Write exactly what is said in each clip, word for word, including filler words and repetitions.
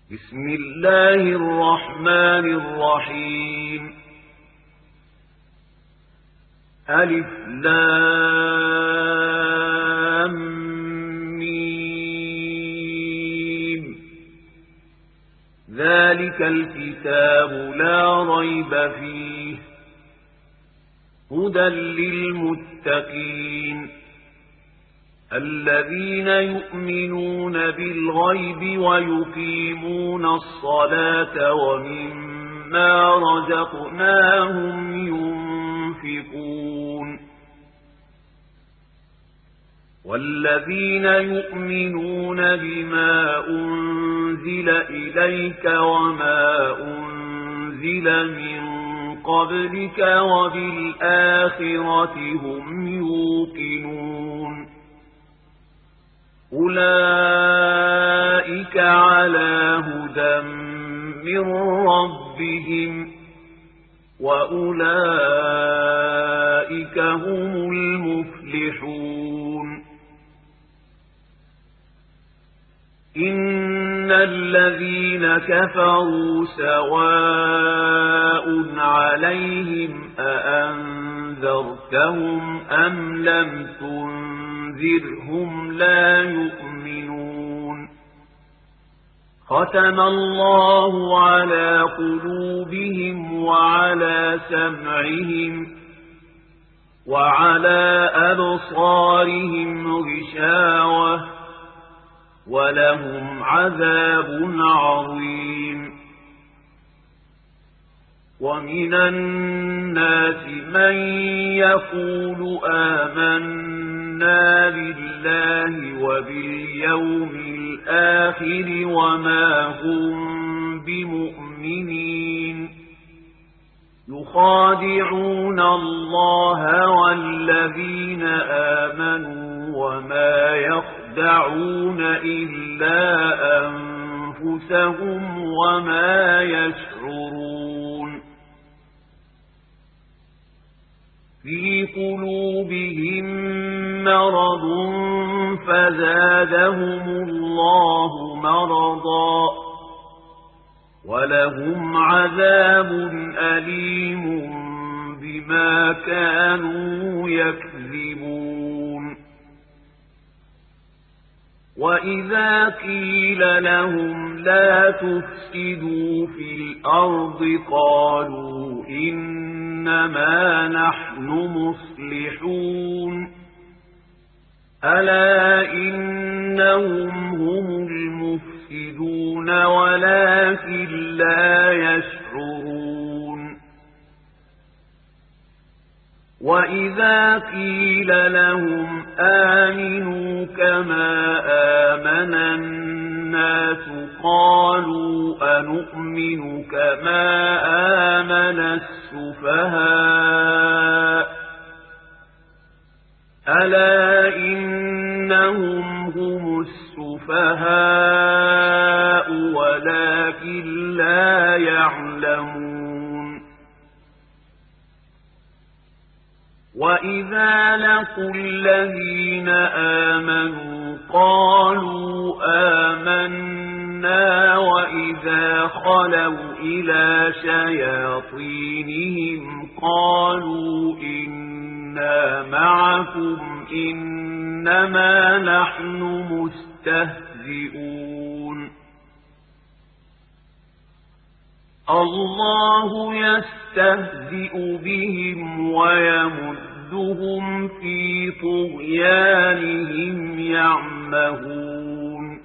بسم الله الرحمن الرحيم. ألف لام ميم. ذلك الكتاب لا ريب فيه هدى للمتقين الذين يؤمنون بالغيب ويقيمون الصلاة ومما رزقناهم ينفقون والذين يؤمنون بما أنزل إليك وما أنزل من قبلك وبالآخرة هم يوقنون أولئك على هدى من ربهم وأولئك هم المفلحون. إن الذين كفروا سواء عليهم أأنذرتهم أم لم تنذرهم لا يؤمنون. ختم الله على قلوبهم وعلى سمعهم وعلى أبصارهم غشاوة ولهم عذاب عظيم. ومن الناس من يقول آمنا بالله وباليوم الآخر وما هم بمؤمنين يخادعون الله والذين آمنوا وما يخدعون إلا أنفسهم وما يشعرون. في قلوبهم مرض فزادهم الله مرضا ولهم عذاب أليم بما كانوا يكذبون. وإذا قيل لهم لا تفسدوا في الأرض قالوا إنما نحن مصلحون ألا إنهم هم المفسدون ولكن لا يشعرون. وإذا قيل لهم آمنوا كما آمن الناس قالوا أنؤمن كما آمن السفهاء ألا إنهم هم السفهاء ولكن لا يعلمون. وإذا لقوا الذين آمنوا قالوا آمنا وإذا خلوا إلى شياطينهم قالوا إنا معكم إنما نحن مستهزئون. الله يستهزئ بهم ويمدهم في طغيانهم يعمهون.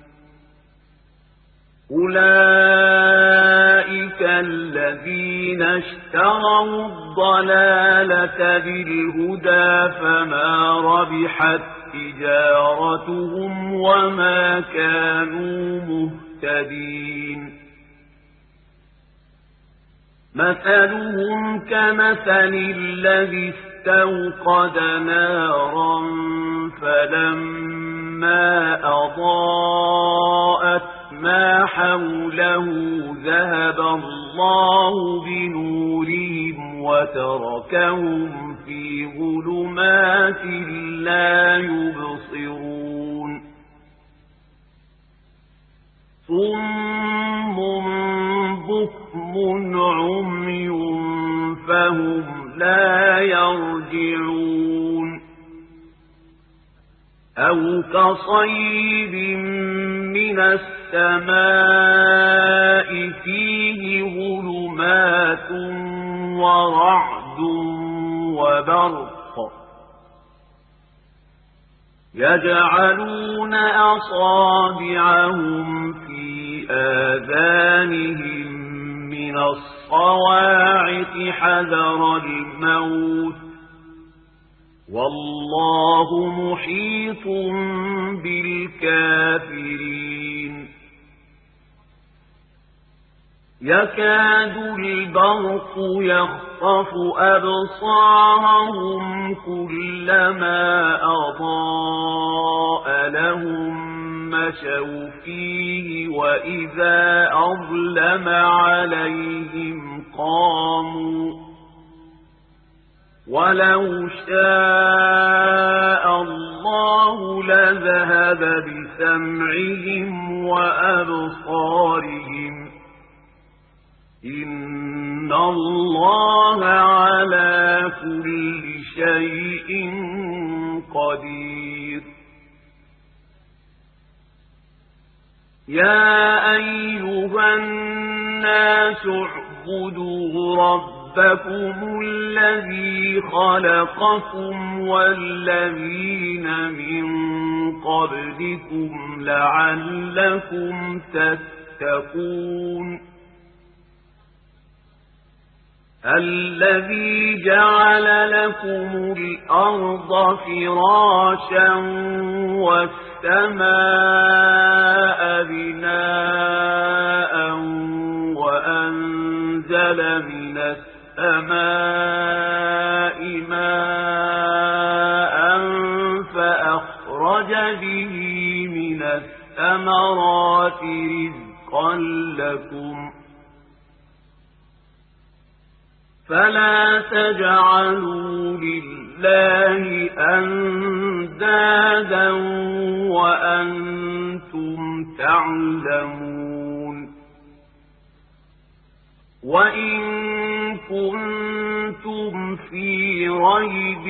أولئك الذين اشتروا الضلالة بالهدى فما ربحت تجارتهم وما كانوا مهتدين. مثلهم كمثل الذي استوقد نارا فلما أضاءت ما حوله ذهب الله بنورهم وتركهم في ظلمات لا يبصرون. صم بكم عمي فهم لا يرجعون أو كصيب من السماء فيه ظلمات ورعد وبرق يجعلون أصابعهم في آذانهم من الصواعق حذر الموت والله محيط بالكافرين يكاد البرق يخطف أبصارهم كلما أضاء لهم مشوا فيه وإذا أظلم عليهم قاموا ولو شاء الله لذهب بسمعهم وأبصارهم إن الله على كل شيء قدير يا أيها الناس اعبدوا ربكم الذي خلقكم والذين من قبلكم لعلكم تتقون الذي جعل لكم الأرض فراشا والسماء بناء وأنزل من السماء ماء فأخرج به من الثمرات رزقا لكم فلا تجعلوا لله أندادا وأنتم تعلمون وإن كنتم في ريب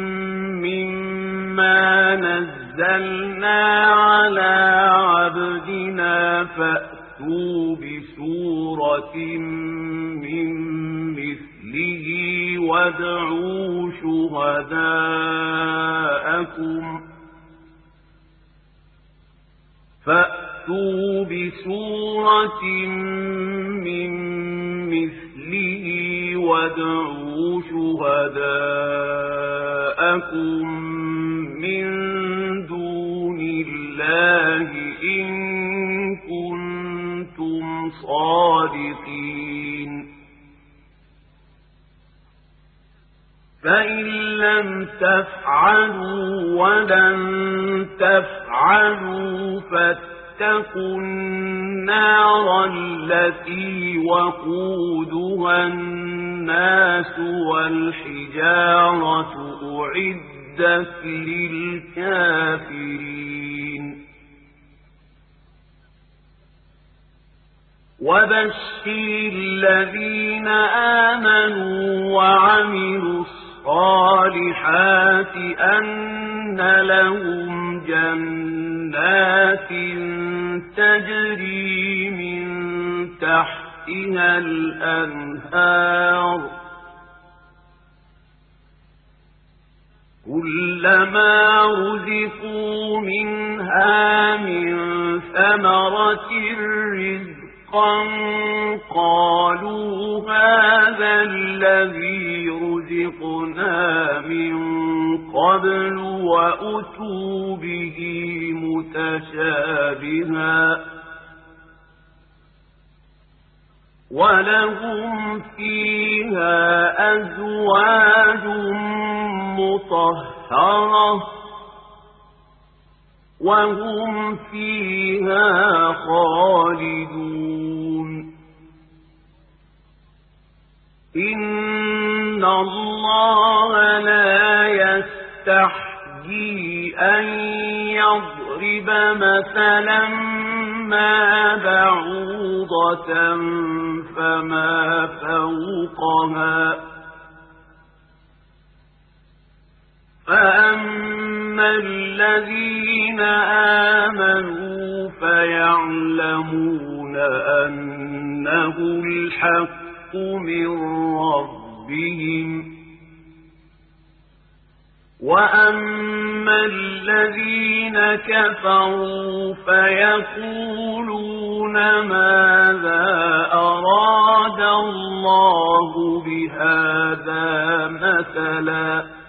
مما نزلنا على عبدنا فأتوا بسورة من مثله وادعوا شهداءكم فأتوا بسورة من مثله وادعوا شهداءكم من دون الله إن كنتم صادقين فإن لم تفعلوا ولن تفعلوا فاتقوا النار التي وقودها الناس والحجارة أعدت للكافرين وبشر الذين آمنوا وعملوا الصالحات أن لهم جنات تجري من تحتها الأنهار كلما رزقوا منها من ثمرة رزقا قالوا هذا الذي رزقنا من قبل وأتوا به متشابها ولهم فيها أزواج مطهرة وهم فيها خالدون إن الله لا يستحيي أن يضرب مثلا ما بعوضة بَوْضَةً فَمَا فَوْقَهَا فَأَمَّا الَّذِينَ آمَنُوا فَيَعْلَمُونَ أَنَّهُ الْحَقُّ مِنْ رَبِّهِمْ وَأَمَّا الَّذِينَ كَفَرُوا فَيَقُولُونَ مَاذَا أَرَادَ اللَّهُ بِهَذَا مَثَلًا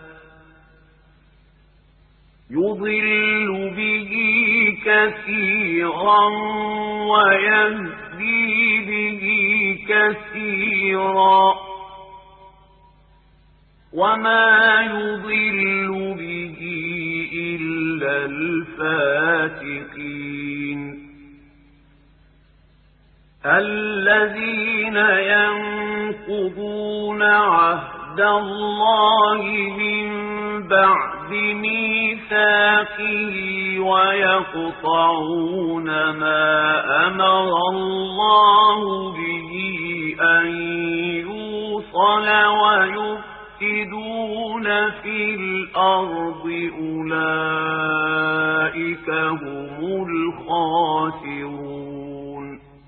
يُضِلُّ بِهِ كَثِيرًا وَيَهْدِي بِهِ كَثِيرًا وَمَا يُضِلُّ بِهِ إِلَّا الْفَاسِقِينَ الَّذِينَ يَنقُضُونَ عَهْدَ اللَّهِ مِن بَعْدِ مِيثَاقِهِ وَيَقْطَعُونَ مَا أَمَرَ اللَّهُ بِهِ أَن يُوصَلَ وَيُفْسِدُونَ فِي الْأَرْضِ أُولَئِكَ هُمُ الْخَاسِرُونَ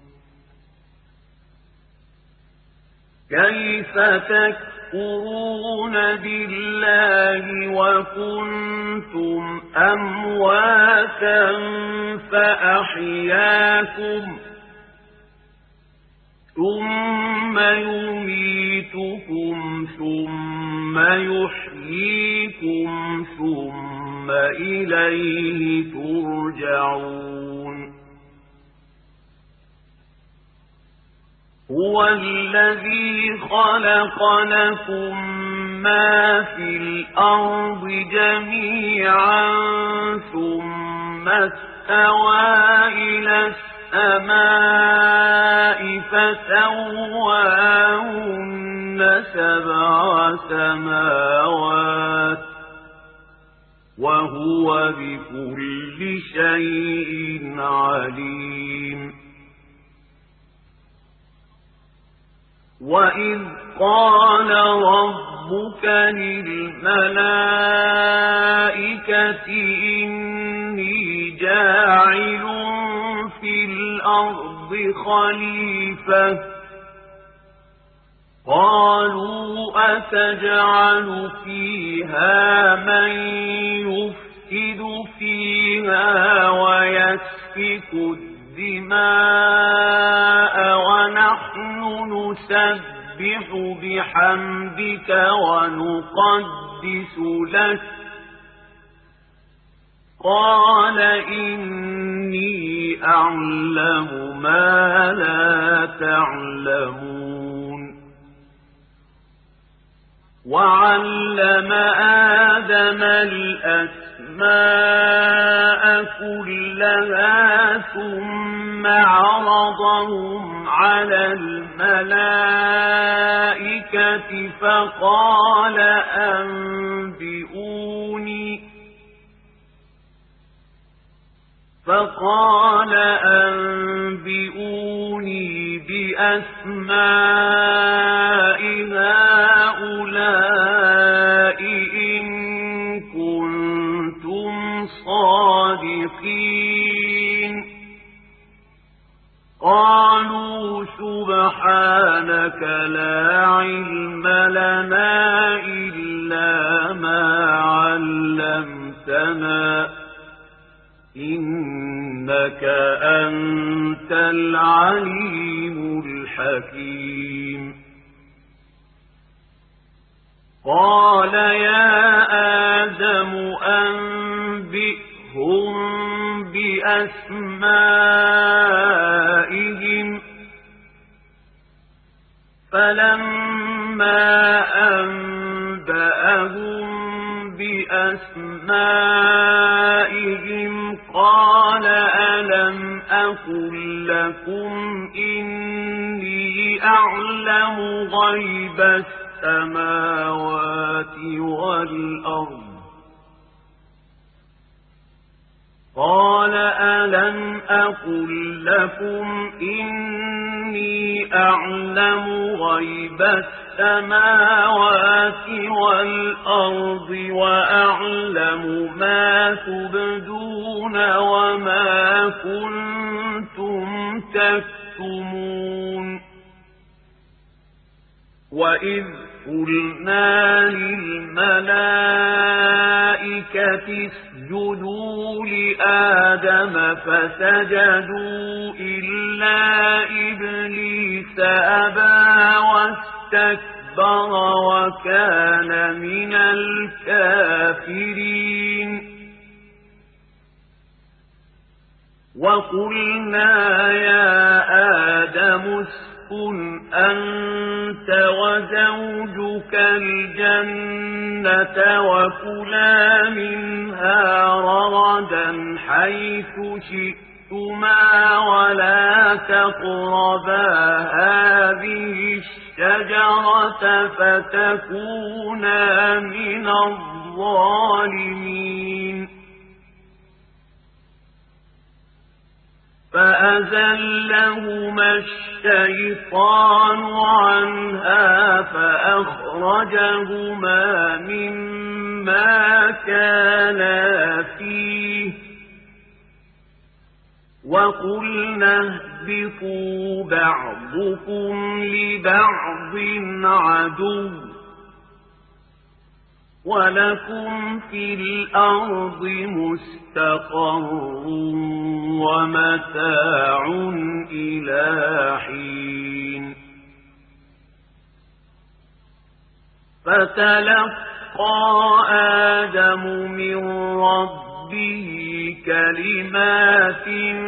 كَيْفَ تَكْفُرُونَ بِاللَّهِ وَكُنتُمْ أَمْوَاتًا فَأَحْيَاكُمْ ثُمَّ يُمِيتُكُمْ ثُمَّ يُحْيِيكُمْ ثُمَّ إِلَيْهِ تُرْجَعُونَ هُوَ الَّذِي خَلَقَ لَكُم مَّا فِي الْأَرْضِ جَمِيعًا ثُمَّ اسْتَوَىٰ إِلَى السَّمَاءِ فَسَوَّاهُنَّ سَبْعَ سَمَاوَاتٍ وَهُوَ بِكُلِّ شَيْءٍ عَلِيمٌ وَإِذْ قَالَ رَبُّكَ لِلْمَلَائِكَةِ إِنِّي جَاعِلٌ فِي الْأَرْضِ خَلِيفَةً قَالُوا أَتَجْعَلُ فِيهَا مَن يُفْسِدُ فِيهَا وَيَسْفِكُ الدِّمَاءَ وَنَحْنُ نُسَبِّحُ بِحَمْدِكَ وَنُقَدِّسُ لَكَ قَالَ إِنِّي أَعْلَمُ مَا لَا تَعْلَمُونَ وَعَلَّمَ آدَمَ الْأَسْمَاءَ كُلَّهَا ثُمَّ عَرَضَهُمْ عَلَى الْمَلَائِكَةِ فَقَالَ أَنبِئُونِي فَقَالَ أَنبِئُونِي بِأَسْمَاءِ هَؤُلَاءِ إِن كُنتُمْ صَادِقِينَ قَالُوا سُبْحَانَكَ لَا عِلْمَ لَنَا إِلَّا مَا عَلَّمْتَنَا إِنَّكَ أَنْتَ الْعَلِيمُ الْحَكِيمُ قَالَ يَا آدَمُ أَنبِئْهُم بِأَسْمَائِهِمْ فَلَمَّا أَنبَأَهُم بِأَسْمَائِهِمْ قَالَ أَلَمْ أَقُل لَّكُمْ إِنِّي أَعْلَمُ غَيْبَ السَّمَاوَاتِ وَالْأَرْضِ قال ألم أقل لكم إني أعلم غيب السماوات والأرض وأعلم ما تبدون وما كنتم تكتمون وإذ قلنا للملائكة اسجدوا لآدم فسجدوا إلا إبليس أبى واستكبر وكان من الكافرين وقلنا يا آدم اسكن أنت وزوجك الجنة وكلا منها رغدا حيث شئتما ولا تقربا هذه الشجرة فتكونا من الظالمين فأزلهما الشيطان عنها فأخرجهما مما كانا فيه وقلنا اهبطوا بعضكم لبعض عدو ولكم في الأرض مستقر ومتاع إلى حين فتلقى آدم من ربه كلمات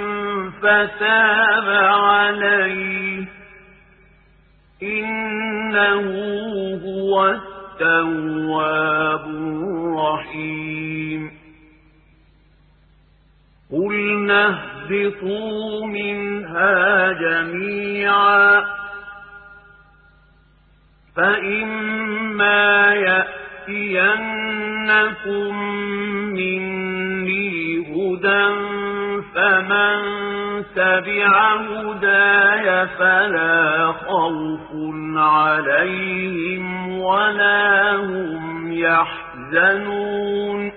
فتاب عليه إنه هو التواب الرحيم قلنا اهبطوا منها جميعا فإما يأتينكم مني هدى فمن تبع هداي فلا خوف عليهم ولا هم يحزنون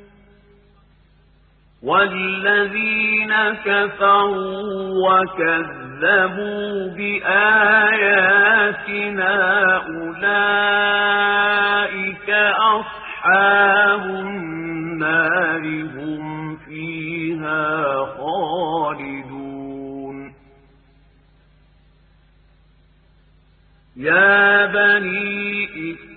والذين كفروا وكذبوا بآياتنا أولئك أصحاب النار هم فيها خالدون يا بني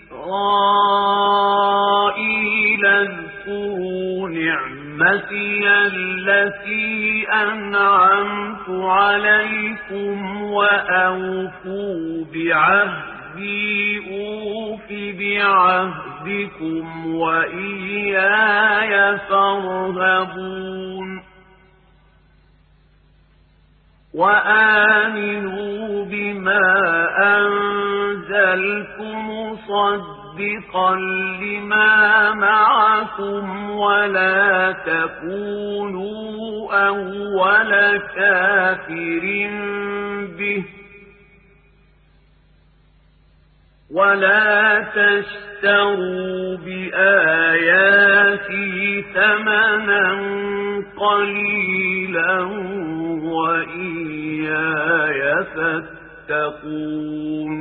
إسرائيل اذكروا نعمتي التي أنعمت عليكم وأوفوا بعهدي أوف بعهدكم وإياي فارهبون وآمنوا بما أنزلت مصدقا لما معكم ولا تكونوا أول كافر به ولا تشتروا بآياتي ثمنا قليلا وإياي فاتقون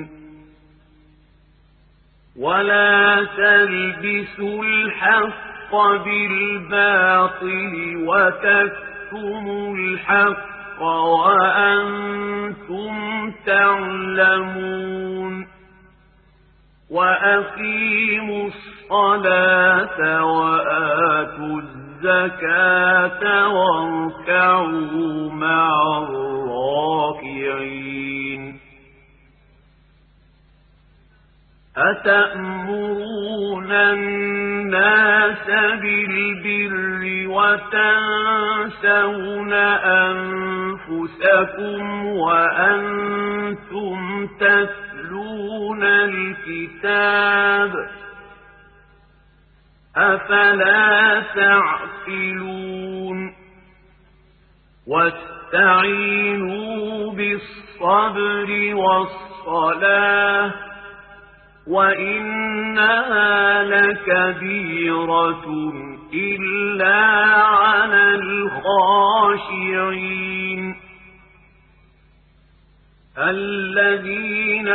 ولا تلبسوا الحق بالباطل وتكتموا الحق وأنتم تعلمون وأقيموا الصلاة وآتوا الزكاة واركعوا مع الراكعين أتأمرون الناس بالبر وتنسون أنفسكم وأنتم تتلون الكتاب أفلا تعقلون واستعينوا بالصبر والصلاة وإنها لكبيرة إلا على الخاشعين الذين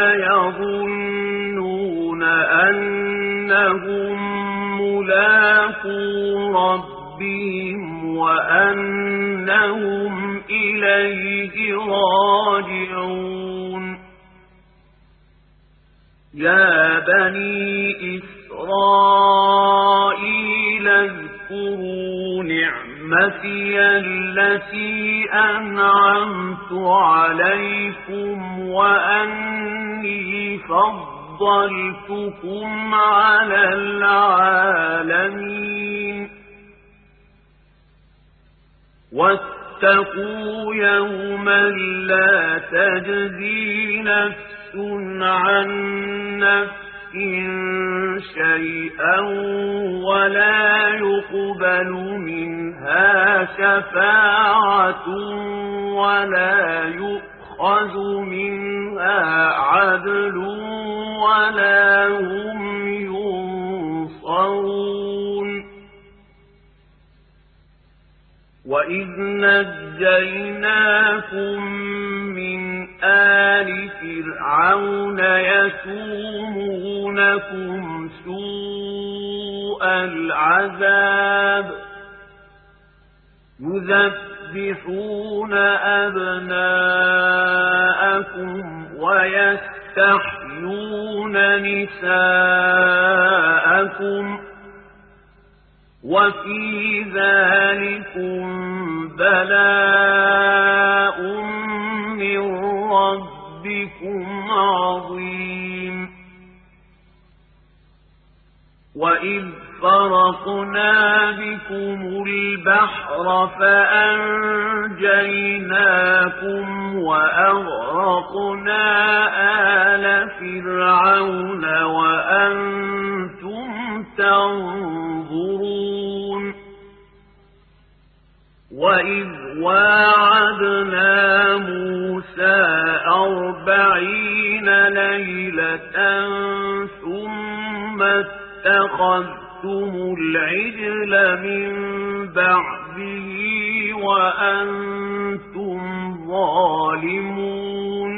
يظنون أنهم ملاقو ربهم وأنهم إليه راجعون يا بني إسرائيل اذكروا نعمتي التي أنعمت عليكم وأني فضلتكم على العالمين واتقوا يوما لا تجزي نفس عن نفس شيئا ولا يقبل منها شفاعة ولا يؤخذ منها عدل ولا هم ينصرون وإذ نجيناكم من آل فرعون يسومونكم سوء العذاب يذبحون أبناءكم ويستحيون نساءكم وفي ذلكم بلاء من ربكم عظيم وإذ فرقنا بكم البحر فأنجيناكم وأغرقنا آل فرعون وأنتم تنظرون وإذ واعدنا موسى أربعين ليلة ثم اتخذتم العجل من بعده وأنتم ظالمون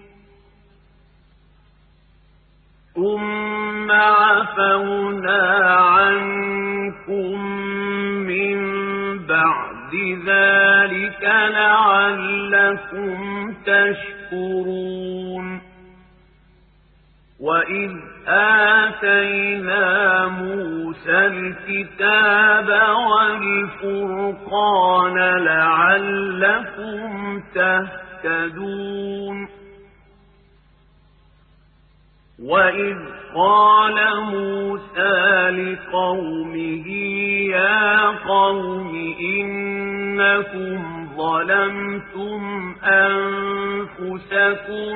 ثم عفونا عنكم من بعد ذلك لعلكم تشكرون وإذ آتينا موسى الكتاب والفرقان لعلكم تهتدون وإذ قال موسى لقومه يا قوم إنكم ظلمتم أنفسكم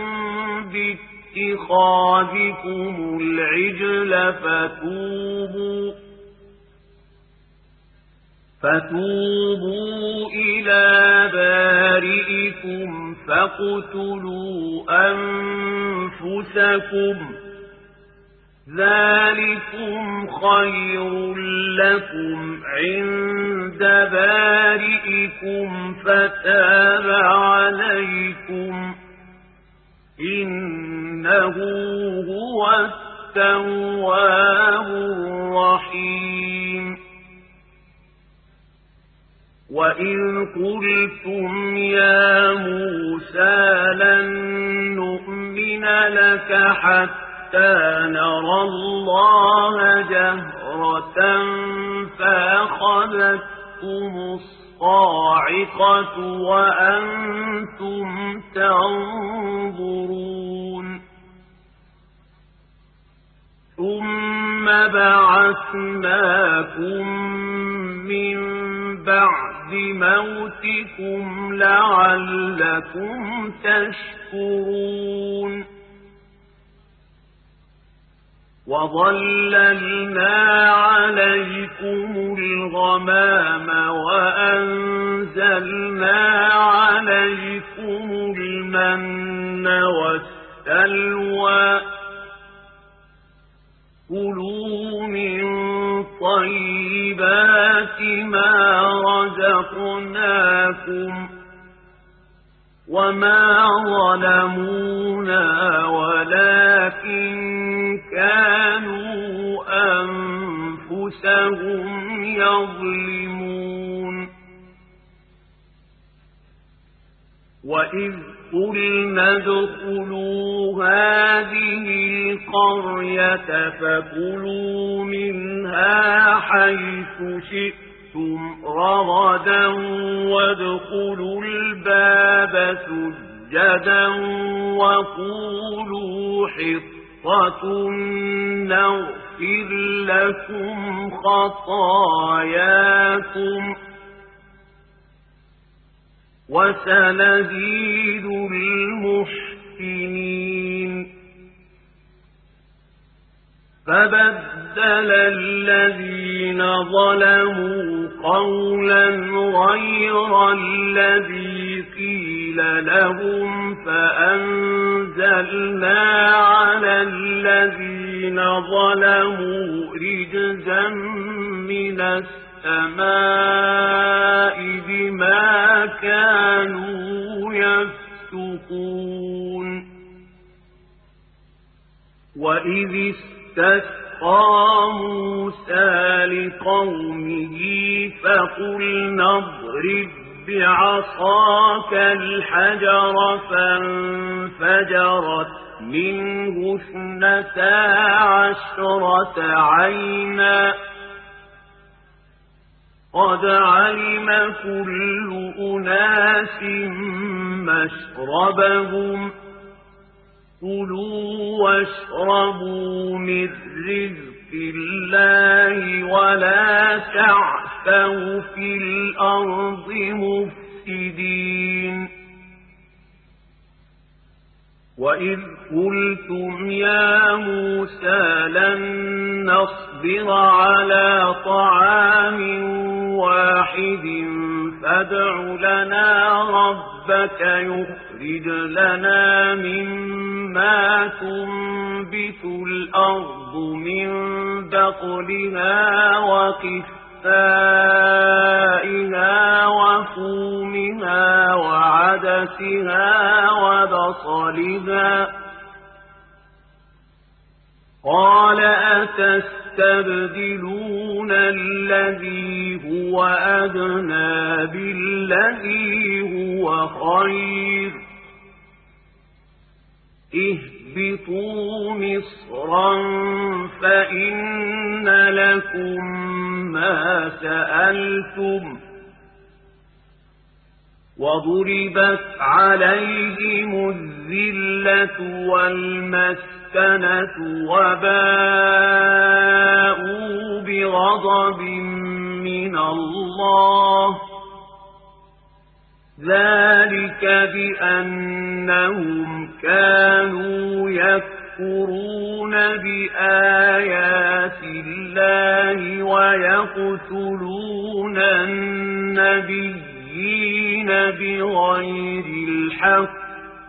باتخاذكم العجل فتوبوا فتوبوا إلى بارئكم فاقتلوا أنفسكم ذلكم خير لكم عند بارئكم فتاب عليكم إنه هو التواب الرحيم وإذ قلتم يا موسى لن نؤمن لك حتى نرى الله جهرة فأخذتكم الصاعقة وأنتم تنظرون ثم بعثناكم من بعد موتكم لعلكم تشكرون وَظَلَّلْنَا عَلَيْكُمُ الْغَمَامَ وَأَنزَلْنَا عَلَيْكُمُ الْمَنَّ وَالسَّلْوَىٰ كُلُوا مِن طَيِّبَاتِ مَا رَزَقْنَاكُمْ وَمَا ظَلَمُونَا وَلَٰكِن كَانُوا أَنفُسَهُمْ يَظْلِمُونَ وَإِذْ قُلْنَا ادْخُلُوا هَٰذِهِ الْقَرْيَةَ فَكُلُوا مِنْهَا حَيْثُ شِئْتُمْ رَغَدًا وَادْخُلُوا الْبَابَ سُجَّدًا وَقُولُوا حِطَّةٌ نَّغْفِرْ لَكُمْ خَطَايَاكُمْ وَسَنَزِيدُ الْمُحْسِنِينَ فَبَدَّلَ الَّذِينَ ظَلَمُوا قَوْلًا غَيْرَ الَّذِي قِيلَ لَهُمْ فَأَنزَلْنَا عَلَى الَّذِينَ ظَلَمُوا رِجْزًا مِّنَ السَّمَاءِ بِمَا كَانُوا يَفْسُقُونَ وَإِذِ اسْتَسْقَىٰ مُوسَىٰ لِقَوْمِهِ فَقُلْنَا اضْرِب بِّعَصَاكَ الْحَجَرَ فَانفَجَرَتْ مِنْهُ اثْنَتَا عَشْرَةَ عَيْنًا قَدْ عَلِمَ كُلُّ أُنَاسٍ مَّشْرَبَهُمْ كُلُوا وَاشْرَبُوا مِن رِّزْقِ اللَّهِ وَلَا تَعْثَوْا فِي الْأَرْضِ مُفْسِدِينَ وَإِذْ قُلْتُمْ يَا مُوسَىٰ لَن نَّصْبِرَ عَلَىٰ طَعَامٍ وَاحِدٍ فَادْعُ لَنَا رَبَّكَ يُخْرِجْ لَنَا مِمَّا تُنبِتُ الْأَرْضُ مِن بَقْلِهَا وَقِثَّائِهَا وَفُومِهَا وَعَدَسِهَا وَبَصَلِهَا قَالَ أَتَسْتَبْدِلُونَ الَّذِي هُوَ أَدْنَىٰ بِالَّذِي هُوَ خَيْرٌ اهْبِطُوا مِصْرًا فَإِنَّ لَكُم مَّا سَأَلْتُمْ وَضُرِبَتْ عَلَيْهِمُ الذِّلَّةُ وَالْمَسْكَنَةُ وَبَاءُوا بِغَضَبٍ مِّنَ اللَّهِ ذَلِكَ بِأَنَّهُمْ كَانُوا يَكْفُرُونَ بِآيَاتِ اللَّهِ وَيَقْتُلُونَ النَّبِيِّينَ بِغَيْرِ الْحَقِّ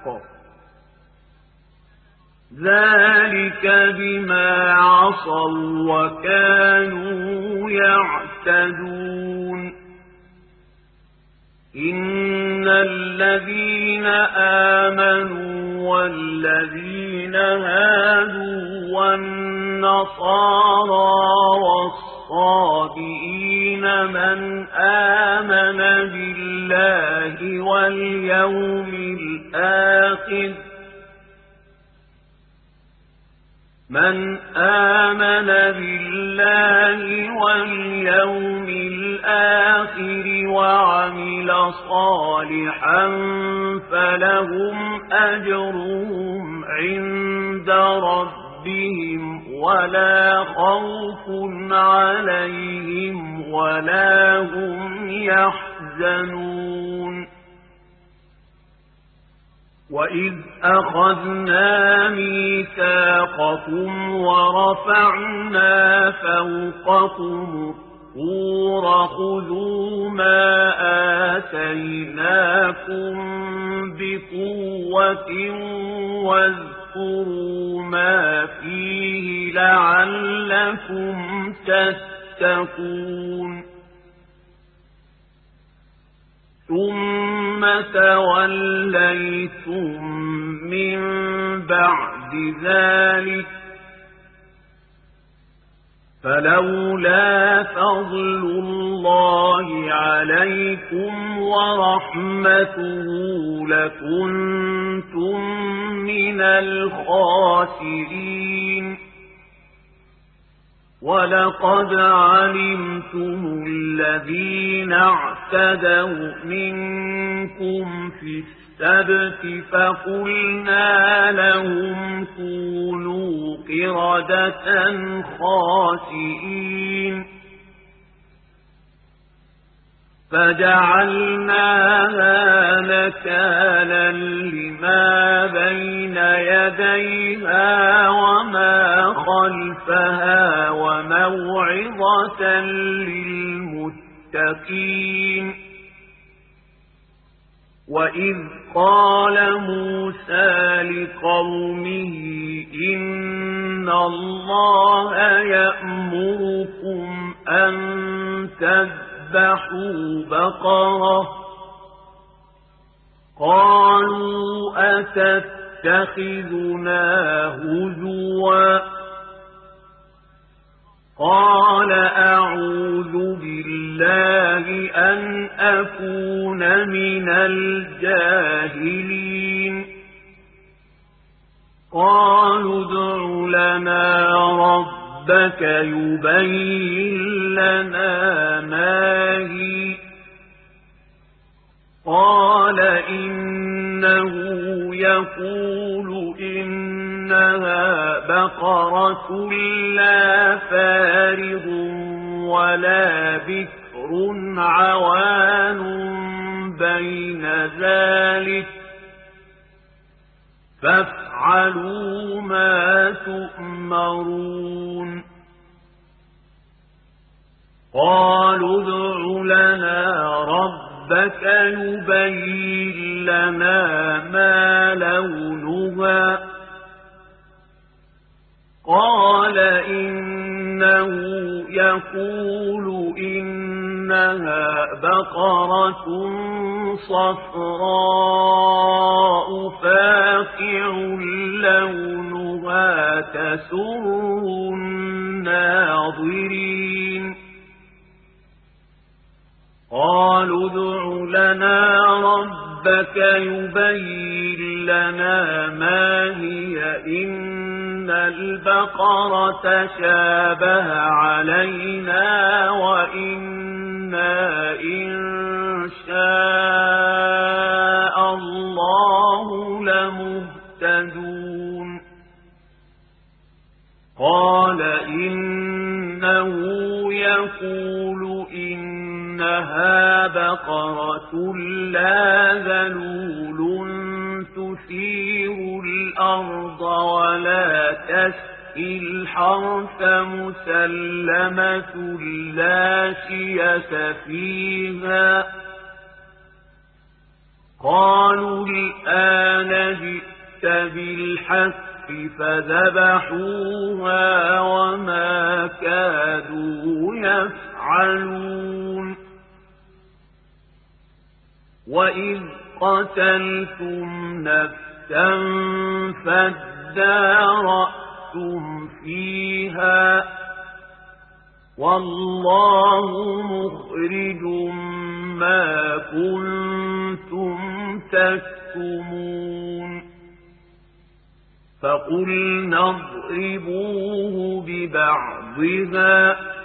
ذَلِكَ بِمَا عَصَوا وَكَانُوا يَعْتَدُونَ إِنَّ الَّذِينَ آمَنُوا وَالَّذِينَ هَادُوا وَالنَّصَارَىٰ وَالصَّابِئِينَ مَنْ آمَنَ بِاللَّهِ وَالْيَوْمِ الْآخِرِ مَنْ آمَنَ بِاللَّهِ وَالْيَوْمِ الْآخِرِ وَعَمِلَ صَالِحًا فَلَهُمْ أَجْرُهُمْ عِندَ رَبِّهِمْ وَلَا خَوْفٌ عَلَيْهِمْ وَلَا هُمْ يَحْزَنُونَ وَإِذْ أَخَذْنَا مِيثَاقَكُمْ وَرَفَعْنَا فَوْقَكُمُ الطُّورَ خُذُوا مَا آتَيْنَاكُمْ بِقُوَّةٍ وَاذْكُرُوا مَا فِيهِ لَعَلَّكُمْ تَتَّقُونَ ثُمَّ تَوَلَّيْتُمْ مِنْ بَعْدِ ذَلِكَ فَلَوْلَا فَضْلُ اللَّهِ عَلَيْكُمْ وَرَحْمَتُهُ لَكُنْتُمْ مِنَ الْخَاسِرِينَ وَلَقَدْ عَلِمْتُمُ الَّذِينَ اعْتَدَوْا مِنكُمْ فِي السَّبْتِ فَقُلْنَا لَهُمْ كُونُوا قِرَدَةً خَاسِئِينَ فَجَعَلْنَاهَا نَكَالًا لِمَا بَيْنَ يَدَيْهَا وَمَا خَلْفَهَا وَمَوْعِظَةً لِلْمُتَّقِينَ وَإِذْ قَالَ مُوسَى لِقَوْمِهِ إِنَّ اللَّهَ يَأْمُرُكُمْ أَن تَذْبَحُوا بَقَرَةً قَالُوا أَتَتَّخِذُنَا هُزُوًا قَالَ أَعُوذُ بِاللَّهِ أَنْ أَكُونَ مِنَ الْجَاهِلِينَ قَالُوا ادْعُ لَنَا رَبَّكَ يُبَيِّن لَّنَا مَا هِيَ قَالَ إِنَّهُ يَقُولُ إِنَّهَا بَقَرَةٌ لَّا فَارِضٌ وَلَا بِكْرٌ عَوَانٌ بَيْنَ ذَلِكَ فَافْعَلُوا مَا تُؤْمَرُونَ قَالُوا ادْعُ لَنَا رَبَّكَ يُبَيِّن لَّنَا مَا لَوْنُهَا قَالَ إِنَّهُ يَقُولُ إِنَّهَا بَقَرَةٌ صَفْرَاءُ فَاقِعٌ لَّوْنُهَا تَسُرُّ النَّاظِرِينَ قَالُوا ادْعُ لَنَا رَبَّكَ يُبَيِّن لَّنَا مَا هِيَ إِنَّ الْبَقَرَةَ شَابَهَ عَلَيْنَا وَإِنَّا إِن شَاءَ اللَّهُ لَمُهْتَدُونَ قَالَ إِنَّهُ يَقُولُ إِنَّهَا بَقَرَةٌ لَّا ذَلُولٌ تُثِيرُ الْأَرْضَ وَلَا تَسْقِي الْحَرْثَ مُسَلَّمَةٌ لَّا شِيَةَ فِيهَا قَالُوا الْآنَ جِئْتَ بِالْحَقِّ فَذَبَحُوهَا وَمَا كَادُوا يَفْعَلُونَ وَإِذْ قَتَلْتُمْ نَفْسًا فَادَّارَأْتُمْ فِيهَا وَاللَّهُ مُخْرِجٌ مَا كُنتُمْ تَكْتُمُونَ فَقُلْنَا اضْرِبُوهُ بِبَعْضِهَا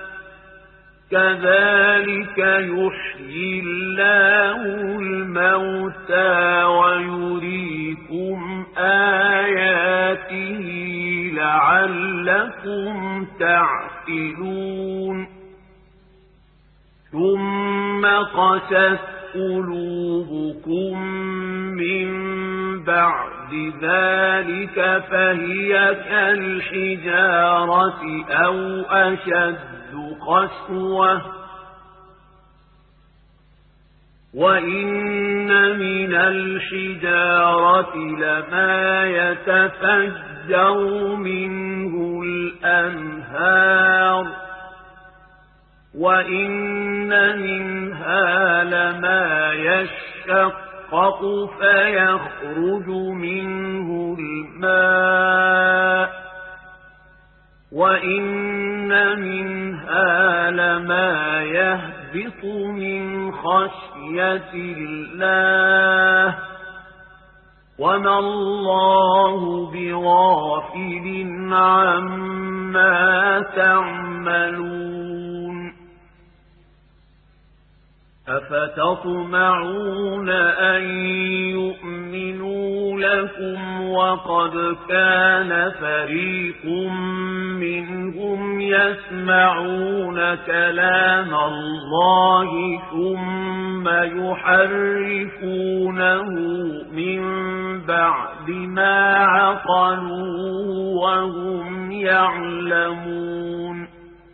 كَذَلِكَ يُحْيِي اللَّهُ الْمَوْتَى وَيُرِيكُمْ آيَاتِهِ لَعَلَّكُمْ تَعْقِلُونَ ثُمَّ قَسَتْ قُلُوبُكُم مِّن بعد ذلك فهي كالحجارة أو أشد قسوة وإن من الحجارة لما يتفجر منه الأنهار وإن منها لما يشقق فيخرج منه الماء وإن منها لما يهبط من خشية الله وما الله بغافل عما تعملون أفتطمعون أن يؤمنوا لكم وقد كان فريق منهم يسمعون كلام الله ثم يحرفونه من بعد ما عقلوه وهم يعلمون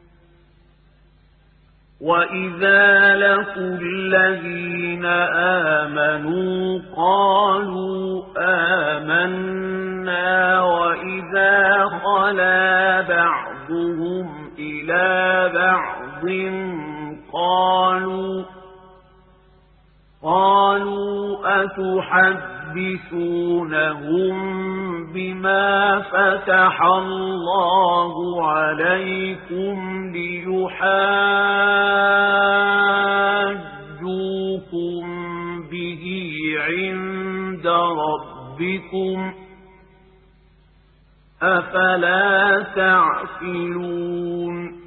وإذا لقوا الذين آمنوا قالوا آمنا وإذا خلا بعضهم إلى بعض قالوا قالوا أتحدثونهم بما فتح الله عليكم ليحاجوكم به عند ربكم أفلا تعقلون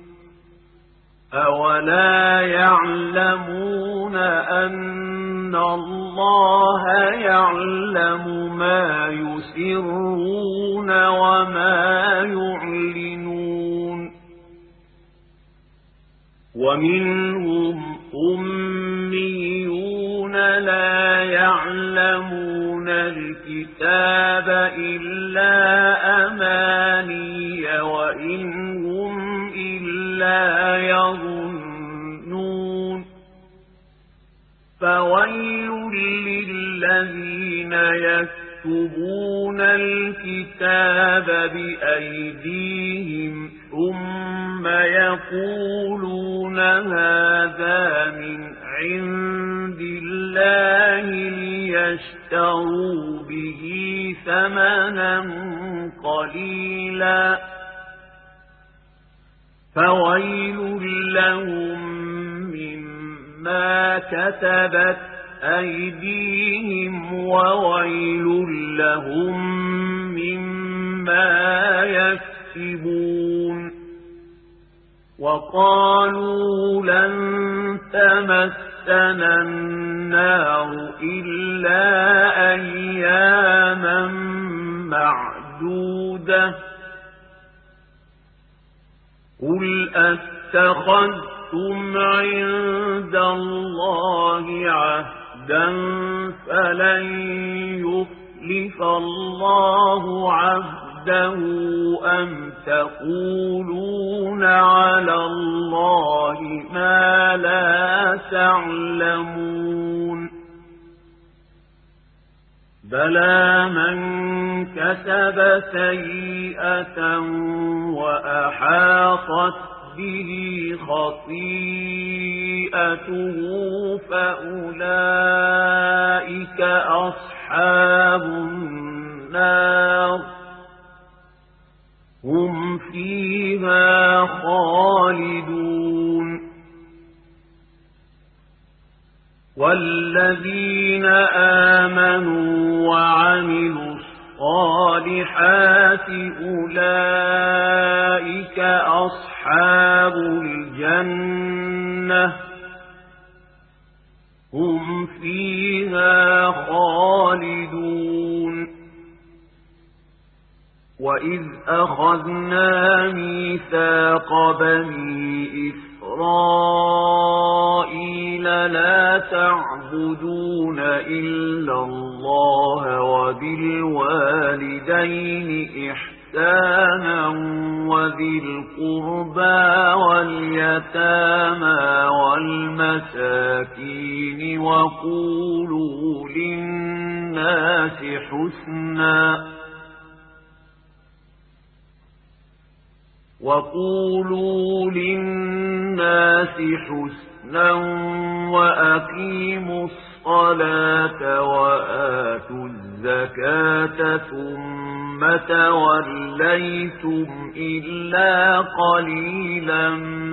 أولا يعلمون أن الله يعلم ما يسرون وما يعلنون ومنهم أميون لا يعلمون الكتاب إلا أماني وإنهم إلا يظنون فويل للذين يكتبون الكتاب بأيديهم ثم يقولون هذا من عند الله ليشتروا به ثمنا قليلا فويل لهم مما كتبت أيديهم وويل لهم مما يكسبون وقالوا لن تمسنا النار إلا أياما معدودة قل أتخذتم عند الله عهدا فلن يخلف الله عهده أم تقولون على الله ما لا تعلمون بلى من كسب سيئة وأحاطت به خطيئته فأولئك أصحاب النار هم فيها خالدون والذين آمنوا وعملوا الصالحات أولئك أصحاب الجنة هم فيها خالدون وإذ أخذنا ميثاق بني إسرائيل لا تعبدون إلا الله وبالوالدين الوالدين إحسانا وذي القربى واليتامى والمساكين وقولوا للناس حسنا وقولوا للناس حسنا وأقيموا الصلاة وآتوا الزكاة ثم توليتم إلا قليلا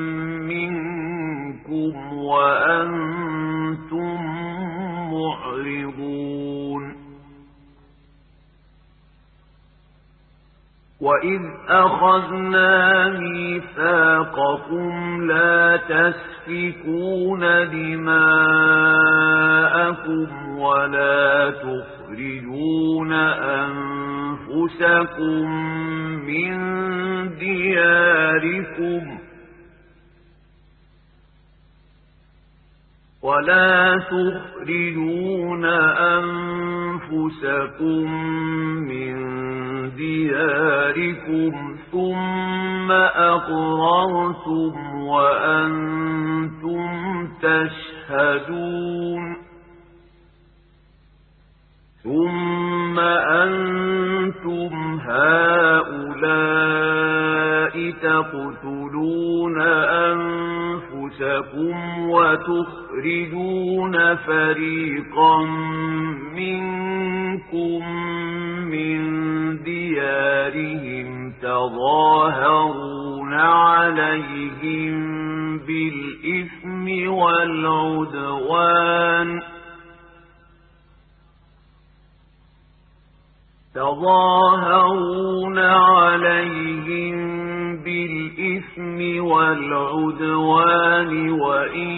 منكم وأنتم معرضون وإذ أخذنا ميثاقكم لا تسفكون دماءكم ولا تخرجون أنفسكم من دياركم ولا تخرجون أنفسكم من دياركم ثم أقررتم وأنتم تشهدون ثم أنتم هؤلاء تقتلون أنفسكم وتخرجون فريقا منكم من ديارهم تظاهرون عليهم بالإثم والعدوان تظاهرون عليهم بالإثم والعدوان وإن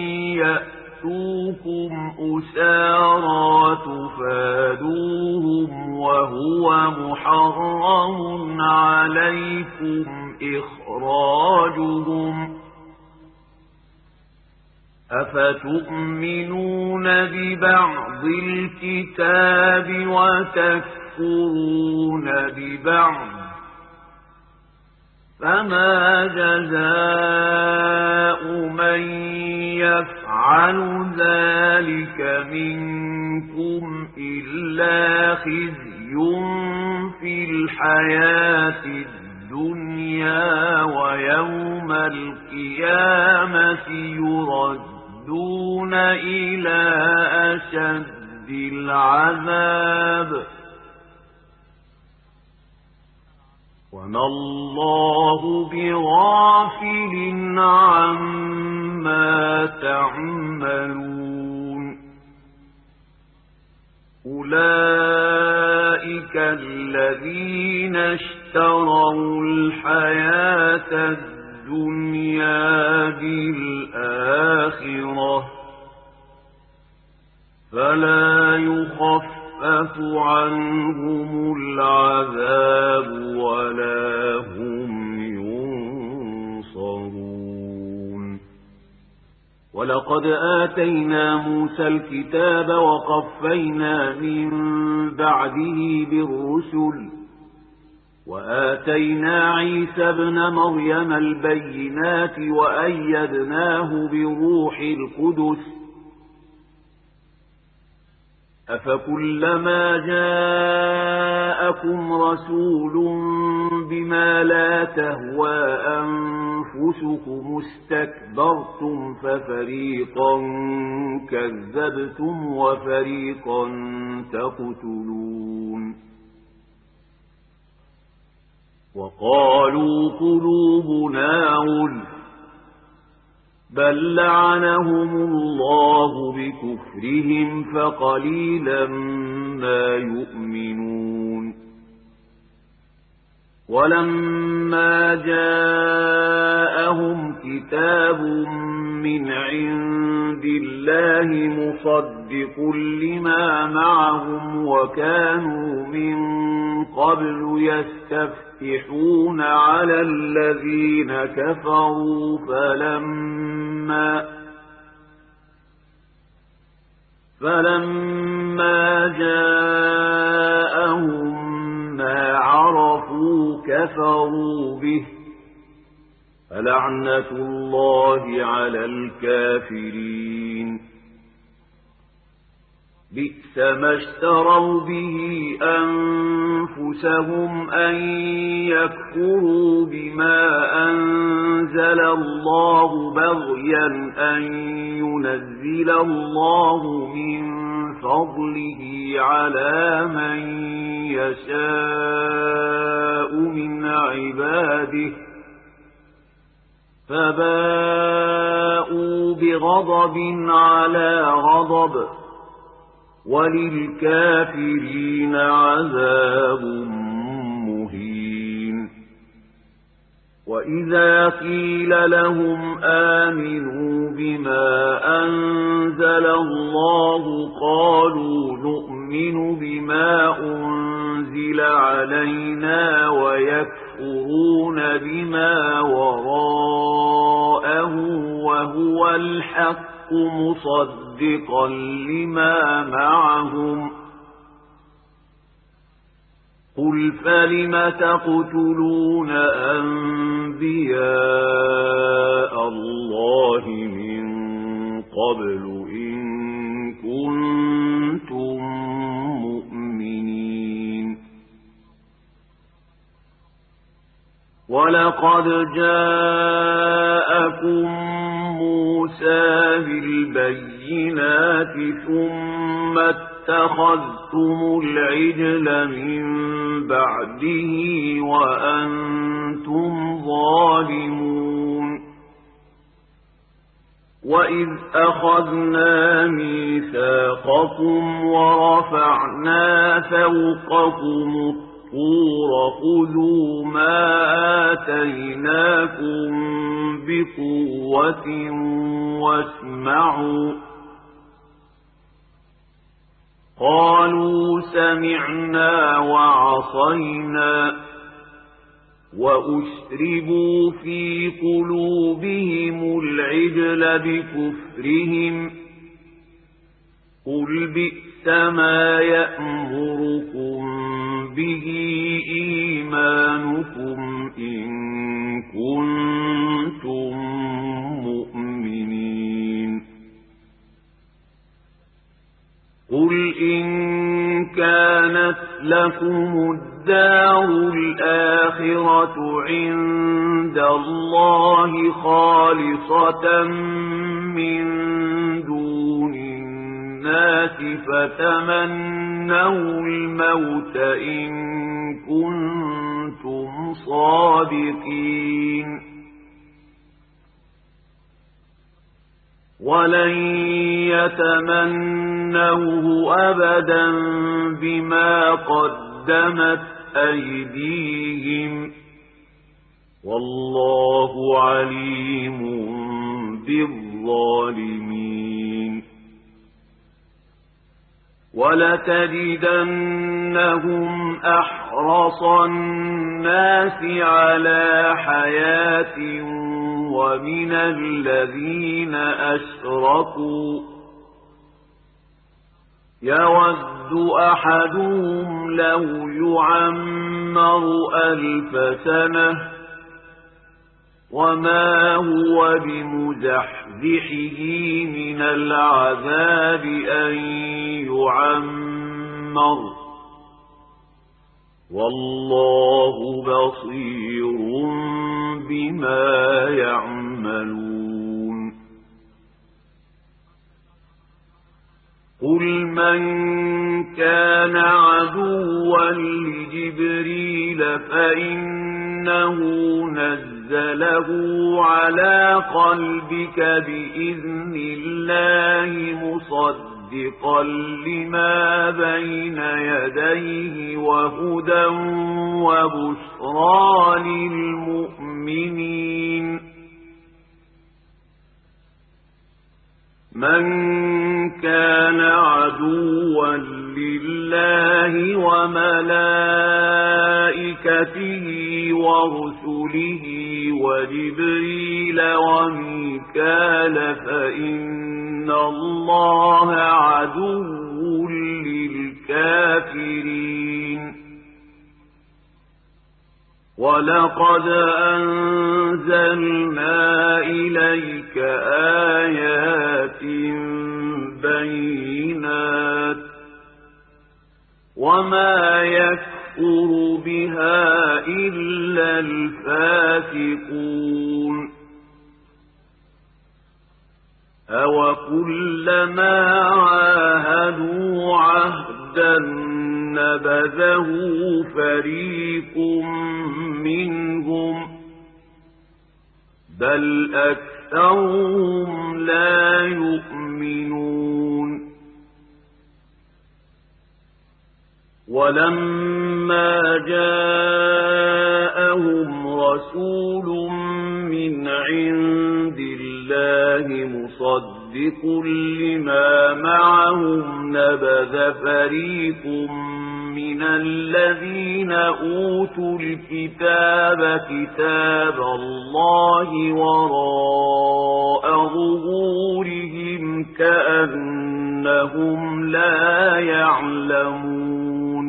يأتوكم أسارى تفادوهم وهو محرم عليكم إخراجهم أفتؤمنون ببعض الكتاب وتكفرون ببعض فما جزاء من يفعل ذلك منكم إلا خزي في الحياة الدنيا ويوم القيامة يردون إلى أشد العذاب وما الله بغافل عما تعملون أولئك الذين اشتروا الحياة الدنيا بالآخرة فلا يخفف عنهم العذاب ولا هم ينصرون ولقد آتينا موسى الكتاب وقفينا من بعده بالرسل وآتينا عيسى ابن مريم البينات وأيدناه بروح القدس أفكلما جاءكم رسول بما لا تهوى أنفسكم استكبرتم ففريقا كذبتم وفريقا تقتلون وقالوا قلوبنا غلف بل لعنهم الله بكفرهم فقليلا ما يؤمنون ولما جاءهم كتاب من عند الله مصدق لما معهم وكانوا من قبل يستفتحون على الذين كفروا فلما فلما جاءهم ما كفروا به فلعنة الله على الكافرين بئس ما اشتروا به أنفسهم أن يكفروا بما أنزل الله بغيا أن ينزل الله من فضله على من يشاء من عباده فباءوا بغضب على غضب وللكافرين عذاب مهين وإذا قيل لهم آمنوا بما أنزل الله قالوا نؤمن بما أنزل علينا ويكفرون بما وراءه وهو الحق مصدقا لما معهم قل فلم تقتلون أنبياء الله من قبل إن كنتم مؤمنين ولقد جاءكم موسى بالبينات ثم اتخذتم العجل من بعده وأنتم ظالمون وإذ أخذنا ميثاقكم ورفعنا فوقكم الطور خذوا ما آتيناكم بقوة واسمعوا قالوا سمعنا وعصينا وأشربوا في قلوبهم العجل بكفرهم قل بئس ما يأمركم به إيمانكم إن كنتم مؤمنين قل إن كانت لكم الدار الآخرة عند الله خالصة من دون الناس فتمنوا الموت إن كنتم صادقين ولن يتمنوه أبدا بما قدمت أيديهم والله عليم بالظالمين ولتجدنهم أحرص الناس على حياة ومن الذين أشركوا يود أحدهم لو يعمر ألف سنة وما هو بمزحزحه من العذاب أن يعمر والله بصير بما يعملون قل من كان عدوا لجبريل فإنه نزله على قلبك بإذن الله مصدقا لما بين يديه وهدى وبشرى للمؤمنين من كان عدوا لله وملائكته ورسله وجبريل وميكال فإن الله عدو للكافرين وَلَقَدْ أَنزَلْنَا إِلَيْكَ آيَاتٍ بَيِّنَاتٍ وَمَا يَكْفُرُ بِهَا إِلَّا الْفَاسِقُونَ أَوَكُلَّمَا عَاهَدُوا عَهْدًا نَبَذَهُ فَرِيقٌ مِّنْهُمْ بَلْ أَكْثَرُهُمْ لَا يُؤْمِنُونَ وَلَمَّا جَاءَهُمْ رَسُولٌ مِّنْ عِندِ اللَّهِ مُصَدِّقٌ لِّمَا مَعَهُمْ نَبَذَ فَرِيقٌ مِّنَ الَّذِينَ أُوتُوا الْكِتَابَ كِتَابَ اللَّهِ وَرَاءَ ظُهُورِهِمْ كَأَنَّهُمْ لَا يَعْلَمُونَ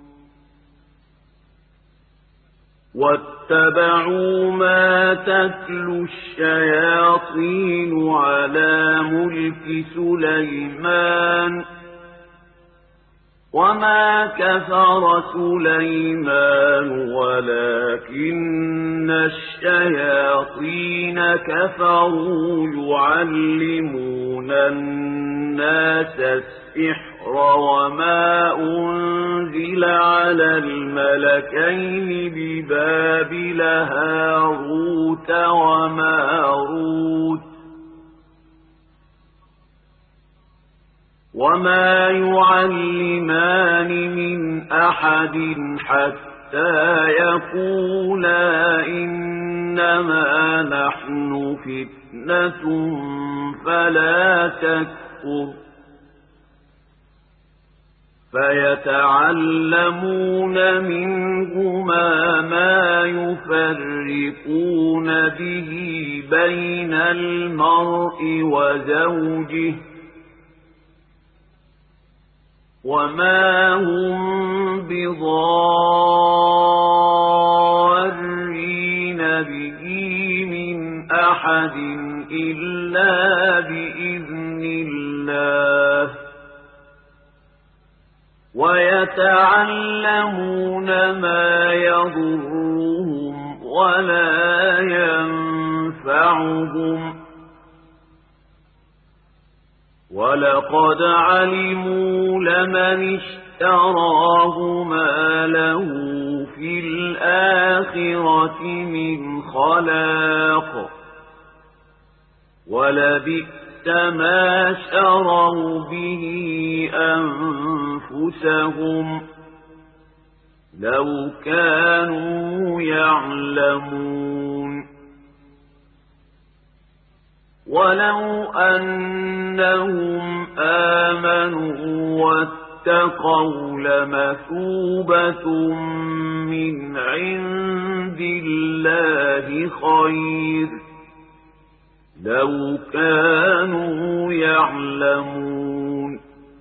وَاتَّبَعُوا مَا تَتْلُو الشَّيَاطِينُ عَلَى مُلْكِ سُلَيْمَانَ وَمَا كَفَرَ سُلَيْمَانُ وَلَكِنَّ الشَّيَاطِينَ كَفَرُوا يُعَلِّمُونَ النَّاسَ السِّحْرَ وَمَا أُنزِلَ عَلَى الْمَلَكَيْنِ بِبَابِلَ هَارُوتَ وَمَارُوتَ وَمَا يُعَلِّمَانِ مِنْ أَحَدٍ حَتَّى يَقُولَا إِنَّمَا نَحْنُ فِتْنَةٌ فَلَا تَكْفُرْ فَيَتَعَلَّمُونَ مِنْهُمَا مَا يُفَرِّقُونَ بِهِ بَيْنَ الْمَرْءِ وَزَوْجِهِ وَمَا هُمْ بِضَارِّينَ بِهِ مِنْ أَحَدٍ إِلَّا بِإِذْنِ اللَّهِ وَيَتَعَلَّمُونَ مَا يَضُرُّهُمْ وَلَا يَنفَعُهُمْ وَلَقَدْ عَلِمُوا لَمَنِ اشْتَرَاهُ مَا لَهُ فِي الْآخِرَةِ مِنْ خَلَاقٍ وَلَبِئْسَ مَا شَرَوْا بِهِ أَنفُسَهُمْ لَوْ كَانُوا يَعْلَمُونَ وَلَوْ أَنَّهُمْ آمَنُوا وَاتَّقَوْا لَمَثُوبَةٌ مِّنْ عِندِ اللَّهِ خَيْرٌ لَوْ كَانُوا يَعْلَمُونَ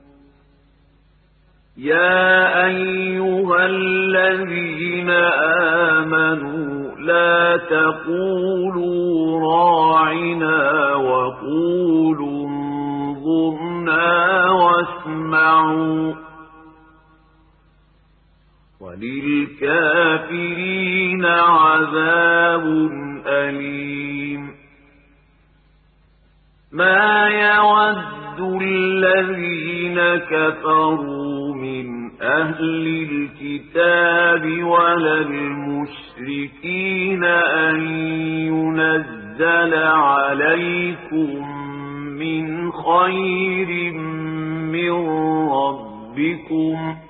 يَا أَيُّهَا الَّذِينَ آمَنُوا لَا تَقُولُوا رَاعِنَا وَقُولُوا انظُرْنَا وَاسْمَعُوا وَلِلْكَافِرِينَ عَذَابٌ أَلِيمٌ مَا يَوَدُّ الَّذِينَ كَفَرُوا مِنْ أَهْلِ الْكِتَابِ وَلَا الْمُشْرِكِينَ أَنْ يُنَزَّلَ عَلَيْكُمْ مِنْ خَيْرٍ مِنْ رَبِّكُمْ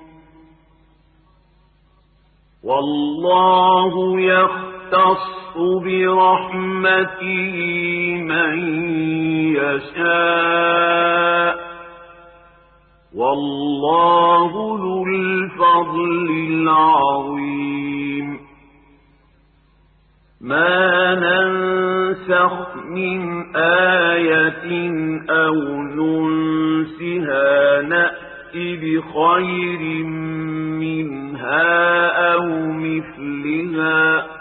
وَاللَّهُ يَخْتَصُّ بِرَحْمَتِهِ مَنْ يَشَاءُ وَاللَّهُ ذُو الْفَضْلِ الْعَظِيمِ مَا نَنسَخْ مِنْ آيَةٍ أَوْ نُنْسِهَا نَأْتِ بِخَيْرٍ مِنْهَا أَوْ مِثْلِهَا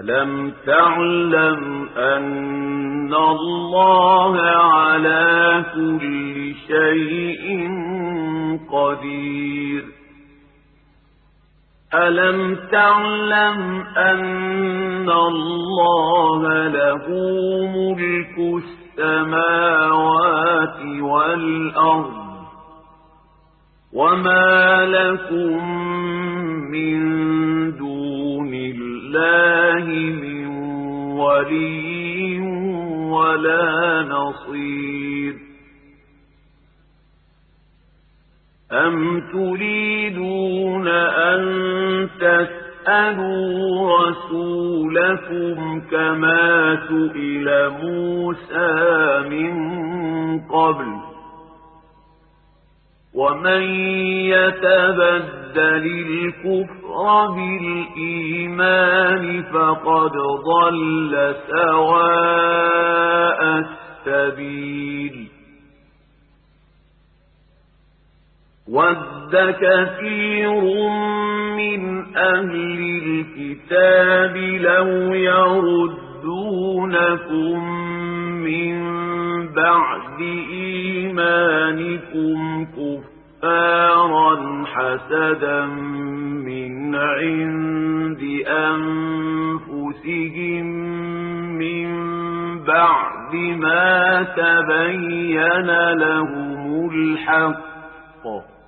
ألم تعلم أن الله على كل شيء قدير ألم تعلم أن الله له ملك السماوات والأرض وما لكم من دون الله من ولي ولا نصير أم تريدون أن تسألوا رسولكم كما سئل موسى من قبل ومن يتبدل الكفر بالإيمان فقد ضل سواء السبيل ود كثير من أهل الكتاب لو يردونكم من بعد إيمانكم كفارا حسدا من عند أنفسهم من بعد ما تبين لهم الحق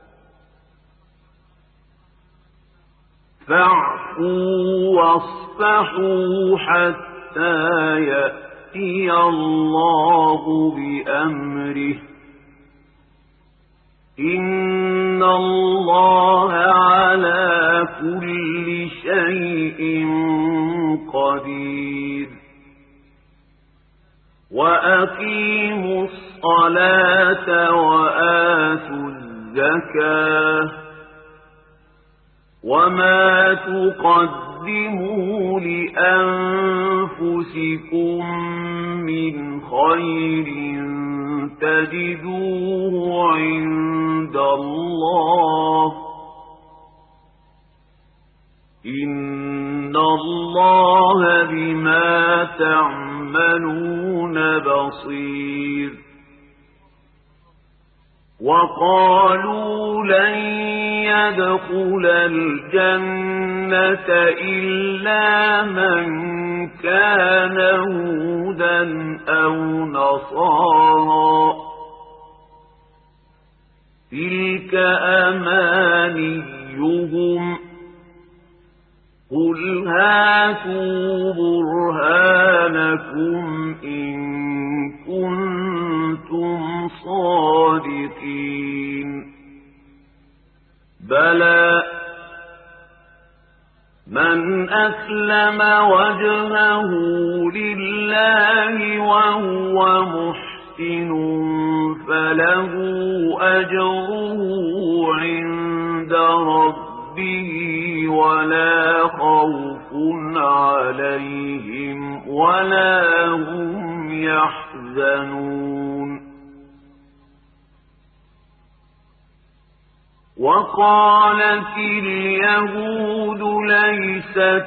فاعفوا واصفحوا حتى يأتي الله بأمره إن الله على كل شيء قدير وأقيموا الصلاة وآتوا الزكاة وما تقدموا لأنفسكم من خير تجدوه عند الله إن الله بما تعملون بصير وقالوا لن يدخل الجنة إلا من كان هودا أو نصارى تلك أمانيهم قل هاتوا برهانكم إن كنتم صادقين بلى من أسلم وجهه لله وهو محسن فله أجره عند ربه ولا خوف عليهم ولا هم يحزنون وقالت اليهود ليست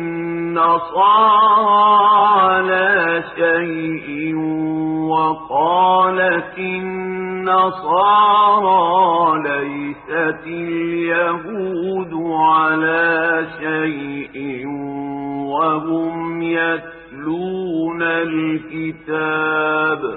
النصارى على شيء وقالت النصارى ليست اليهود على شيء وهم يتلون الكتاب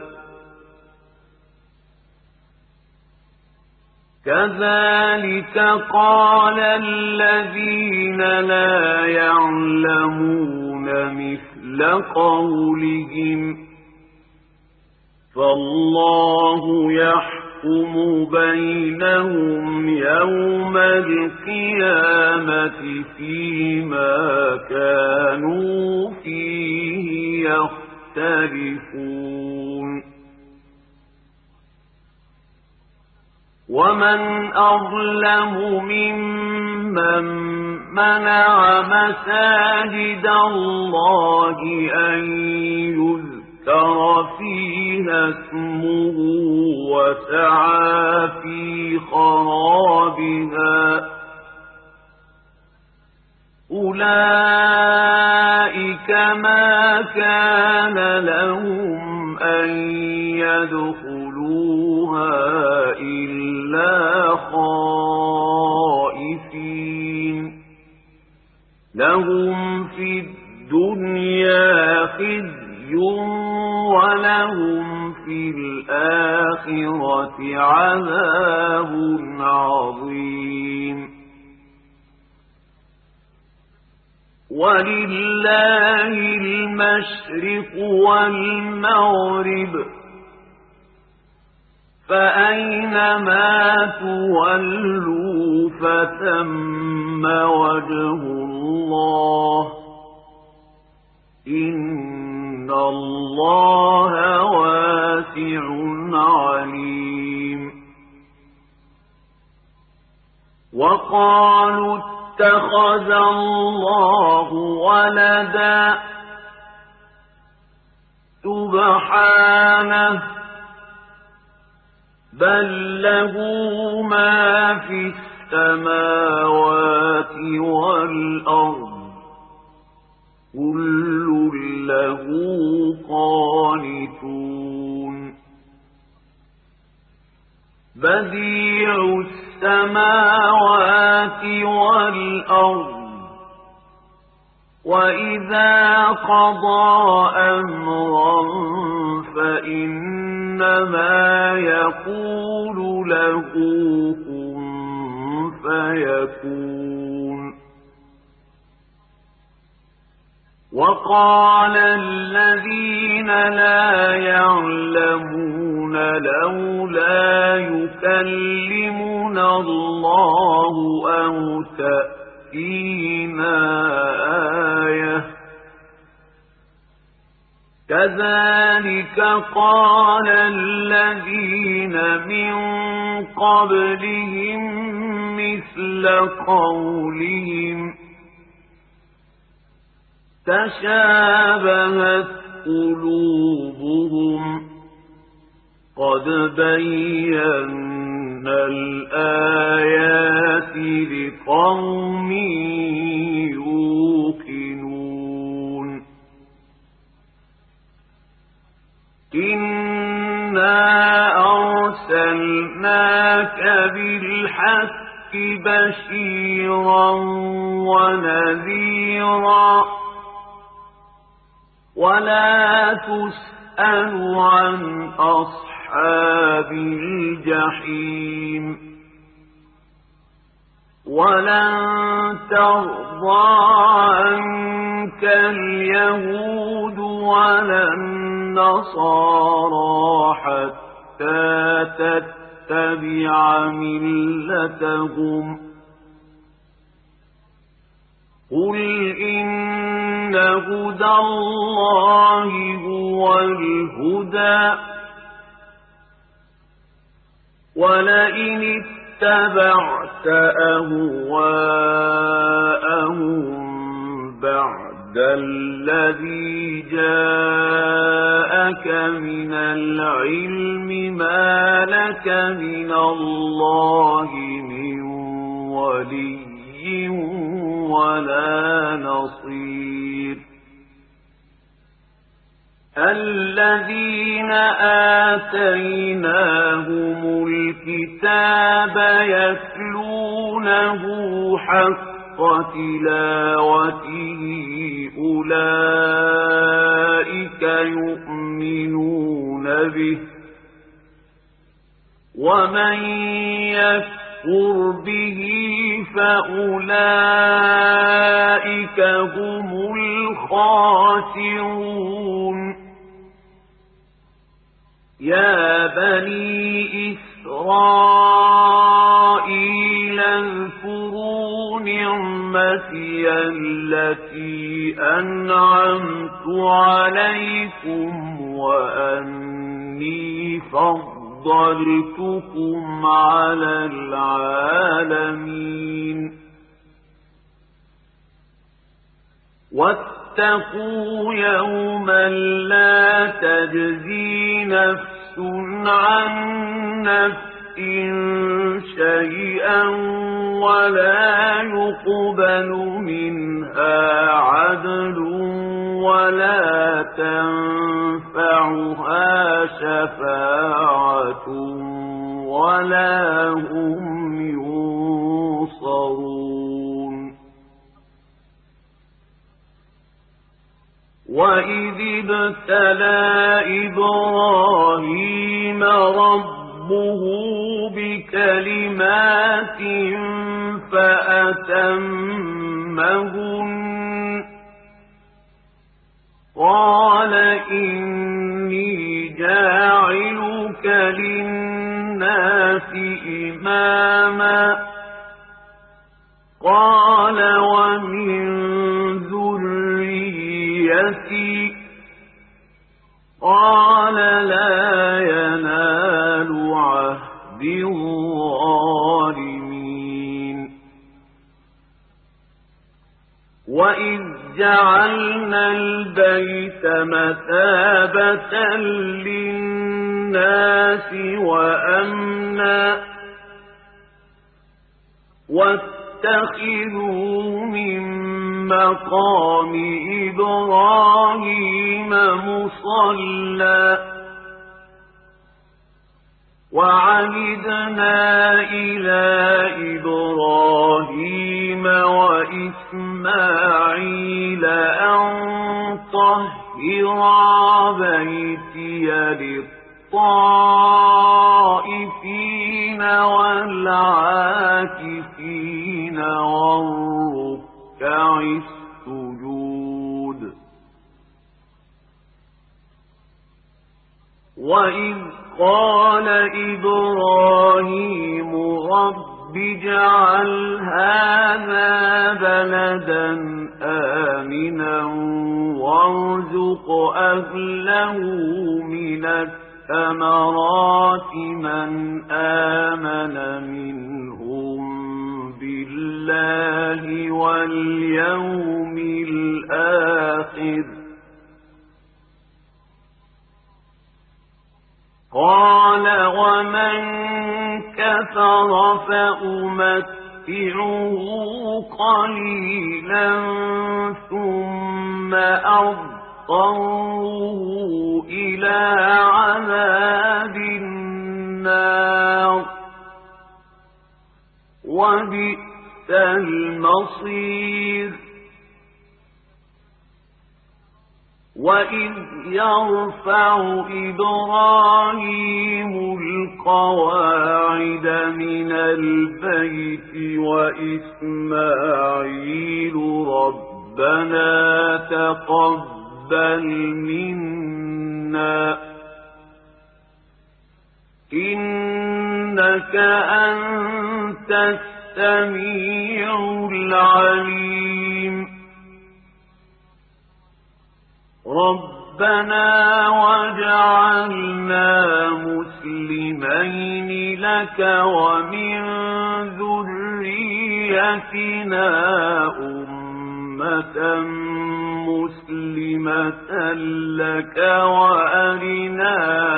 كذلك قال الذين لا يعلمون مثل قولهم فالله يحكم بينهم يوم القيامة فيما كانوا فيه يختلفون ومن أظلم ممن منع مساجد الله أن يذكر فيها اسمه وسعى في خرابها أولئك فما كان لهم أن يدخلوها إلا خائفين لهم في الدنيا خزي ولهم في الآخرة عذاب عظيم ولله المشرق والمغرب فأينما تولوا فثم وجه الله إن الله واسع عليم وقالوا اتخذ الله ولدا سبحانه بل له ما في السماوات والأرض كل له قانتون بديع السماوات والأرض وإذا قضى أمرا فإنما يقول له كن فيكون وقال الذين لا يعلمون لولا يكلمنا الله أو تأتينا آية كذلك قال الذين من قبلهم مثل قولهم تشابهت قلوبهم قد بينا الآيات لقوم يوقنون إنا أرسلناك بالحق بشيرا ونذيرا ولا تسأل عن أصحاب الجحيم ولن ترضى عنك اليهود ولا النصارى حتى تتبع ملتهم قل إن هدى الله هو الهدى ولئن اتبعت أهواءهم بعد الذي جاءك من العلم ما لك من الله من ولي ولا نصير الذين آتيناهم الكتاب يتلونه حق تلاوته أولئك يؤمنون به ومن يكفر به فأولئك هم الخاسرون يا بني إسرائيل اذكروا نعمتي التي أنعمت عليكم وأني فضلتكم على العالمين واتقوا يوما لا تجزي نفس عن نفس شيئا ولا يقبل منها عدل ولا تنفعها شفاعة ولا هم ينصرون وإذ ابتلى إبراهيم ربه بكلمات فأتمهن قال إني جاعلك للناس إماما قال ومن ذريتي قال لا ينال عهد الظالمين وإذ جعلنا البيت مثابة للناس وأمنا واتخذوا من مقام إبراهيم مصلى وعهدنا إلى إبراهيم وإسماعيل أن طهرا بيتي للطائفين والعاكفين والركع السجود وإذ قال إبراهيم رب اجعل هذا بلدا آمنا وارزق أهله من الثمرات من آمن منهم بالله واليوم الآخر قال ومن كفر فأمتعه قليلا ثم أضطره إلى عذاب النار وبئس المصير وإذ يرفع إبراهيم القواعد من البيت وإسماعيل ربنا تقبل منا إنك أنت السميع العليم ربنا وجعلنا مسلمين لك ومن ذريتنا أمة مسلمة لك وأرنا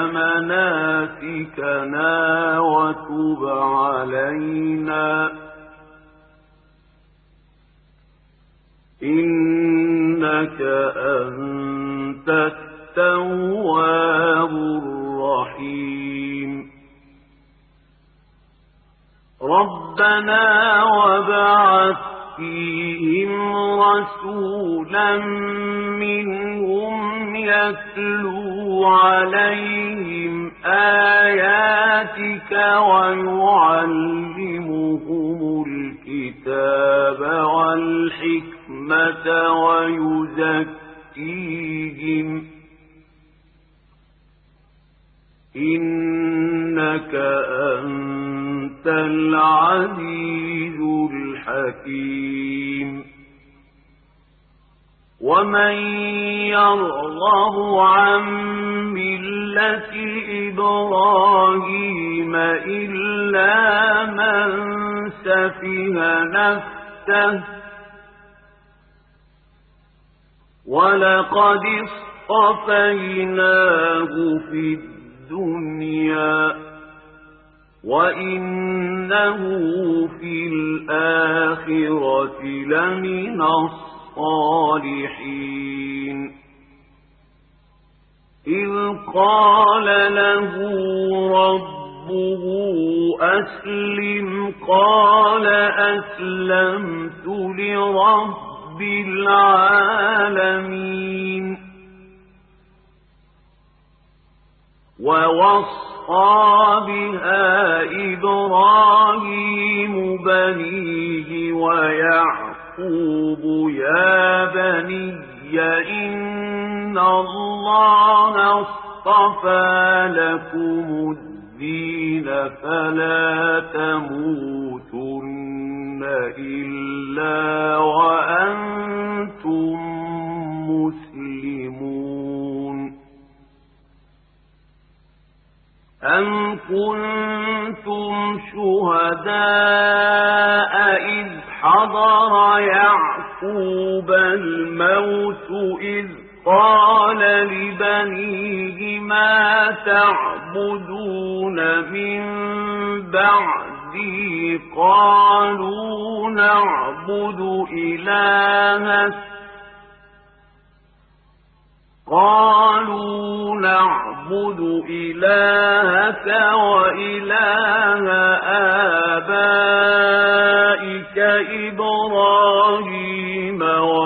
مناسكنا وتب علينا إنك أنت التواب الرحيم ربنا وابعث فيهم رسولا منهم يتلو عليهم آياتك ويعلمهم الكتاب والحكمة ويزكيهم إنك أنت العزيز الحكيم ومن يرغب عن ملة إبراهيم إلا من سفه نفسه ولقد اصطفيناه في الدنيا وإنه في الآخرة لمن الصالحين الصالحين إذ قال له ربه أسلم قال أسلمت لرب العالمين ووصى بها إبراهيم بنيه ويعقوب يا بني إن الله اصطفى لكم الدين فلا تموتن إلا وأنتم مسلمون أم كنتم شهداء إذ حضر يعقوب الموت إذ قال لبنيه ما تعبدون من بعدي قالوا نعبد إلهك قالوا نعبد إلهك وإله آبائك إبراهيم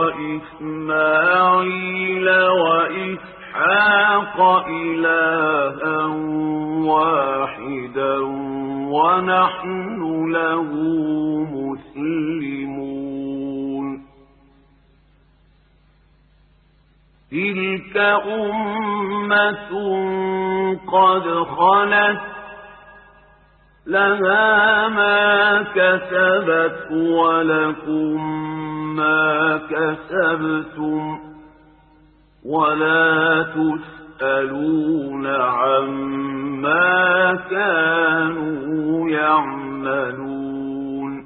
وإسماعيل وإسحاق إلها واحدا ونحن له مسلمون تلك أمة قد خلت لها ما كسبت ولكم ما كسبتم ولا تسألون عما كانوا يعملون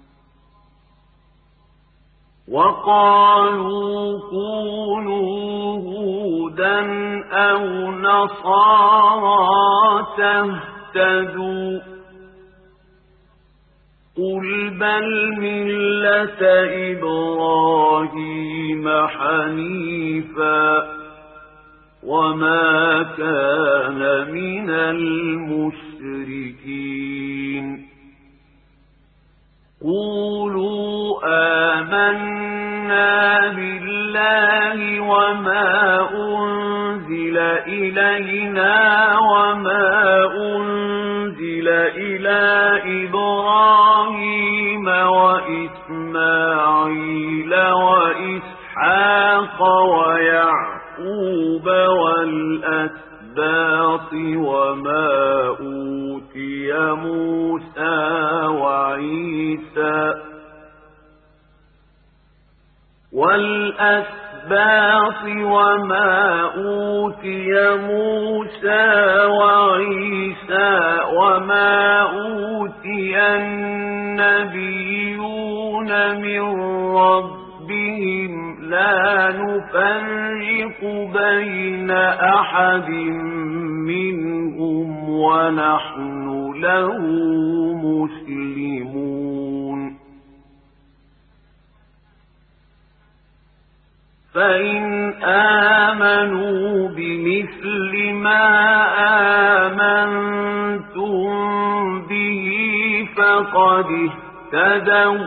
وقالوا كونوا هودا أو نصارى تهتدوا قل بل ملة إبراهيم حنيفا وما كان من المشركين قولوا آمنا بالله وما أنزل إلينا وما أنزل إلى إبراهيم وإسماعيل وإسحاق ويعقوب والأسباط وما أوتي موسى وعيسى والأسباط وما أوتي موسى وعيسى وما أوتي النبيون من ربهم لا نفرق بين أحد منهم ونحن له مسلمون فإن آمنوا بمثل ما آمنتم به فقد اهتدوا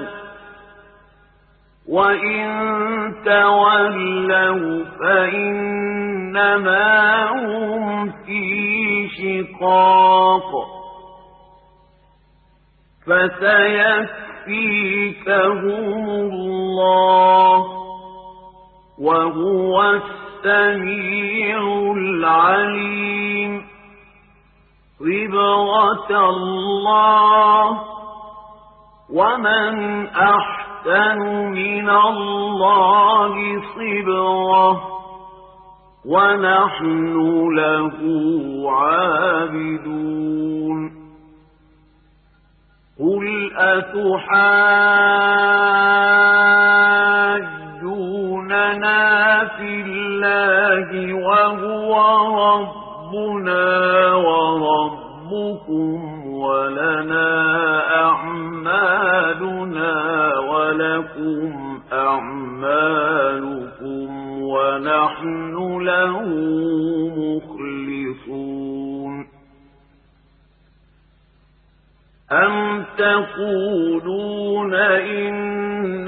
وإن تولوا فإنما هم في شقاق فسيكفيكهم الله وهو السميع العليم صبغة الله ومن أحسن من الله صبغة ونحن له عابدون قل أتحاجوننا في الله وهو ربنا وربكم ولنا أعمالنا ولكم أعمالكم ونحن له مخلصون أم تقولون إن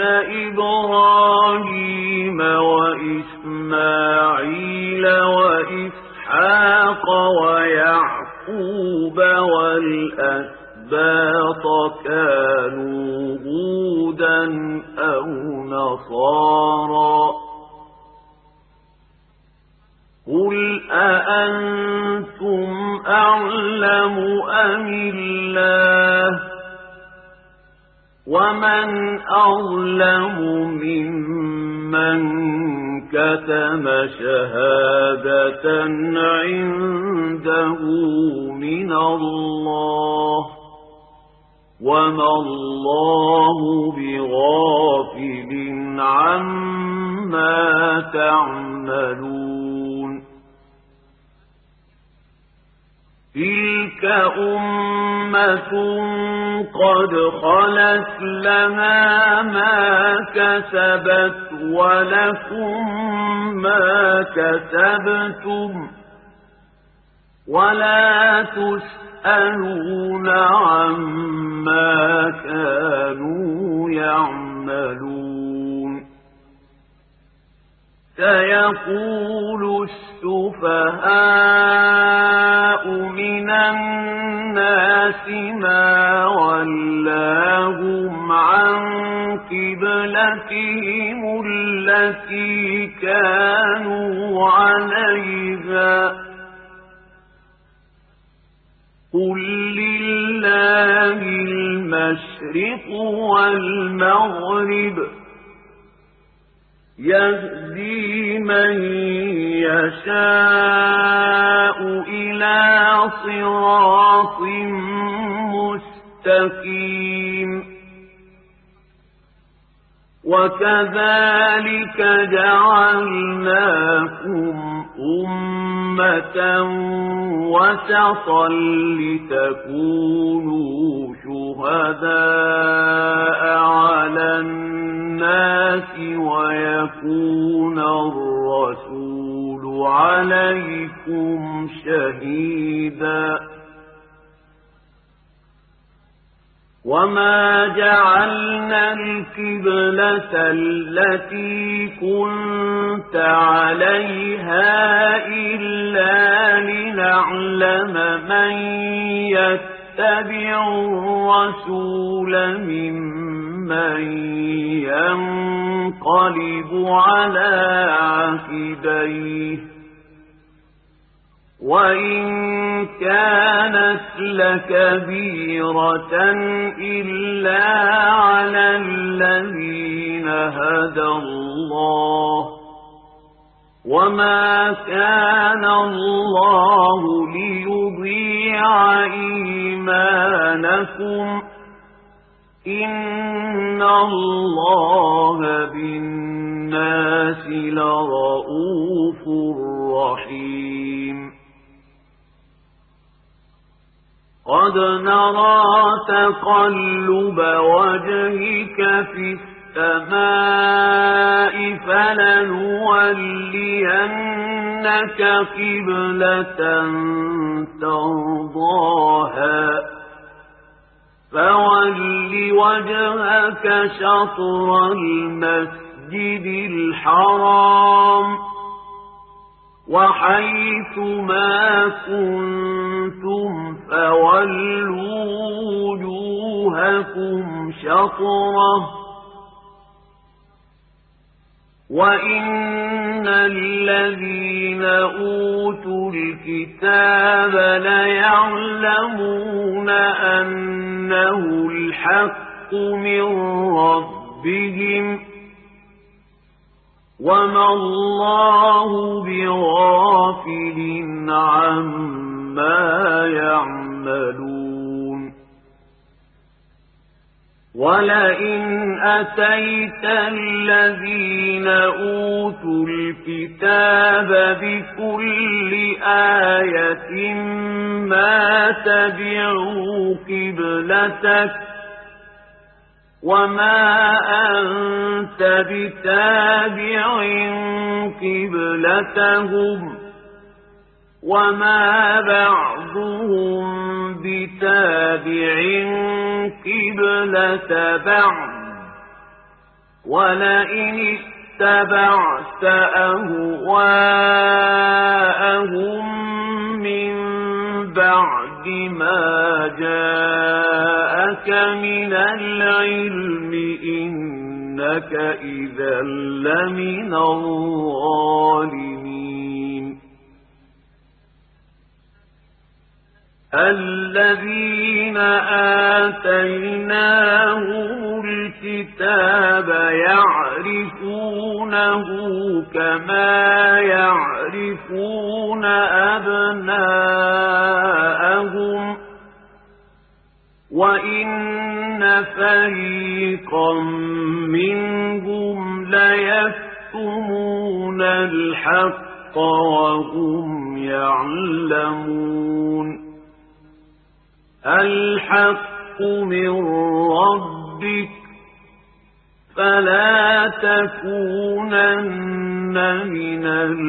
إبراهيم وإسماعيل وإسحاق ويعقوب والأسباط كانوا هودا أو نصارى قل أأنتم أعلم أم الله ومن أظلم ممن كتم شهادة عنده من الله وما الله بغافل عما تعملون تلك أمة قد خلت لها ما كسبت ولكم ما كسبتم ولا تسألون عما كانوا يعملون سيقول السفهاء من الناس ما ولاهم عن قبلتهم التي كانوا عليها قل لله المشرق والمغرب يهدي من يشاء إلى صراط مستقيم وكذلك جعلناكم أمة وسطا لتكونوا شهداء على الناس ويكون الرسول عليكم شهيدا وما جعلنا القبلة التي كنت عليها إلا لنعلم من يتبع الرسول ممن ينقلب على عقبيه وإن كانت لكبيرة إلا على الذين هدى الله وما كان الله ليضيع إيمانكم إن الله بالناس لرؤوف رحيم قد نرى تقلب وجهك في السماء فلنولينك قبلة ترضاها فول وجهك شطر المسجد الحرام وحيث ما كنتم فولوا وجوهكم شطره وإن الذين أوتوا الكتاب ليعلمون أنه الحق من ربهم وما الله بغافل عما يعملون ولئن أتيت الذين أوتوا الكتاب بكل آية ما تبعوا قبلتك وما أنت بتابع قبلتهم وما بعضهم بتابع قبلة بعض ولئن اتبعت أهواءهم من بعد ما جاءك من العلم إنك إذا لمن الظالمين الذين آتيناهم الكتاب يعرفونه كما يعرفون أبناءهم وإن فريقا منهم ليكتمون الحق وهم يعلمون الحق من ربك فلا تكونن من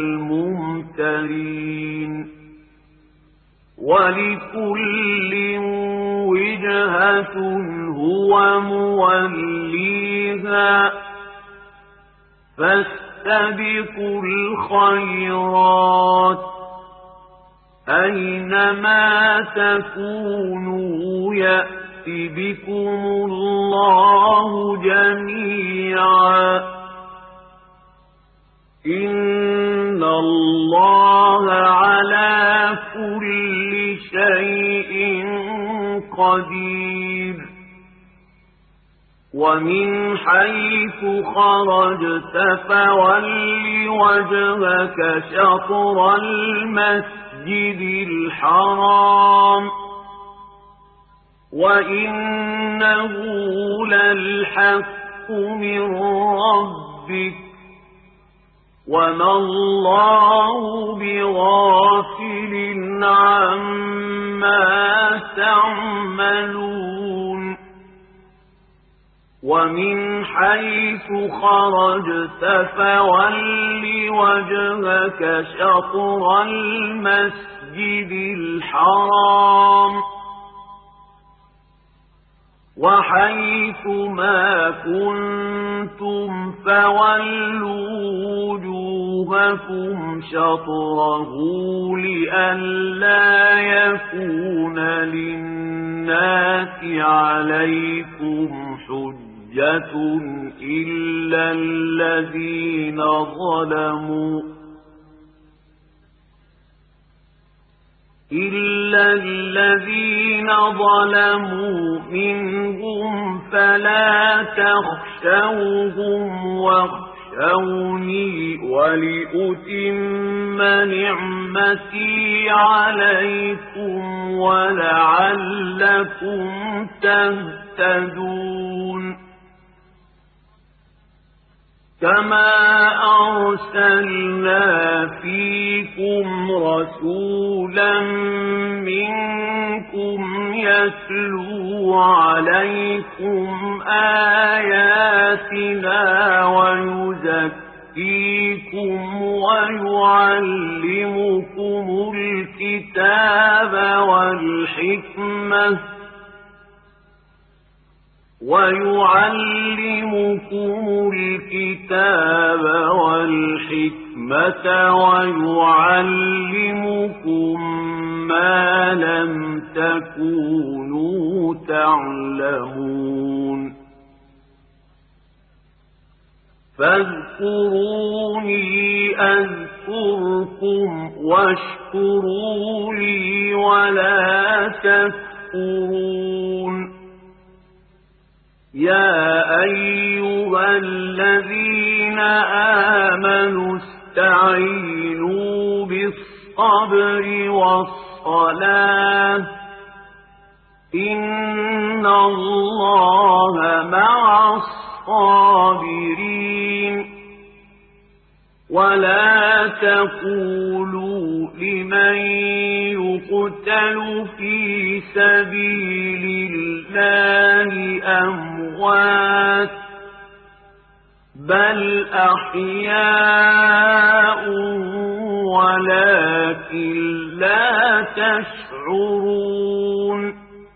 الممترين ولكل وجهة هو موليها فاستبقوا الخيرات أينما تكونوا يأت بكم الله جميعا إن الله على كل شيء قدير ومن حيث خرجت فول وجهك شطر المسجد الحرام وإنه للحق من ربك وما الله بغافل عما تعملون ومن حيث خرجت فول وجهك شطر المسجد الحرام وحيث ما كنتم فولوا وجوهكم شطره لئلا يكون للناس عليكم حجة إلا الذين ظلموا إلا الذين ظلموا منهم فلا تخشوهم واخشوني ولأتم نعمتي عليكم ولعلكم تهتدون كما أرسلنا فيكم رسولا منكم يتلو عليكم آياتنا ويزكيكم ويعلمكم الكتاب والحكمة ويعلمكم الكتاب والحكمة ويعلمكم ما لم تكونوا تعلمون فاذكروني أذكركم واشكروا لي ولا تكفرون يا أيها الذين آمنوا استعينوا بالصبر والصلاة إن الله مع الصابرين ولا تقولوا لمن يقتل في سبيل الله أموات بل أحياء ولكن لا تشعرون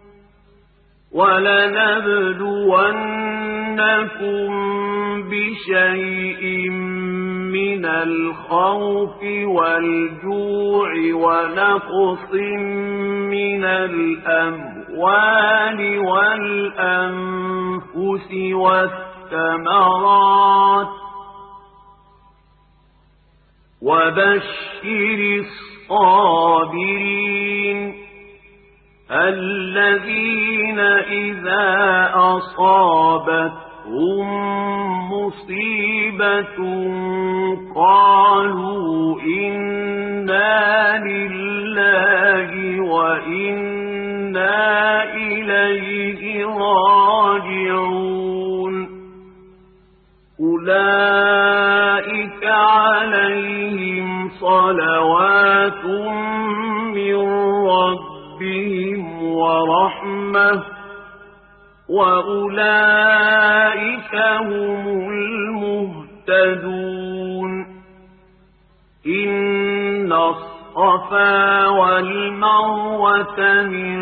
ولنبلونكم بشيء من الخوف والجوع ونقص من الأموال والأنفس والثمرات وبشر الصابرين الذين إذا أصابتهم مصيبة قالوا إنا لله وإنا إليه راجعون أولئك عليهم صلوات من ربهم ورحمة وأولئك هم المهتدون إن الصفا والمروة من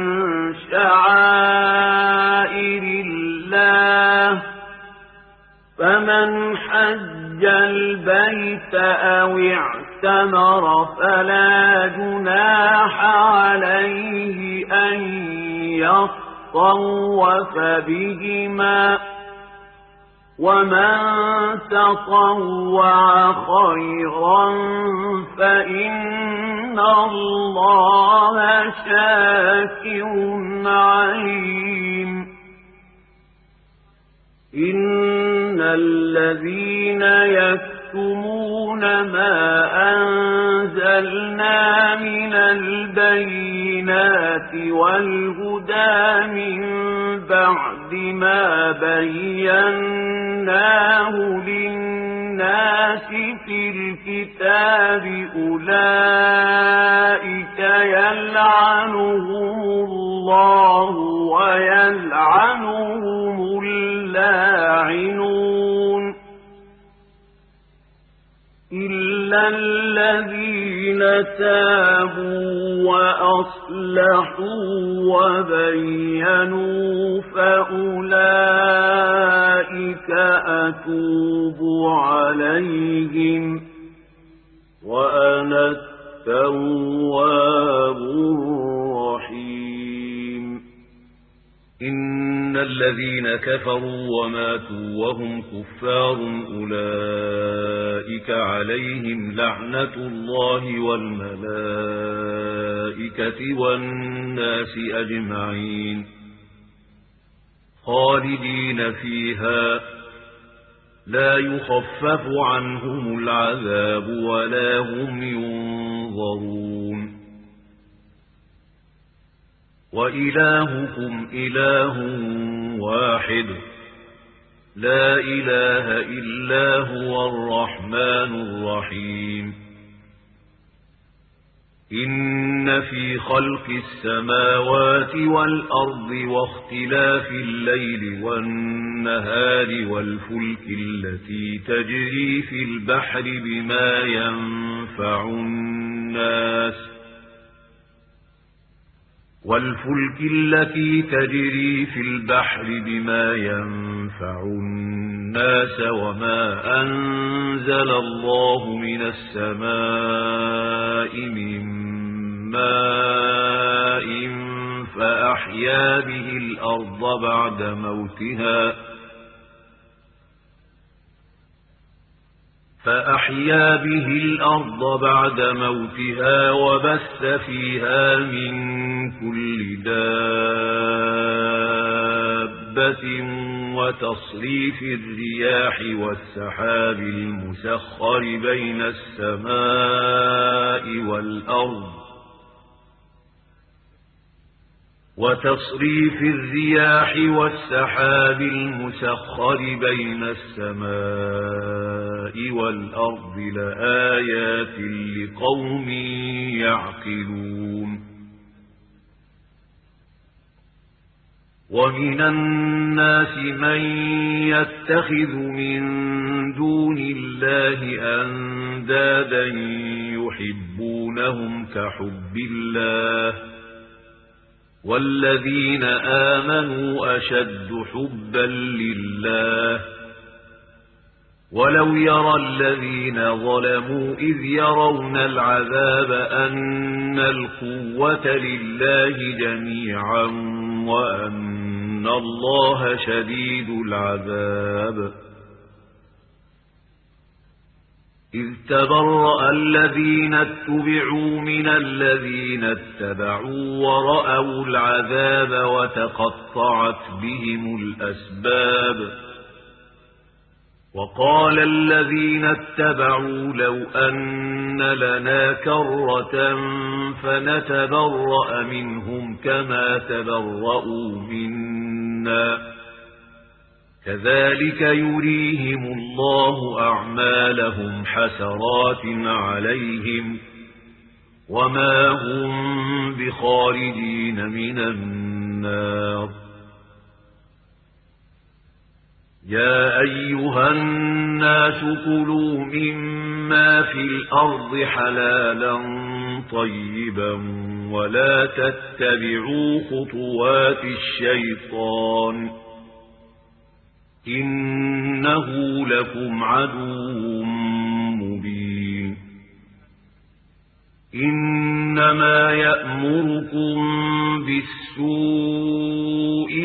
شعائر الله فمن حج البيت أو اعتمر فلا جناح عليه أن يطوف بهما ومن تطوع خيرا فإن الله شاكر عليم إن الذين يكتمون ما أنزلنا من البينات والهدى من بعد ما بيناه للناس في الكتاب أولئك يلعنهم الله ويلعنهم اللاعنون إلا الذين تابوا وأصلحوا وبينوا فأولئك أتوب عليهم وأنا التواب الرحيم إن الذين كفروا وماتوا وهم كفار أولئك عليهم لعنة الله والملائكة والناس أجمعين خالدين فيها لا يخفف عنهم العذاب ولا هم ينظرون وإلهكم إله واحد لا إله إلا هو الرحمن الرحيم إن في خلق السماوات والأرض واختلاف الليل والنهار والفلك التي تجري في البحر بما ينفع الناس والفلك التي تجري في البحر بما ينفع الناس وما أنزل الله من السماء من ماء فأحيا به الأرض بعد موتها فأحيا به الأرض بعد موتها وبث فيها من كل دابة وتصريف الرياح والسحاب المسخر بين السماء والأرض وتصريف الرياح والسحاب المسخر بين السماء والأرض لآيات لقوم يعقلون ومن الناس من يتخذ من دون الله أندادا يحبونهم كحب الله والذين آمنوا أشد حبا لله ولو يرى الذين ظلموا إذ يرون العذاب أن القوة لله جميعا وأن الله شديد العذاب إذ تبرأ الذين اتبعوا من الذين اتبعوا ورأوا العذاب وتقطعت بهم الأسباب وقال الذين اتبعوا لو أن لنا كرة فنتبرأ منهم كما تبرأوا منا كذلك يريهم الله أعمالهم حسرات عليهم وما هم بخارجين من النار يا أيها الناس كلوا مما في الأرض حلالا طيبا ولا تتبعوا خطوات الشيطان إنه لكم عدو مبين إنما يأمركم بالسوء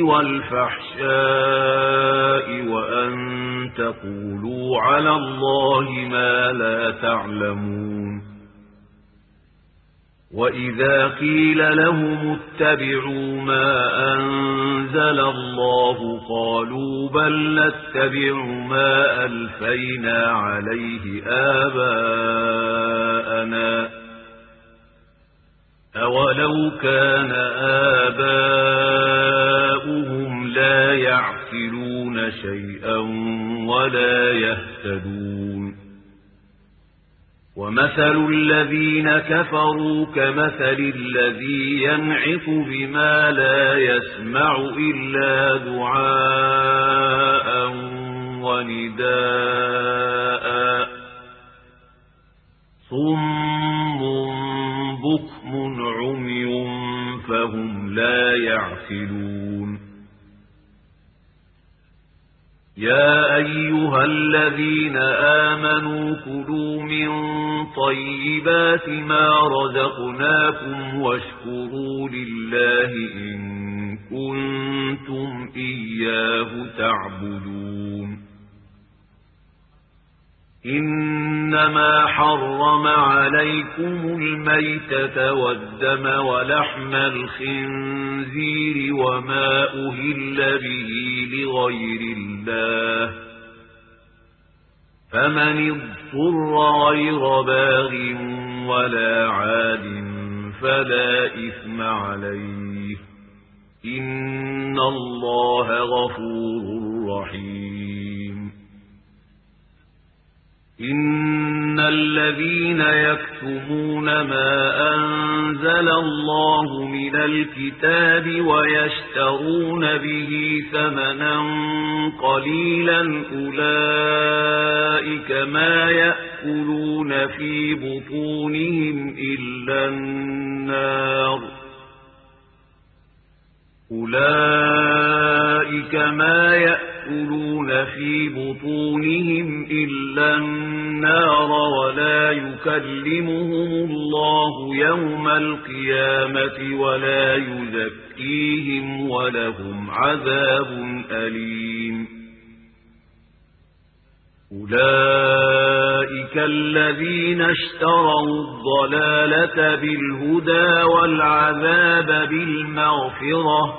والفحشاء وأن تقولوا على الله ما لا تعلمون وإذا قيل لهم اتبعوا ما أنزل الله قالوا بل نتبع ما ألفينا عليه آباءنا أولو كان آباؤهم لا يعقلون شيئا ولا يهتدون ومثل الذين كفروا كمثل الذي ينعق بما لا يسمع إلا دعاء ونداء صم بكم عمي فهم لا يعقلون يا أيها الذين آمنوا كلوا من طيبات ما رزقناكم واشكروا لله إن كنتم إياه تعبدون إنما حرم عليكم الميتة والدم ولحم الخنزير وما أهل به لغير الله فمن اضطر غير باغ ولا عاد فلا إثم عليه إن الله غفور رحيم إن الذين يكتمون ما أنزل الله من الكتاب ويشترون به ثمنا قليلا أولئك ما يأكلون في بطونهم إلا النار أولئك ما يأكلون في بطونهم إلا النار ولا يكلمهم الله يوم القيامة ولا يزكيهم ولهم عذاب أليم أولئك الذين اشتروا الضلالة بالهدى والعذاب بالمغفرة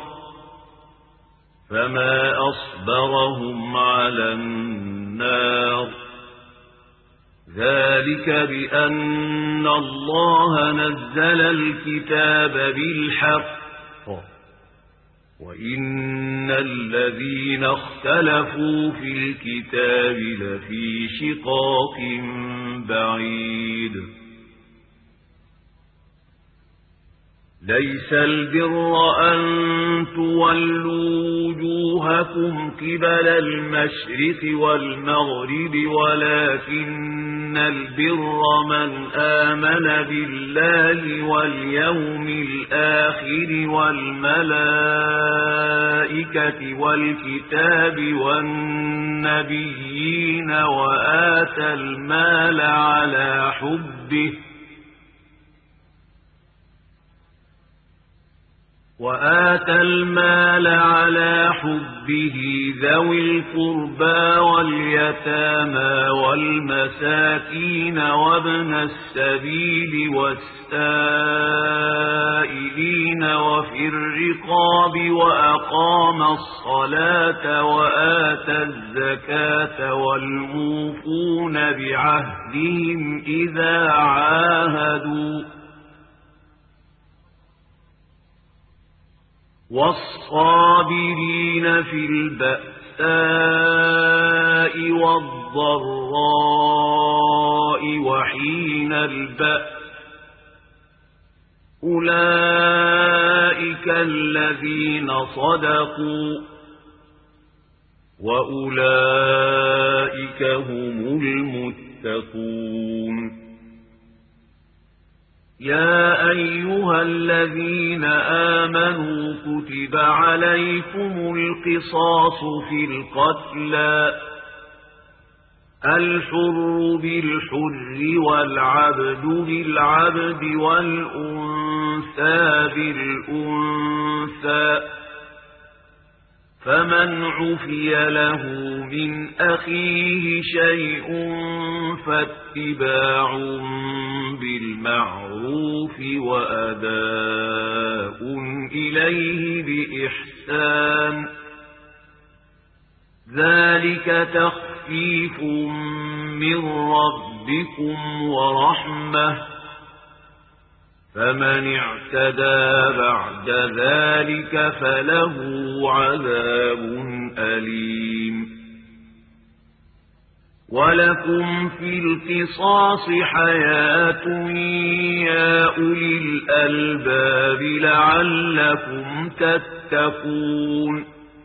فما أصبرهم على النار ذلك بأن الله نزل الكتاب بالحق وإن الذين اختلفوا في الكتاب لفي شقاق بعيد ليس البر أن تولوا وجوهكم قبل المشرق والمغرب ولكن البر من آمن بالله واليوم الآخر والملائكة والكتاب والنبيين وآتى المال على حبه وآتى المال على حبه ذوي القربى واليتامى والمساكين وابن السبيل والسائلين وفي الرقاب وأقام الصلاة وآتى الزكاة والموفون بعهدهم إذا عاهدوا والصابرين في البأساء والضراء وحين البأس أولئك الذين صدقوا وأولئك هم المتقون يا أيها الذين آمنوا كتب عليكم القصاص في القتلى الحر بالحر والعبد بالعبد والأنثى بالأنثى فمن عفي له من أخيه شيء فاتباع بالمعروف وأداء إليه بإحسان ذلك تخفيف من ربكم ورحمة فمن اعتدى بعد ذلك فله عذاب أليم ولكم في القصاص حياة يا أولي الألباب لعلكم تتقون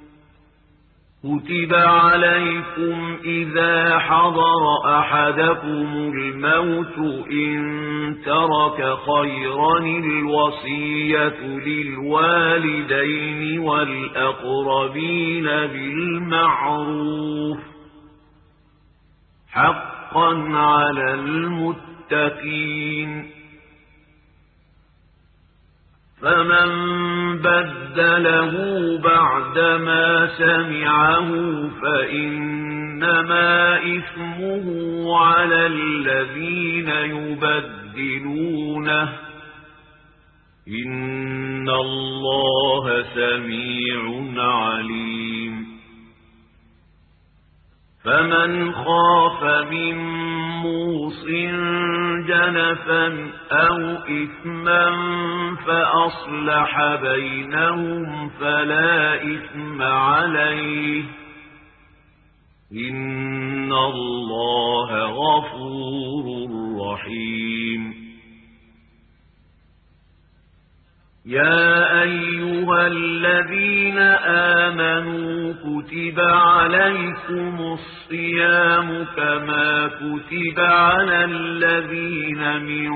كتب عليكم إذا حضر أحدكم الموت إن ترك خيرا الوصية للوالدين والأقربين بالمعروف حقا على المتقين فمن بدله بعدما سمعه فإنما إثمه على الذين يبدلونه إن الله سميع عليم فمن خاف من موص جنفا أو إثما فأصلح بينهم فلا إثم عليه إن الله غفور رحيم يا أيها الذين آمنوا كتب عليكم الصيام كما كتب على الذين من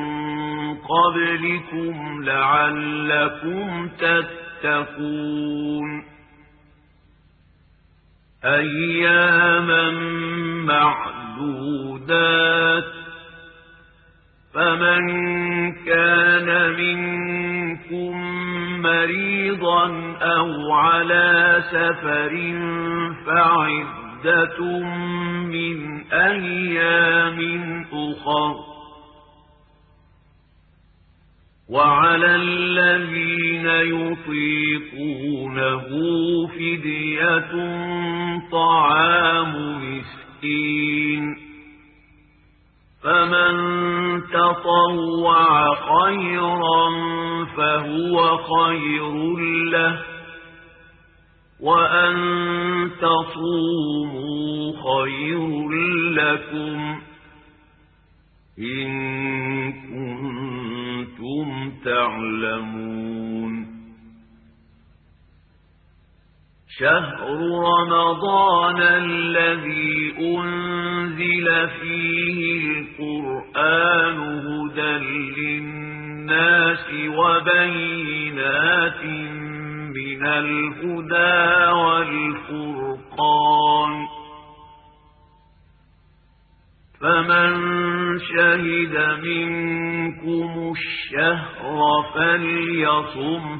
قبلكم لعلكم تتقون أياما معدودات فمن كان منكم مريضا أو على سفر فعدة من أيام أخر وعلى الذين يطيقونه فدية طعام مسكين فمن تطوع خيرا فهو خير له وأن تصوموا خير لكم إن كنتم تعلمون. شهر رمضان الذي أنزل فيه القرآن هدى للناس وبينات من الهدى والفرقان، فمن شهد منكم الشهر فليصمه،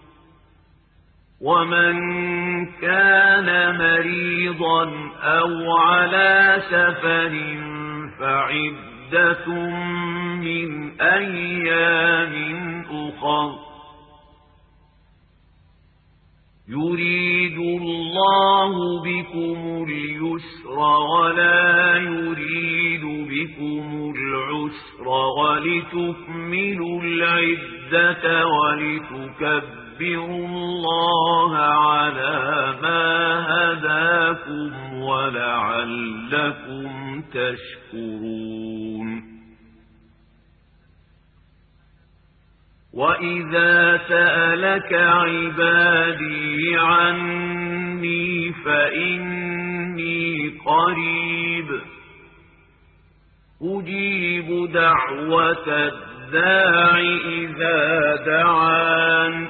ومن كان مريضا أو على سفر فعدة من أيام أخر. يريد الله بكم اليسر ولا يريد بكم العسر ولتكملوا العدة ولتكبروا الله على ما هداكم ولعلكم تشكرون. وإذا سألك عبادي عني فإني قريب أجيب دعوة الداع إذا دعان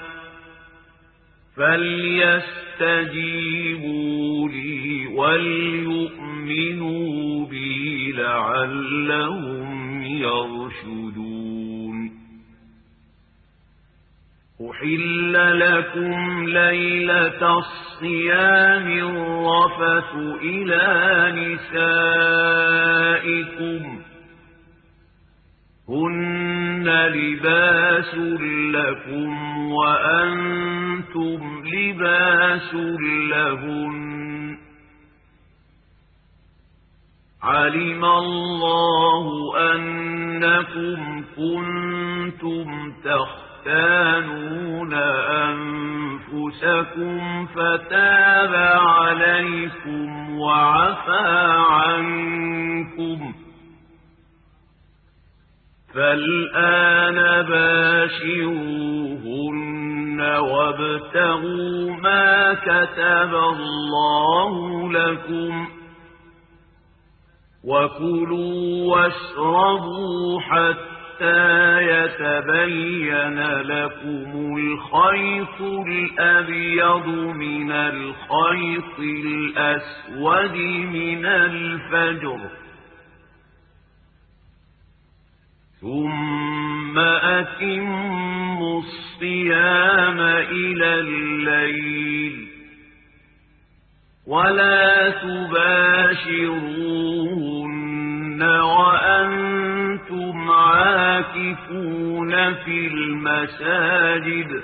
فليستجيبوا لي وليؤمنوا بي لعلهم يرشدون. أحل لكم ليلة الصيام الرفث إلى نسائكم هن لباس لكم وأنتم لباس لهن علم الله أنكم كنتم تختارون تختانون أنفسكم فتاب عليكم وعفى عنكم، فالآن باشروهن وابتغوا ما كتب الله لكم وكلوا واشربوا حتى حتى يتبين لكم الخيط الأبيض من الخيط الأسود من الفجر، ثم أتموا الصيام إلى الليل ولا تباشروهن وأنتم عاكفون في المساجد،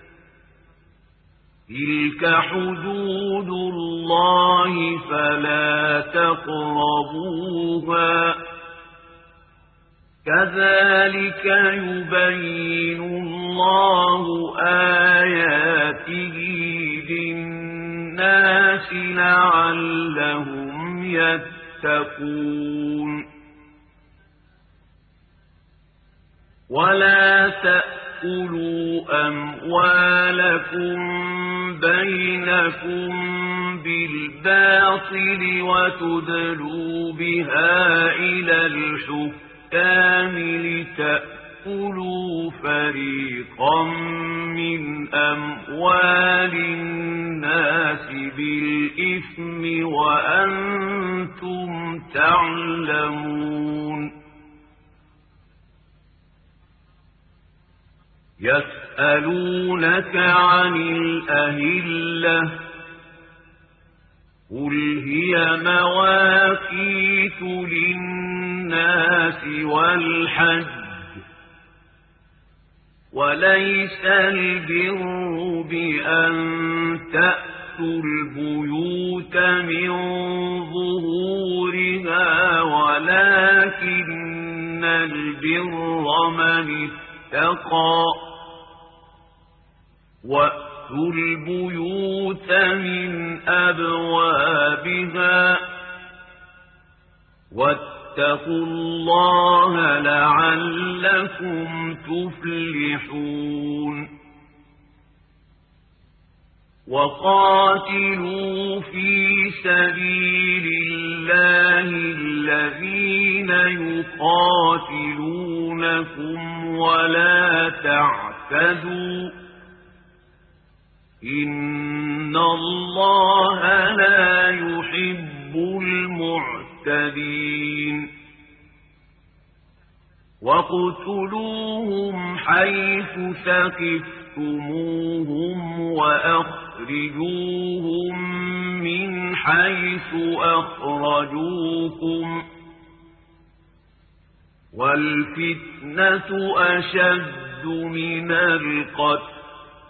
تلك حدود الله فلا تقربوها، كذلك يبين الله آياته للناس لعلهم يتقون. ولا تأكلوا أموالكم بينكم بالباطل وتدلوا بها إلى الحكام لتأكلوا فريقا من أموال الناس بالإثم وأنتم تعلمون. يسألونك عن الأهلة قل هي مواقيت للناس والحج وليس البر بأن تأتوا البيوت من ظهورها ولكن البر من اتقى وأتوا وَأْتُوا الْبُيُوتَ مِنْ أَبْوَابِهَا وَاتَّقُوا اللَّهَ لَعَلَّكُمْ تُفْلِحُونَ وَقَاتِلُوا فِي سَبِيلِ اللَّهِ الَّذِينَ يُقَاتِلُونَكُمْ وَلَا تَعْتَدُوا إِنَّ اللَّهَ لَا يُحِبُّ الْمُعْتَدِينَ وَاقْتُلُوهُمْ حَيْثُ ثَقِفْتُمُوهُمْ وَأَخْرِجُوهُمْ مِنْ حَيْثُ أَخْرَجُوكُمْ وَالْفِتْنَةُ أَشَدُّ مِنَ الْقَتْلِ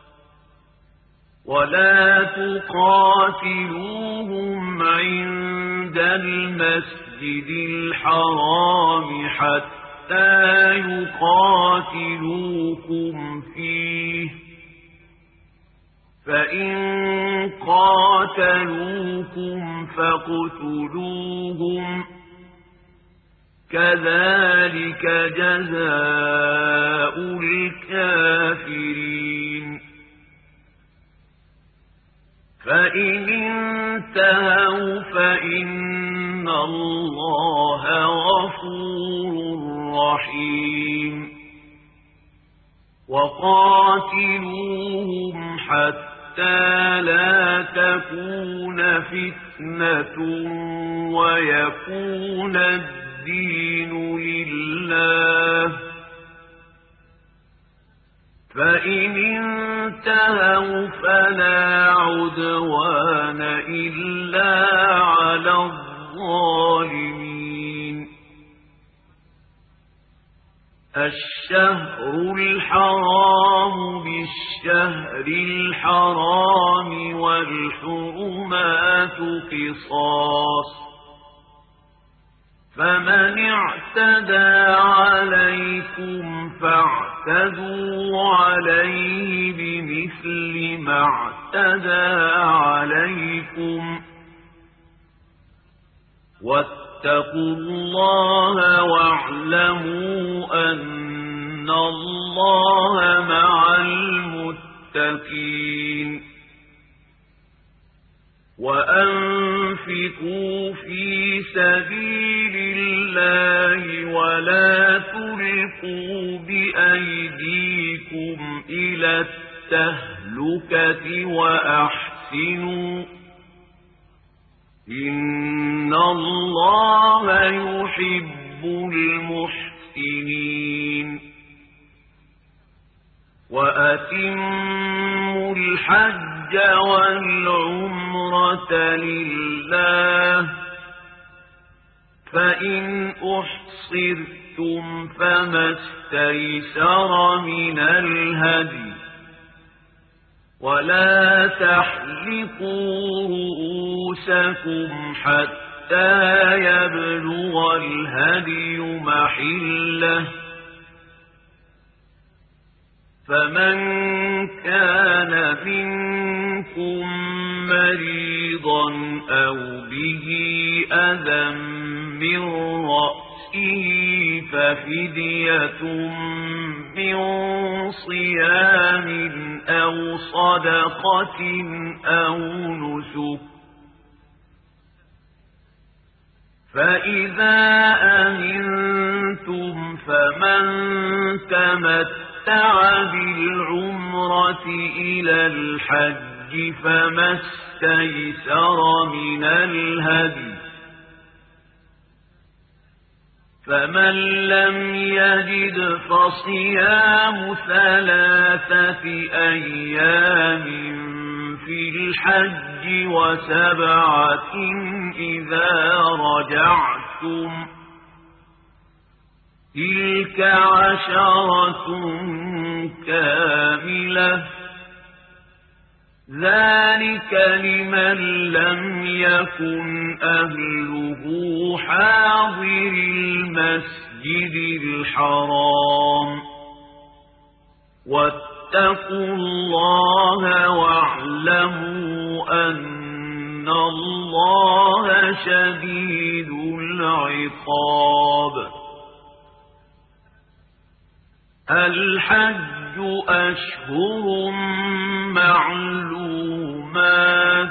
وَلَا تُقَاتِلُوهُمْ عِندَ الْمَسْجِدِ الْحَرَامِ حَتَّى يُقَاتِلُوكُمْ فِيهِ فَإِن قَاتَلُوكُمْ فَاقْتُلُوهُمْ كَذَلِكَ جَزَاءُ الْكَافِرِينَ فَإِنِ انتهوا فَإِنَّ اللَّهَ غَفُورٌ رَّحِيمٌ وَقَاتِلُوهُمْ حَتَّى لَا تَكُونَ فِتْنَةٌ وَيَكُونَ الدِّينُ لِلَّهِ فَإِنِ انتهوا فَلَا عُدْوَانَ إِلَّا عَلَى الظَّالِمِينَ الشَّهْرُ الْحَرَامُ بِالشَّهْرِ الْحَرَامِ وَالْحُرُمَاتُ قِصَاصٌ فَمَنِ اعْتَدَى عَلَيْكُمْ فَاعْتَدُوا عَلَيْهِ بِمِثْلِ مَا اعْتَدَى عَلَيْكُمْ وَاتَّقُوا اللَّهَ وَاعْلَمُوا أَنَّ اللَّهَ مَعَ الْمُتَّقِينَ وَأَنفِقُوا فِي سَبِيلِ اللَّهِ وَلَا تُلْقُوا بِأَيْدِيكُمْ إِلَى التَّهْلُكَةِ وَأَحْسِنُوا إِنَّ اللَّهَ يُحِبُّ الْمُحْسِنِينَ وَأَتِمُّوا الْحَجَّ وَالْعُمْرَةَ لِلَّهِ فَإِنْ أُحْصِرْتُمْ فَمَا اسْتَيْسَرَ مِنَ الْهَدْيِ وَلَا تَحْلِقُوا رُءُوسَكُمْ حَتَّى يَبْلُغَ الْهَدْيُ مَحِلَّهُ فَمَنْ كَانَ مِنكُم مَّرِيضًا أَوْ بِهِ أَذًى مِّن رَّأْسِهِ فَفِدْيَةٌ مِّن صِيَامٍ أَوْ صَدَقَةٍ أَوْ نُسُكٍ فَإِذَا أَمِنتُمْ فَمَن تَمَتَّعَ بِالْعُمْرَةِ إِلَى الْحَجِّ فَمَا اسْتَيْسَرَ مِنَ الْهَدْيِ فَمَن لَّمْ يَجِدْ فَصِيَامُ ثَلَاثَةِ أَيَّامٍ فِي الْحَجِّ وَسَبْعَةٍ إِذَا رَجَعْتُمْ تِلْكَ عَشَرَةٌ كَامِلَةٌ ذَلِكَ لِمَن لَّمْ يَكُنْ أَهْلُهُ حَاضِرِي الْمَسْجِدِ الْحَرَامِ واتقوا الله واعلموا أن الله شديد العقاب. الحج أشهر معلومات،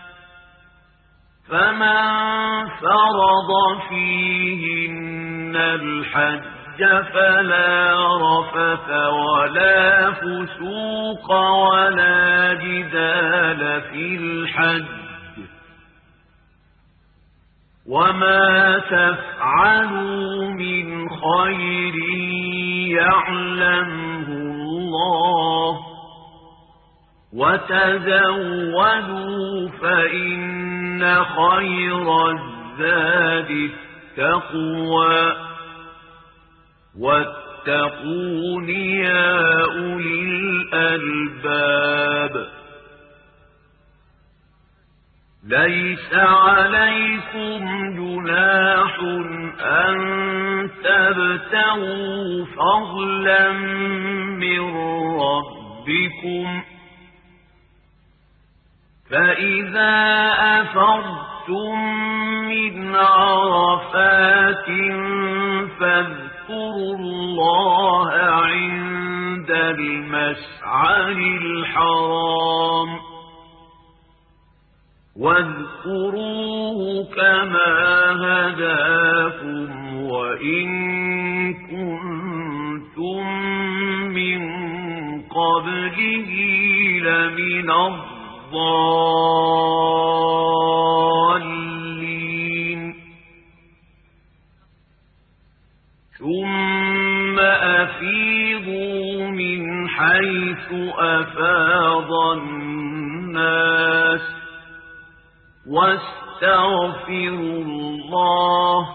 فمن فرض فيهن الحج فلا رفث ولا فسوق ولا جدال في الحج، وما تفعلوا من خير يعلمه الله، وتزودوا فإن خير الزاد التقوى، واتقون يا أولي الألباب. ليس عليكم جناح أن تبتغوا فضلا من ربكم، فإذا أفضتم من عرفات فاذكروا الله عند المشعر الحرام، واذكروه كما هداكم وإن كنتم من قبله لمن الضالين. ثم أفيضوا من حيث أفاض الناس واستغفروا الله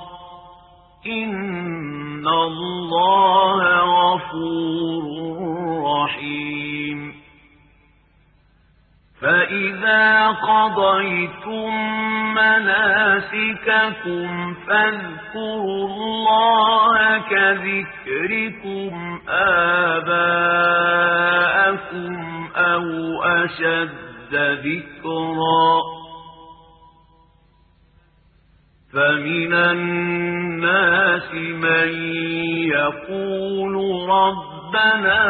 إن الله غفور رحيم. فإذا قضيتم مناسككم فاذكروا الله كذكركم آباءكم أو أشد ذكرا، فمن الناس من يقول ربنا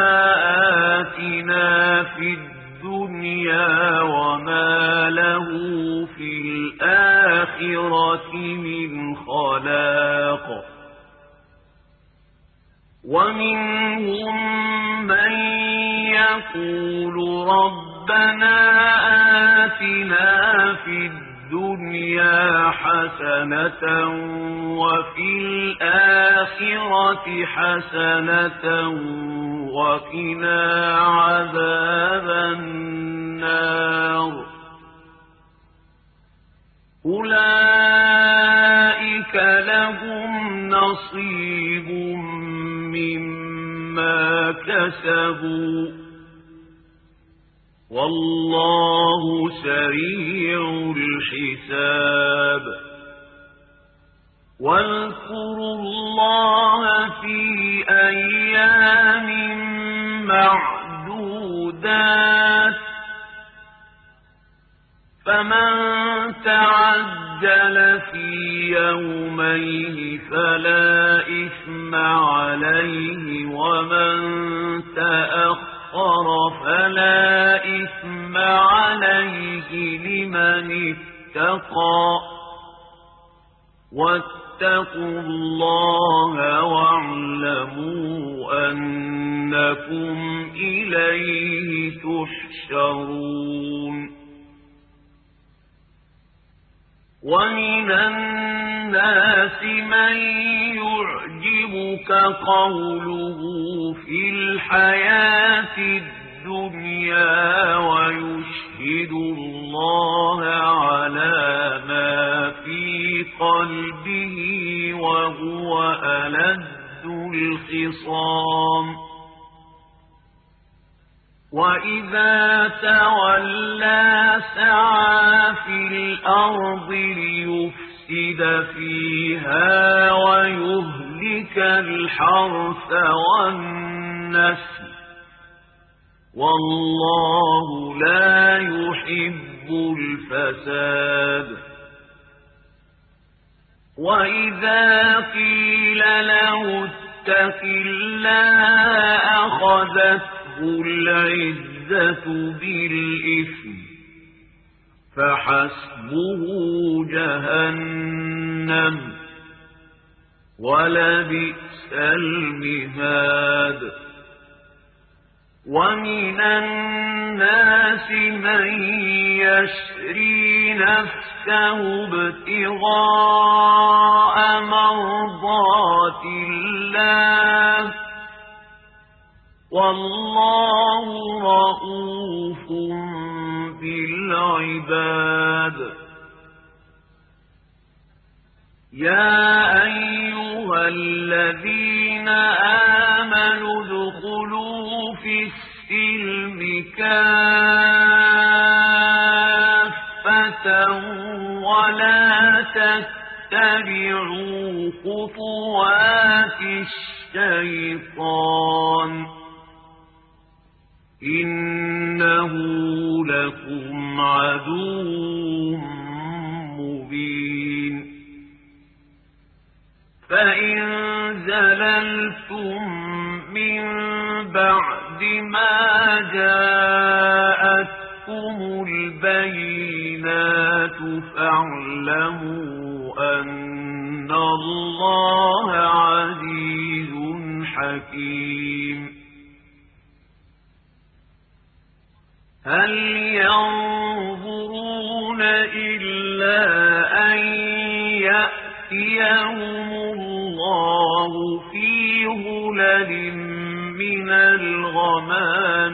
آتنا في الدنيا وما له في الآخرة من خلاق، ومنهم من يقول ربنا آتنا في الدنيا حسنة وفي الآخرة حسنة وقنا عذاب النار. أولئك لهم نصيب مما كسبوا والله سريع الحساب. واذكروا الله في أيام معدودات، فمن تعجل في يومين فلا إثم عليه، ومن تأخر فلا إثم عليه لمن اتقى، واتقوا الله واعلموا أنكم إليه تحشرون. ومن الناس من يعجبك قوله في الحياة الدنيا ويشهد الله على ما في قلبه وهو ألد الخصام. وإذا تولى سعى في الأرض ليفسد فيها ويهلك الحرث والنسل والله لا يحب الفساد. وإذا قيل له اتق الله أخذته العزة بالإثم فحسبه جهنم ولبئس المهاد. ومن الناس من يشري نفسه ابتغاء مرضات الله والله رؤوف بالعباد. يا أيها الذين آمنوا ادخلوا في السلم كافة ولا تتبعوا خطوات الشيطان إنه لكم عدو مبين. فإن زللتم من بعد ما جاءتكم البينات فاعلموا أن الله عزيز حكيم. هل ينظرون إلا أن يأتيهم الله في ظلل من الغمام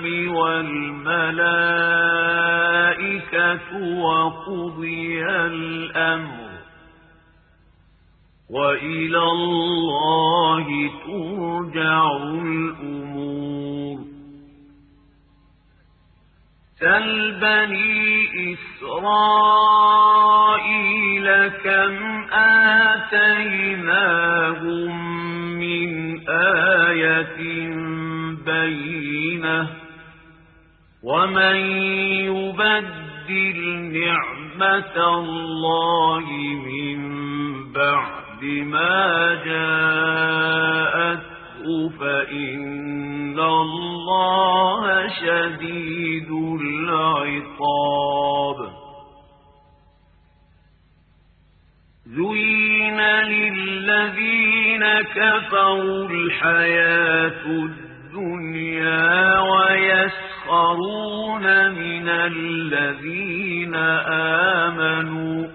والملائكة وقضي الأمر وإلى الله ترجع الأمور. سل بني إسرائيل كم آتيناهم من آية بينة ومن يبدل نعمة الله من بعد ما جاءته فإن الله شديد العقاب. زين للذين كفروا الحياة الدنيا ويسخرون من الذين آمنوا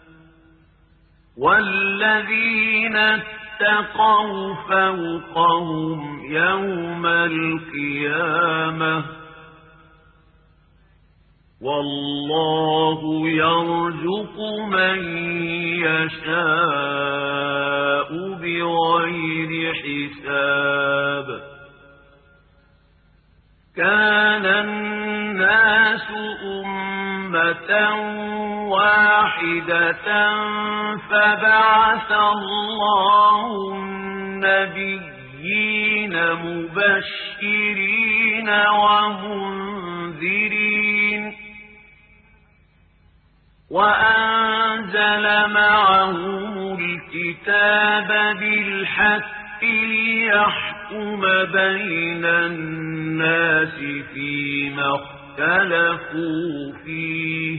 والذين اتقوا فوقهم يوم القيامة والله يرزق من يشاء بغير حساب. كان الناس أمة واحدة فبعث الله النبيين مبشرين ومنذرين وأنزل معهم الكتاب بالحق ليحكم بين الناس فيما اختلفوا فيه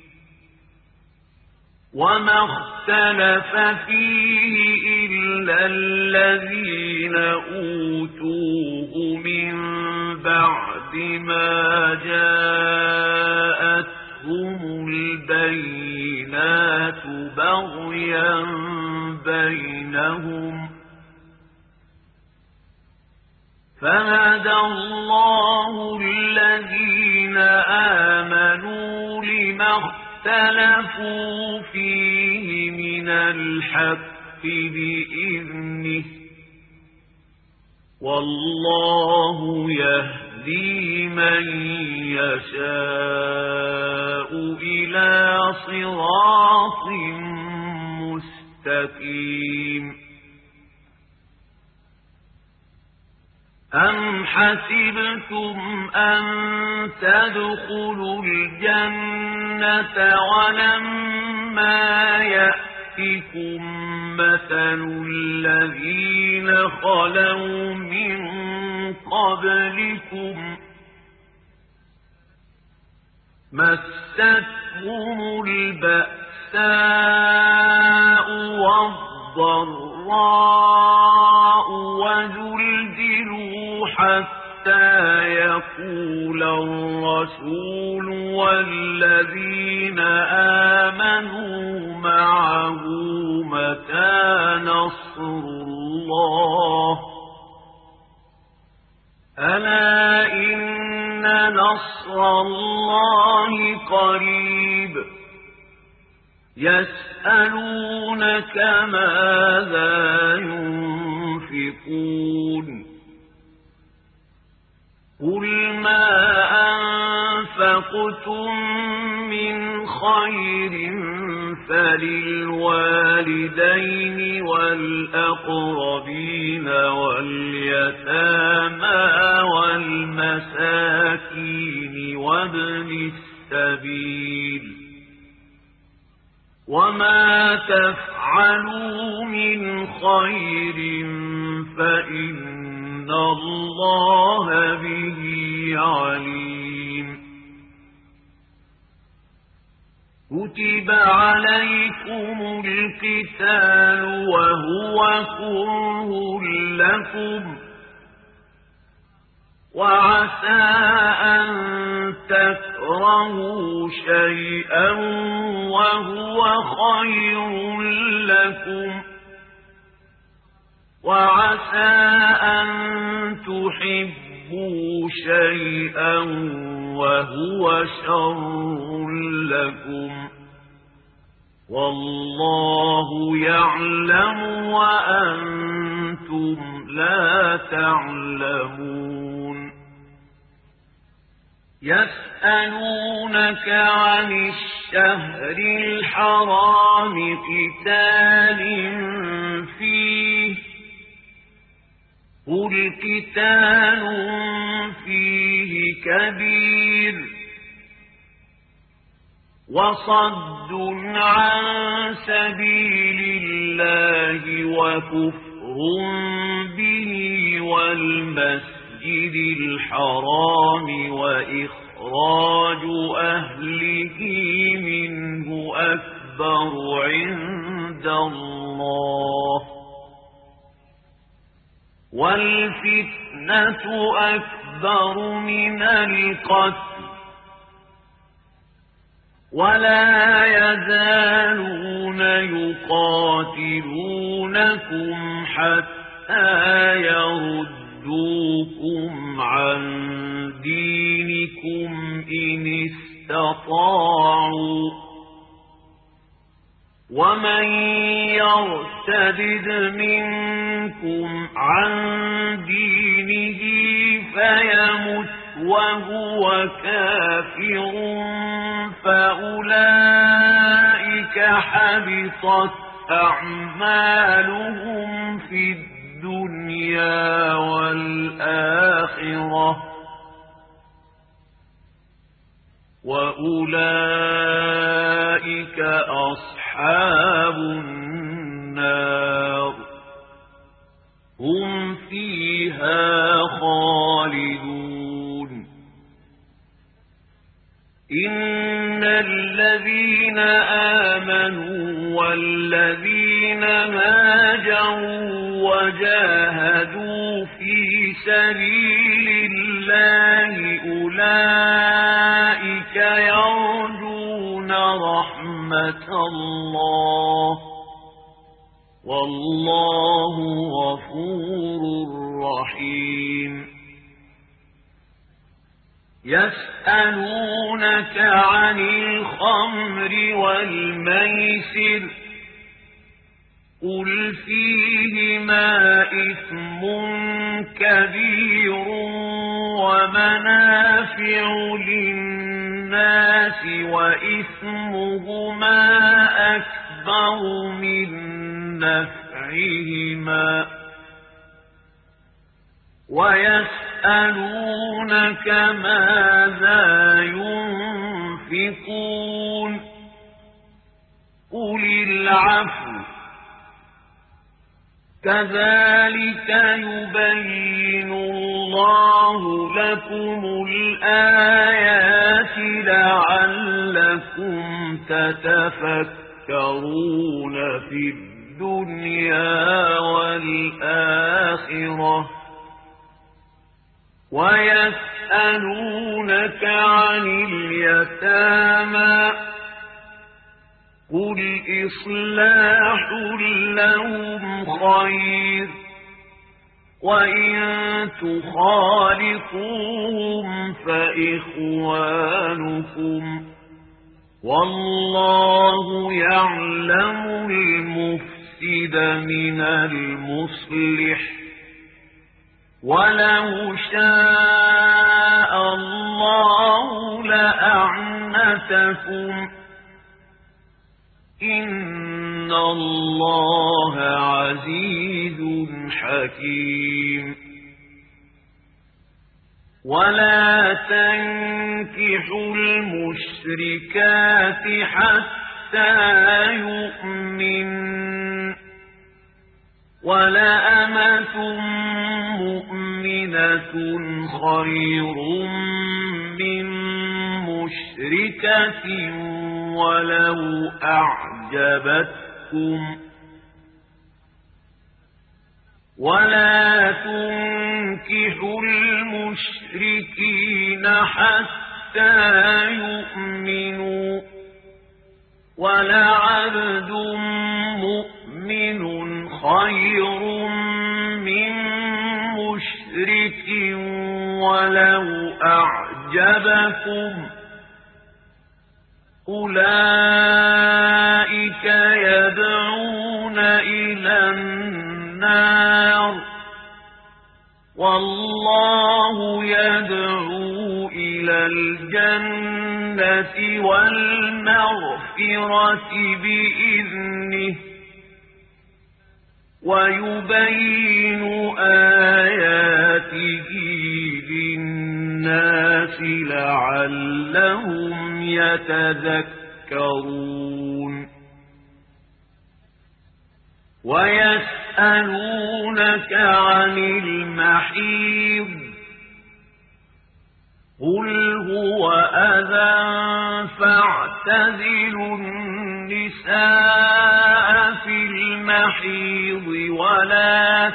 وما اختلف فيه إلا الذين أوتوه من بعد ما جاءتهم البينات بغيا بينهم فهدى الله الذين آمنوا لما اختلفوا فيه من الحق بإذنه والله يهدي من يشاء إلى صراط مستقيم. أَمْ حَسِبْتُمْ أَن تَدْخُلُوا الْجَنَّةَ وَلَمَّا يَأْتِكُم مَّثَلُ الَّذِينَ خَلَوْا مِن قَبْلِكُمْ مَسَّتْهُمُ الْبَأْسَاءُ وَالضَّرَّاءُ وَزُلْزِلُوا حَتَّىٰ يَقُولَ الرَّسُولُ وَالَّذِينَ آمَنُوا مَعَهُ مَتَىٰ نَصْرُ اللَّهِ ۗ أَلَا إِنَّ نَصْرَ اللَّهِ قَرِيبٌ يَسْأَلُونَكَ مَاذَا يُنفِقُونَ قُلْ مَا أَنفَقْتُم مِّنْ خَيْرٍ فَلِلْوَالِدَيْنِ وَالْأَقْرَبِينَ وَالْيَتَامَىٰ وَالْمَسَاكِينِ وَابْنِ السَّبِيلِ ۗ وَمَا تَفْعَلُوا مِنْ خَيْرٍ فَإِنَّ اللَّهَ بِهِ عَلِيمٌ كُتِبَ عَلَيْكُمُ الْقِتَالُ وَهُوَ كُرْهٌ لَّكُمْ ۖ وَعَسَىٰ أَن تَكْرَهُوا شَيْئًا وَهُوَ خَيْرٌ لَّكُمْ ۖ وَعَسَىٰ أَن تُحِبُّوا شَيْئًا وَهُوَ شَرٌّ لَّكُمْ ۗ وَاللَّهُ يَعْلَمُ وَأَنتُمْ لَا تَعْلَمُونَ يَسْأَلُونَكَ عَنِ الشَّهْرِ الْحَرَامِ قِتَالٍ فِيهِ ۖ قُلْ قِتَالٌ فِيهِ كَبِيرٌ وَصَدٌّ عَن سَبِيلِ اللَّهِ وَكُفْرٌ بِهِ وَالْمَسْجِدِ الْحَرَامِ وَإِخْرَاجُ أَهْلِهِ مِنْهُ أَكْبَرُ عِندَ اللَّهِ ۗ وَالْفِتْنَةُ أَكْبَرُ مِنَ الْقَتْلِ ۗ وَلَا يَزَالُونَ يُقَاتِلُونَكُمْ حَتَّىٰ يَرُدُّوكُمْ عَن دِينِكُمْ إِنِ اسْتَطَاعُوا ۚ وَمَن يَرْتَدِدْ مِنكُمْ عَن دِينِهِ فَيَمُتْ وَهُوَ كَافِرٌ فَأُولَٰئِكَ حَبِطَتْ أَعْمَالُهُمْ فِي الدُّنْيَا وَالْآخِرَةِ ۖ وَأُولَٰئِكَ أَصْحَابُ النَّارِ ۖ هُمْ فِيهَا خَالِدُونَ إِنَّ الَّذِينَ آمَنُوا وَالَّذِينَ هَاجَرُوا وَجَاهَدُوا فِي سَبِيلِ اللَّهِ أُولَٰئِكَ يَرْجُونَ رَحْمَةَ اللَّهِ ۗ وَاللَّهُ غَفُورٌ رَّحِيمٌ يَسْأَلُونَكَ عَنِ الْخَمْرِ وَالْمَيْسِرِ ۖ قُلْ فِيهِمَا إِثْمٌ كَبِيرٌ وَمَنَافِعُ لِلنَّاسِ وَإِثْمُهُمَا أَكْبَرُ مِن نَّفْعِهِمَا ۗ ويسألونك ماذا ينفقون قل العفو كذلك يبين الله لكم الآيات لعلكم تتفكرون في الدنيا والآخرة ويسألونك عن اليتامى قل إصلاح لهم خير وإن تخالطوهم فإخوانكم والله يعلم المفسد من المصلح ولو شاء الله لأعنتكم إن الله عزيز حكيم ولا تنكحوا المشركات حتى يؤمن ولأمة مؤمنة خير من مشركة ولو أعجبتكم ولا تنكحوا المشركين حتى يؤمنوا ولعبد مؤمن خير من مشرك ولو أعجبكم أولئك يدعون إلى النار والله يدعو إلى الجنة والمغفرة بإذنه ويبين آياته للناس لعلهم يتذكرون ويسألونك عن المحيض قل هو أذى فاعتزلوا النساء في المحيض ولا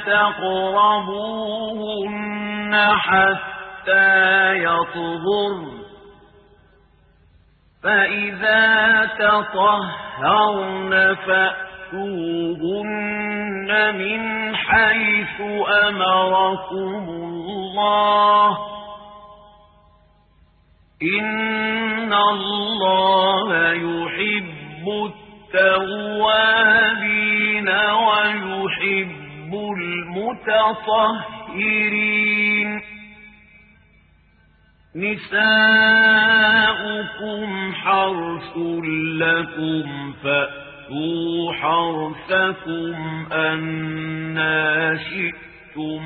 تقربوهن حتى يطهرن فإذا تطهرن فأتوهن من حيث أمركم الله إن الله يحب التوابين ويحب المتطهرين نساؤكم حرث لكم فأتوا حرثكم أنى شئتم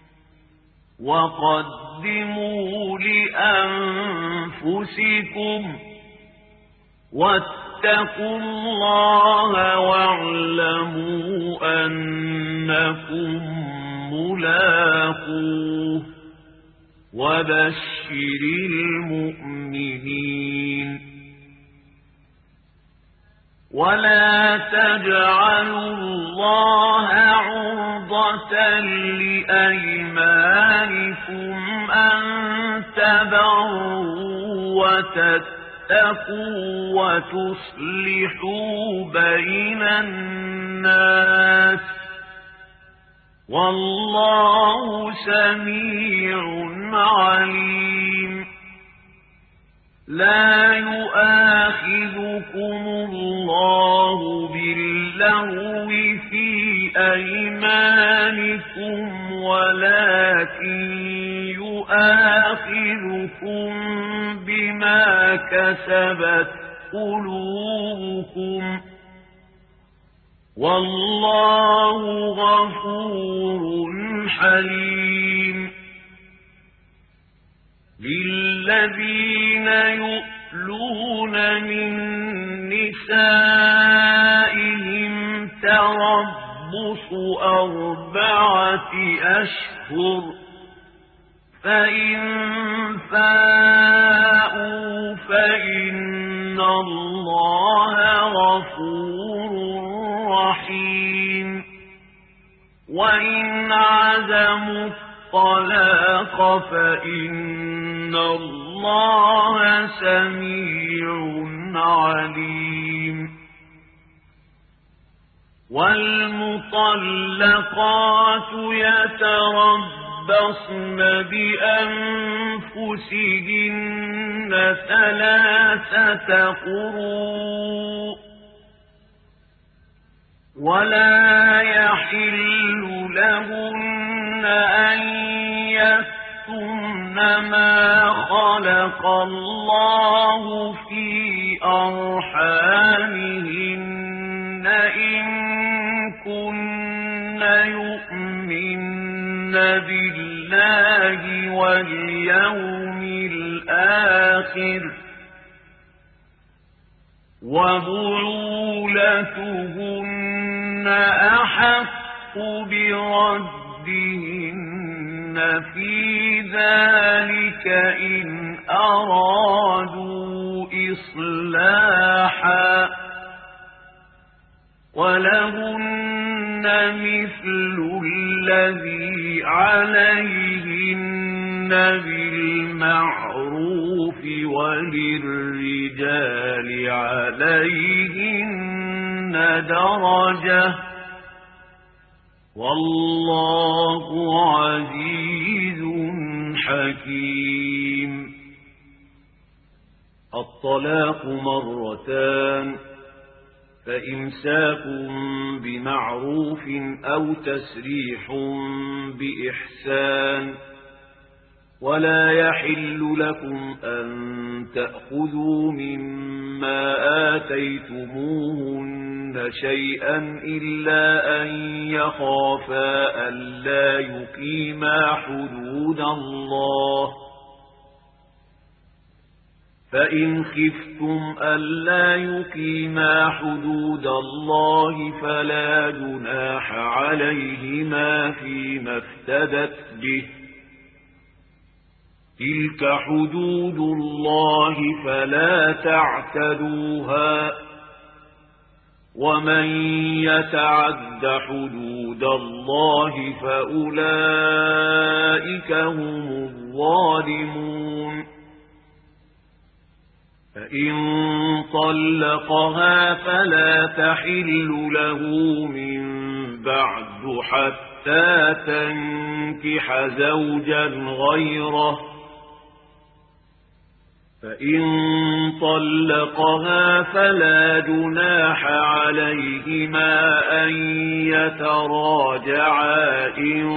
وقدموا لأنفسكم واتقوا الله واعلموا أنكم ملاقوه وبشر المؤمنين ولا تجعلوا الله عرضة لأيمانكم أن تبروا وتتقوا وتصلحوا بين الناس والله سميع عليم لا يؤاخذكم الله باللغو في أيمانكم ولكن يؤاخذكم بما كسبت قلوبكم والله غفور حليم والذين يؤلون من نسائهم تربص أربعة أشهر فإن فاءوا فإن الله غفور رحيم وإن عزموا الطلاق فإن الله سميع عليم والمطلقات يتربصن بأنفسهن ثلاثة قروء ولا يحل لهن أن يكتمن ما خلق الله في أرحامهن إن كن يؤمن بالله واليوم الآخر وبعولتهن أحق بردهن في ذلك إن أرادوا إصلاحا ولهن مثل الذي عليهن بالمعروف وللرجال عليهن درجة والله عزيز حكيم. الطلاق مرتان فإمساك بمعروف أو تسريح بإحسان ولا يحل لكم أن تأخذوا مما آتيتموهن شيئا إلا أن يخافا ألا يقيما حدود الله فإن خفتم ألا يقيما حدود الله فلا جناح عليهما فيما افتدت به تلك حدود الله فلا تعتدوها ومن يتعد حدود الله فأولئك هم الظالمون. فإن طلقها فلا تحل له من بعد حتى تنكح زوجا غيره فإن طلقها فلا جناح عليهما أن يتراجعا إن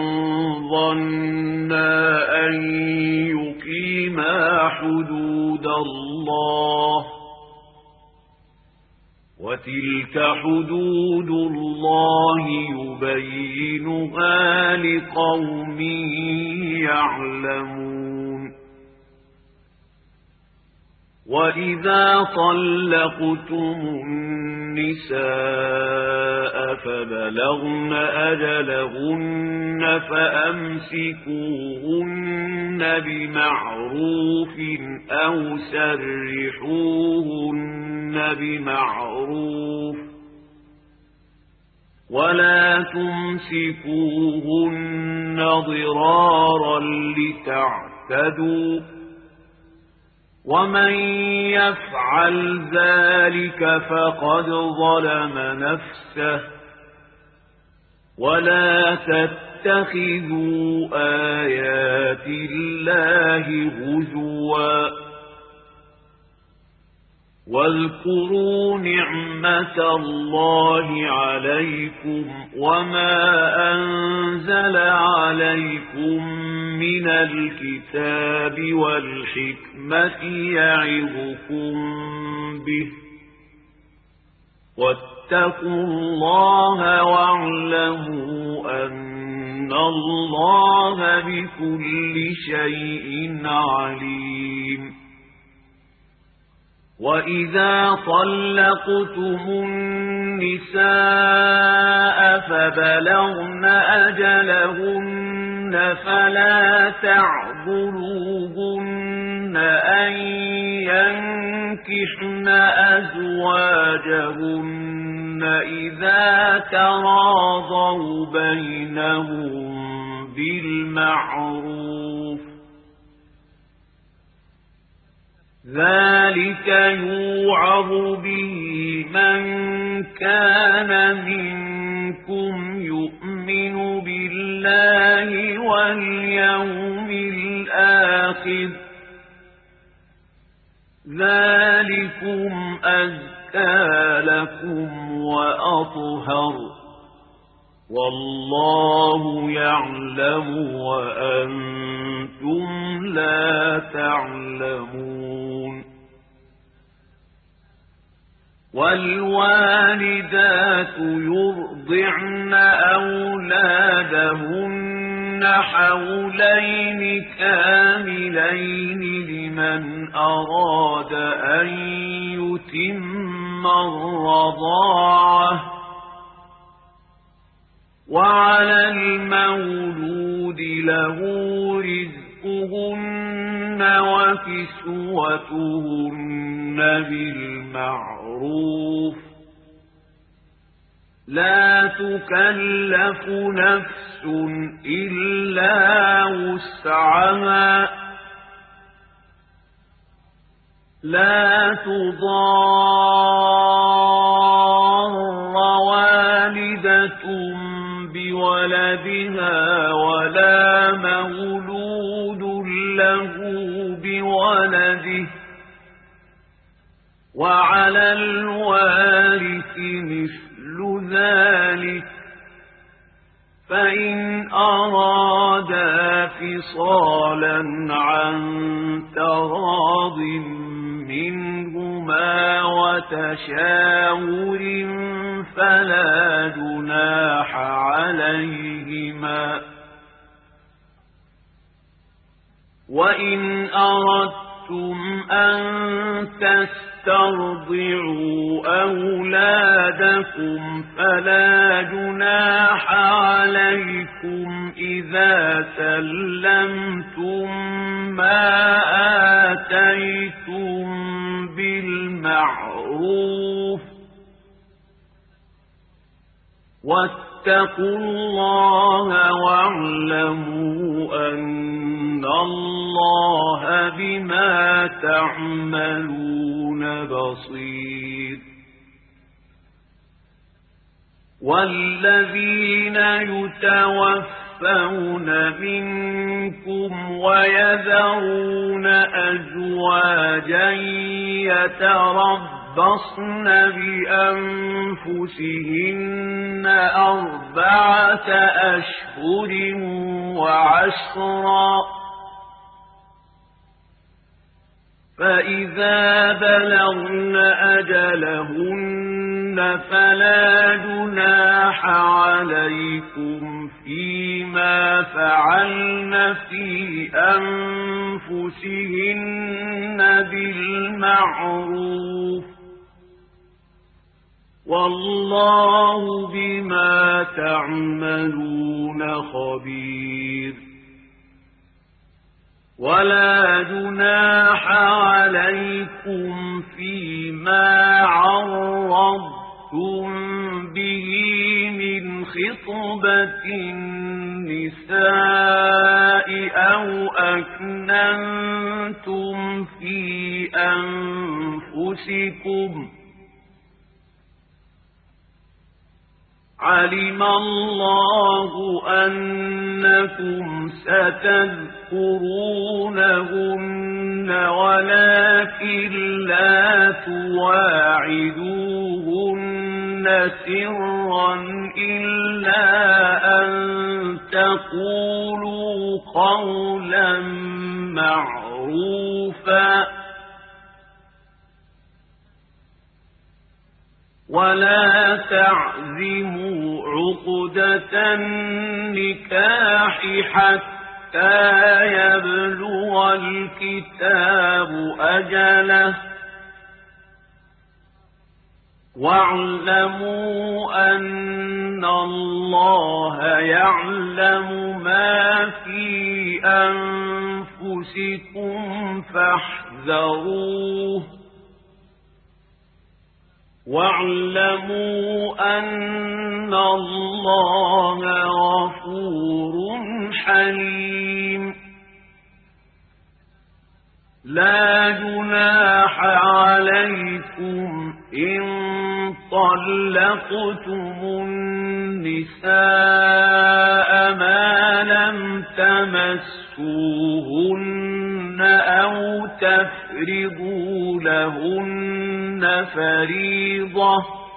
ظنا أن يقيما حدود الله وتلك حدود الله يبينها لقوم يعلمون. وإذا طلقتم النساء فبلغن أجلهن فأمسكوهن بمعروف أو سرحوهن بمعروف ولا تمسكوهن ضرارا لتعتدوا ومن يفعل ذلك فقد ظلم نفسه ولا تتخذوا آيات الله هزوا واذكروا نعمة الله عليكم وما أنزل عليكم من الكتاب والحكمة يعظكم به واتقوا الله واعلموا أن إن الله بكل شيء عليم وإذا طلقتم النساء فبلغن أجلهن فلا تعضلوهن أن ينكحن أزواجهن إذا تراضوا بينهم بالمعروف ذلك يوعظ به من كان منكم يؤمن بالله واليوم الآخر ذلكم أزكى لكم وأطهر والله يعلم وأنتم لا تعلمون والوالدات يرضعن أولادهن حولين كاملين لمن أراد أن يتم الرضاعة وعلى المولود له رزقهن وكسوتهن بالمعروف لا تكلف نفس إلا وسعها لا تضار والدة بولدها ولا مولود له بولده وعلى الوارث مثل ذلك فإن أرادا فصالا عن تراض منهما وتشاور فلا جناح عليهما وإن أردتم أن تسترضعوا أولادكم فلا جناح عليكم إذا سلمتم ما آتيتم بالمعروف واتقوا الله واعلموا أن الله بما تعملون بصير والذين يتوفون منكم ويذرون أزواجا يتربصن بأنفسهن أربعة أشهر وعشرا فإذا بلغن أجلهن فلا جناح عليكم فيما فعلن في أنفسهن بالمعروف والله بما تعملون خبير ولا جناح عليكم فيما عرضتم به من خطبة النساء أو أكننتم في أنفسكم علم الله أنكم ستذكرونهن ولكن لا تواعدوهن سرا إلا أن تقولوا قولا معروفا ولا تعزموا عقدة النكاح حتى يبلغ الكتاب أجله واعلموا أن الله يعلم ما في أنفسكم فاحذروه واعلموا أن الله غفور حليم لا جناح عليكم إن طلقتم النساء ما لم تمسوهن أو تفرضوا لهن فريضة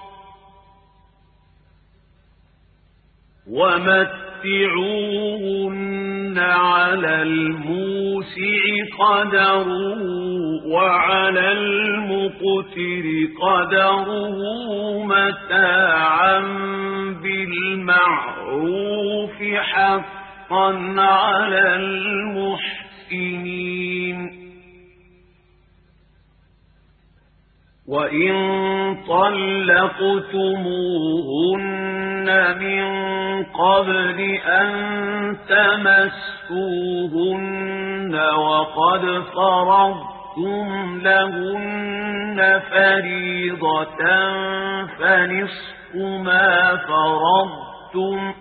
ومتعوهن على الموسع قدره وعلى المقتر قدره متاعا بالمعروف حقا على المحسنين وإن طلقتموهن من قبل أن تمسوهن وقد فرضتم لهن فريضة فنصف ما فرضتم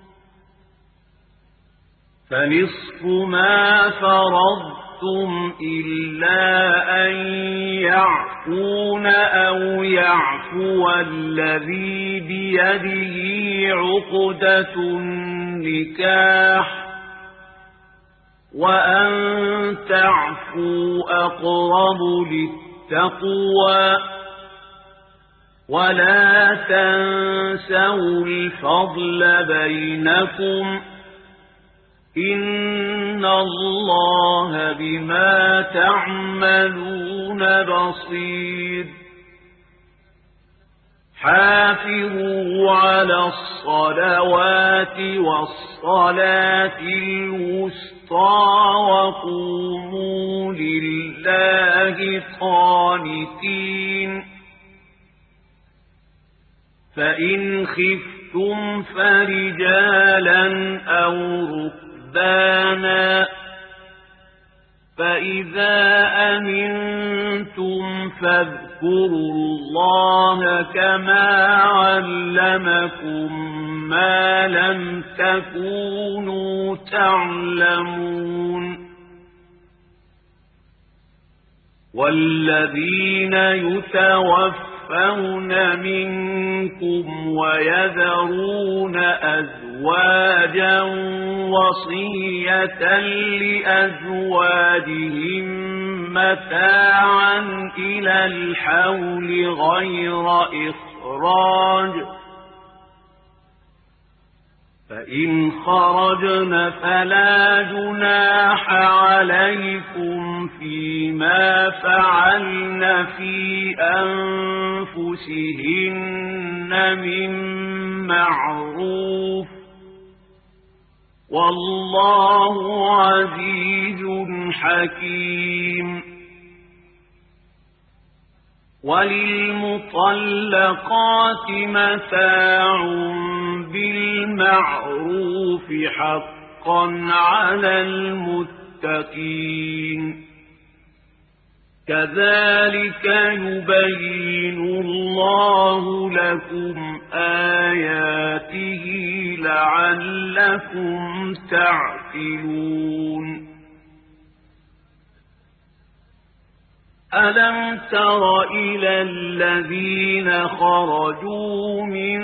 فنصف ما فرضتم إلا أن يعفون أو يعفو الذي بيده عقدة النكاح وأن تعفوا أقرب للتقوى ولا تنسوا الفضل بينكم إن الله بما تعملون بصير حافظوا على الصلوات والصلاة الوسطى وقوموا لله قانتين فإن خفتم فرجالا أو ركبانا فإذا أمنتم فاذكروا الله كما علمكم ما لم تكونوا تعلمون والذين يتوفون منكم ويذرون أزواجا وصية لأزواجهم متاعا إلى الحول غير إخراج فإن خرجن فلا جناح عليكم فيما فعلن في أنفسهن من معروف والله عزيز حكيم وللمطلقات متاع بالمعروف حقا على المتقين كذلك يبين الله لكم آياته لعلكم تعقلون ألم تر إلى الذين خرجوا من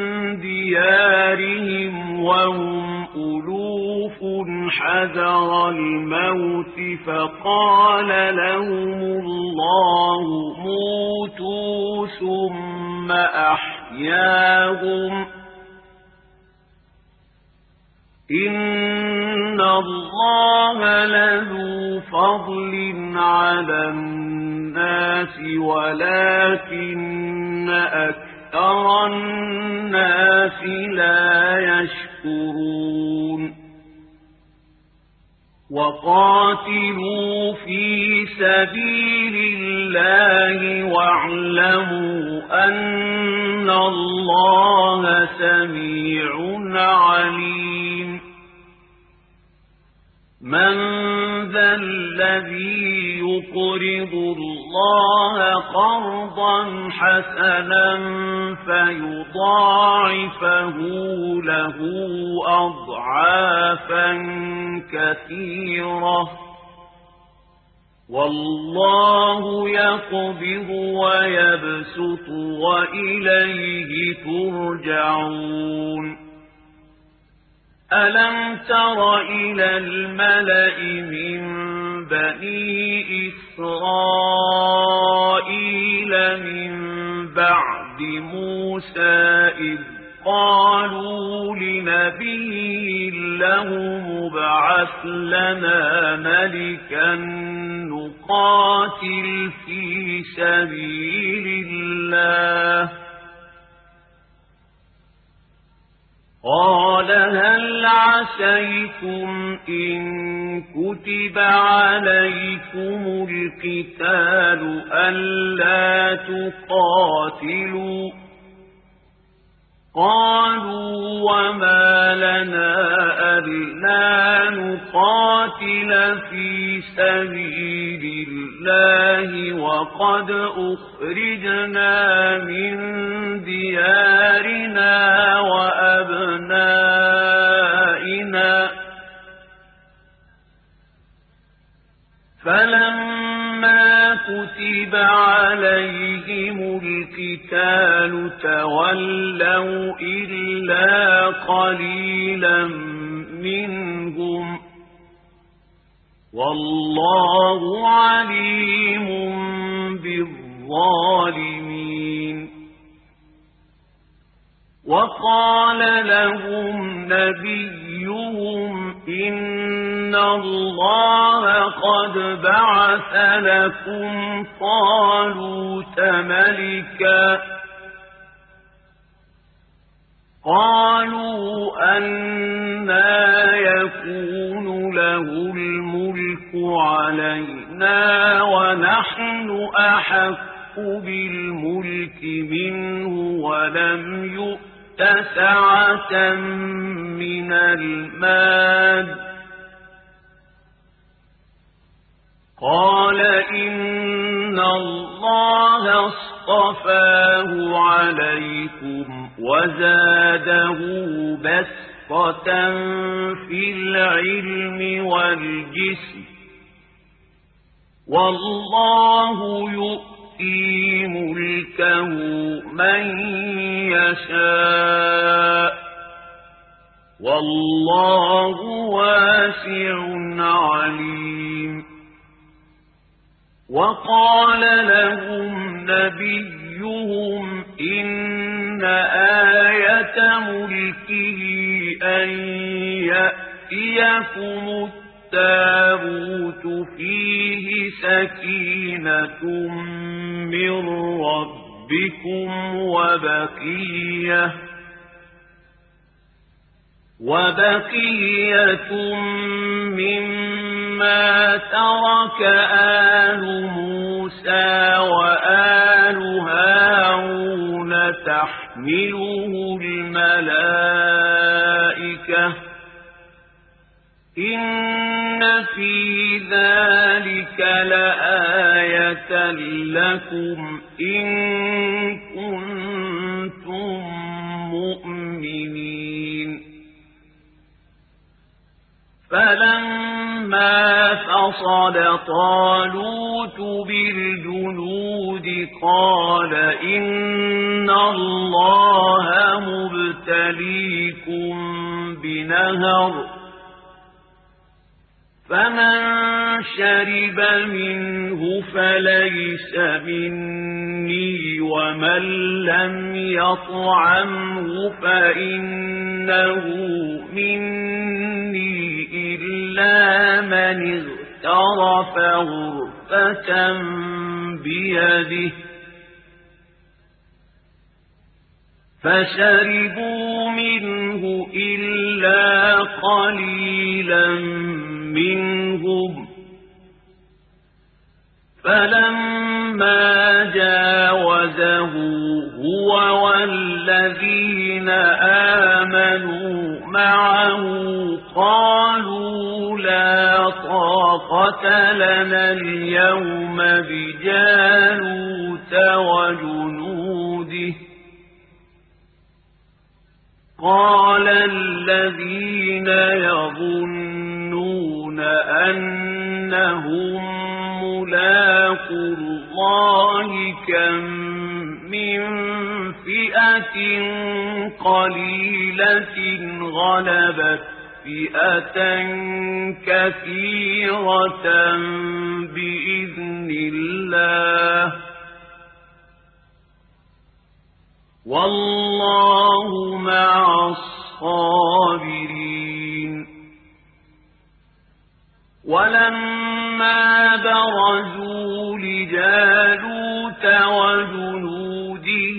ديارهم وهم ألوف حذر الموت فقال لهم الله موتوا ثم أحياهم إن الله لذو فضل على الناس ولكن أكثر أكثر الناس لا يشكرون وقاتلوا في سبيل الله واعلموا أن الله سميع عليم من ذا الذي يقرض الله قرضا حسنا فيضاعفه له أضعافا كثيرة والله يقبض ويبسط وإليه ترجعون ألم تر إلى الملأ من بني إسرائيل من بعد موسى إذ قالوا لنبي له مبعث لنا ملكا نقاتل في سبيل الله قال هل عسيتم إن كتب عليكم القتال ألا تقاتلوا قالوا وما لنا ألا نقاتل في سبيل الله وقد أخرجنا من ديارنا وأبنائنا فلما كتب عليهم القتال تولوا إلا قليلا منهم والله عليم بالظالمين وقال لهم نبيهم إن الله قد بعث لكم طالوت ملكا قالوا أنى يكون له الملك علينا ونحن أحق بالملك منه ولم يؤت سعة من المال قال إن الله اصطفاه عليكم وزاده بسطة في العلم والجسم والله يؤتي ملكه من يشاء والله واسع عليم وقال لهم نبيهم إن آية ملكه أن يأتيكم التابوت فيه سكينة من ربكم وبقية وبقية مما ترك آل موسى وآل هارون تحمله الملائكة إن في ذلك لآية لكم إن كنتم مؤمنين فلما فصل طالوت بالجنود قال إن الله مبتليكم بنهر فمن شرب منه فليس مني ومن لم يطعمه فإنه مني إلا من اغترف غرفة بيده فشربوا منه إلا قليلا منهم فلما جاوزه هو والذين آمنوا معه قالوا لا طاقة لنا اليوم بجالوت وجنوده قال الذين يظنون أنهم ملاقو الله كم من فئة قليلة غلبت فئة كثيرة بإذن الله والله مع الصابرين ولما برزوا لجالوت وجنوده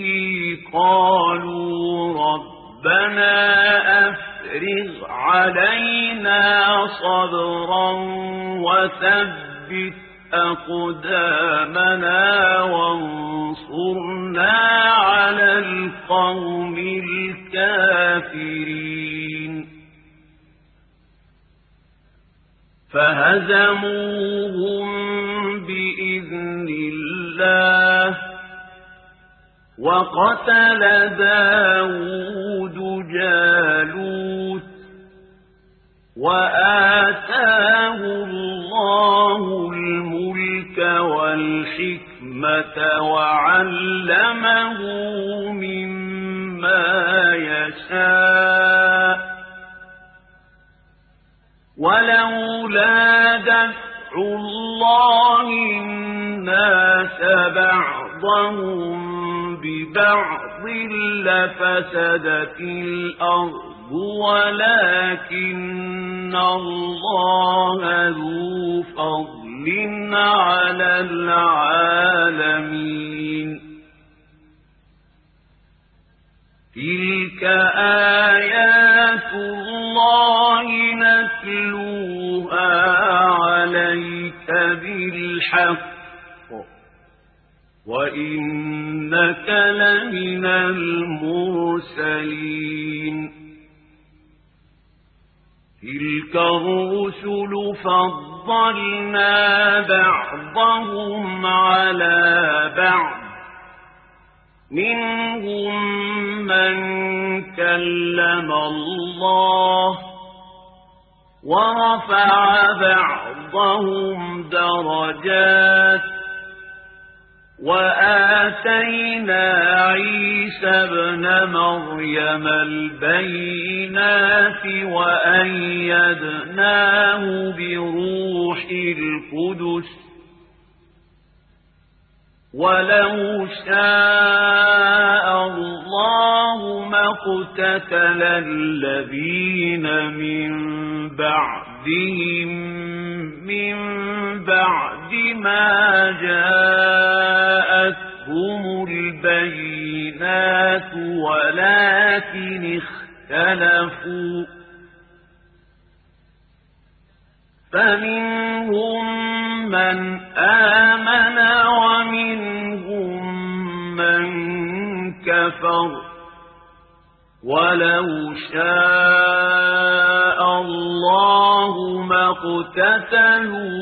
قالوا ربنا أفرغ علينا صبرا وثبت أقدامنا وانصرنا على القوم الكافرين فهزموهم بإذن الله وقتل داود جالوت وآتاه الله الملك والحكمة وعلمه مما يشاء ولولا دفع الله الناس بعضهم ببعض لفسدت الأرض ولكن الله ذو فضل على العالمين تلك آيات الله نتلوها عليك بالحق وإنك لمن المرسلين تلك الرسل فضلنا بعضهم على بعض منهم من كلم الله ورفع بعضهم درجات وآتينا عيسى ابن مريم البينات وأيدناه بروح القدس ولو شاء الله ما اقتتل الذين من بعدهم من بعد ما جاءتهم البينات ولكن اختلفوا فمنهم من آمن ومنهم من كفر ولو شاء الله ما اقتتلوا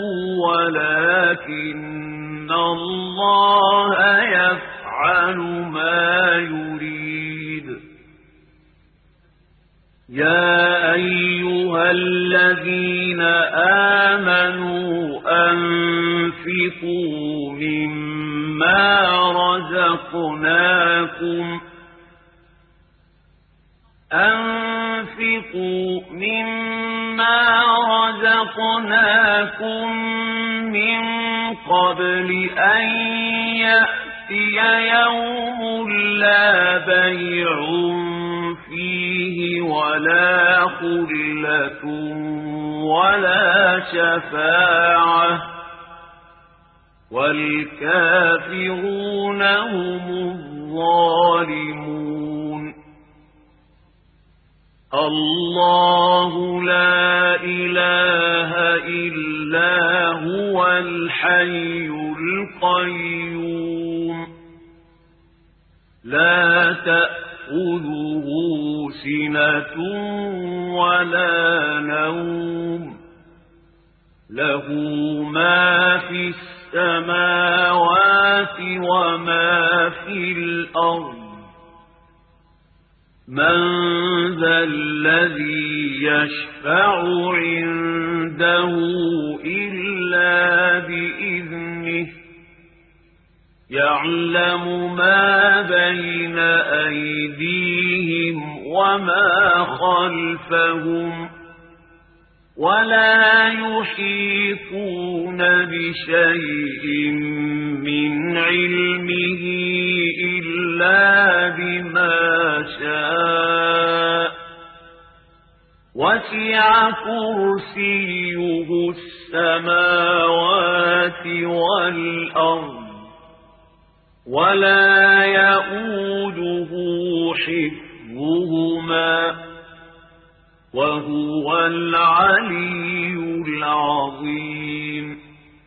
ولكن الله يفعل ما يريد يا أيها الذين آمنوا أنفقوا مما رزقناكم أنفقوا مما رزقناكم من قبل أن يأتي يوم لا بيع فيه ولا خلة ولا شفاعة والكافرون هم الظالمون الله لا إله إلا هو الحي القيوم لا تأخذه سنة ولا نوم له ما في السماوات وما في الأرض من ذا الذي يشفع عنده إلا بإذنه يعلم ما بين أيديهم وما خلفهم ولا يحيطون بشيء من علمه إلا بما شاء وسع كرسيه السماوات والأرض ولا يؤوده حفظهما وهو العلي العظيم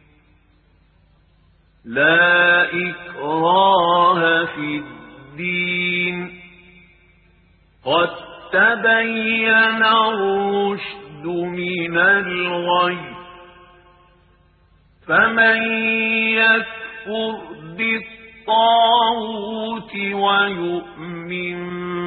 لا إكراه في الدين قد تبين الرشد من الغي فمن يكفر بالطاغوت ويؤمن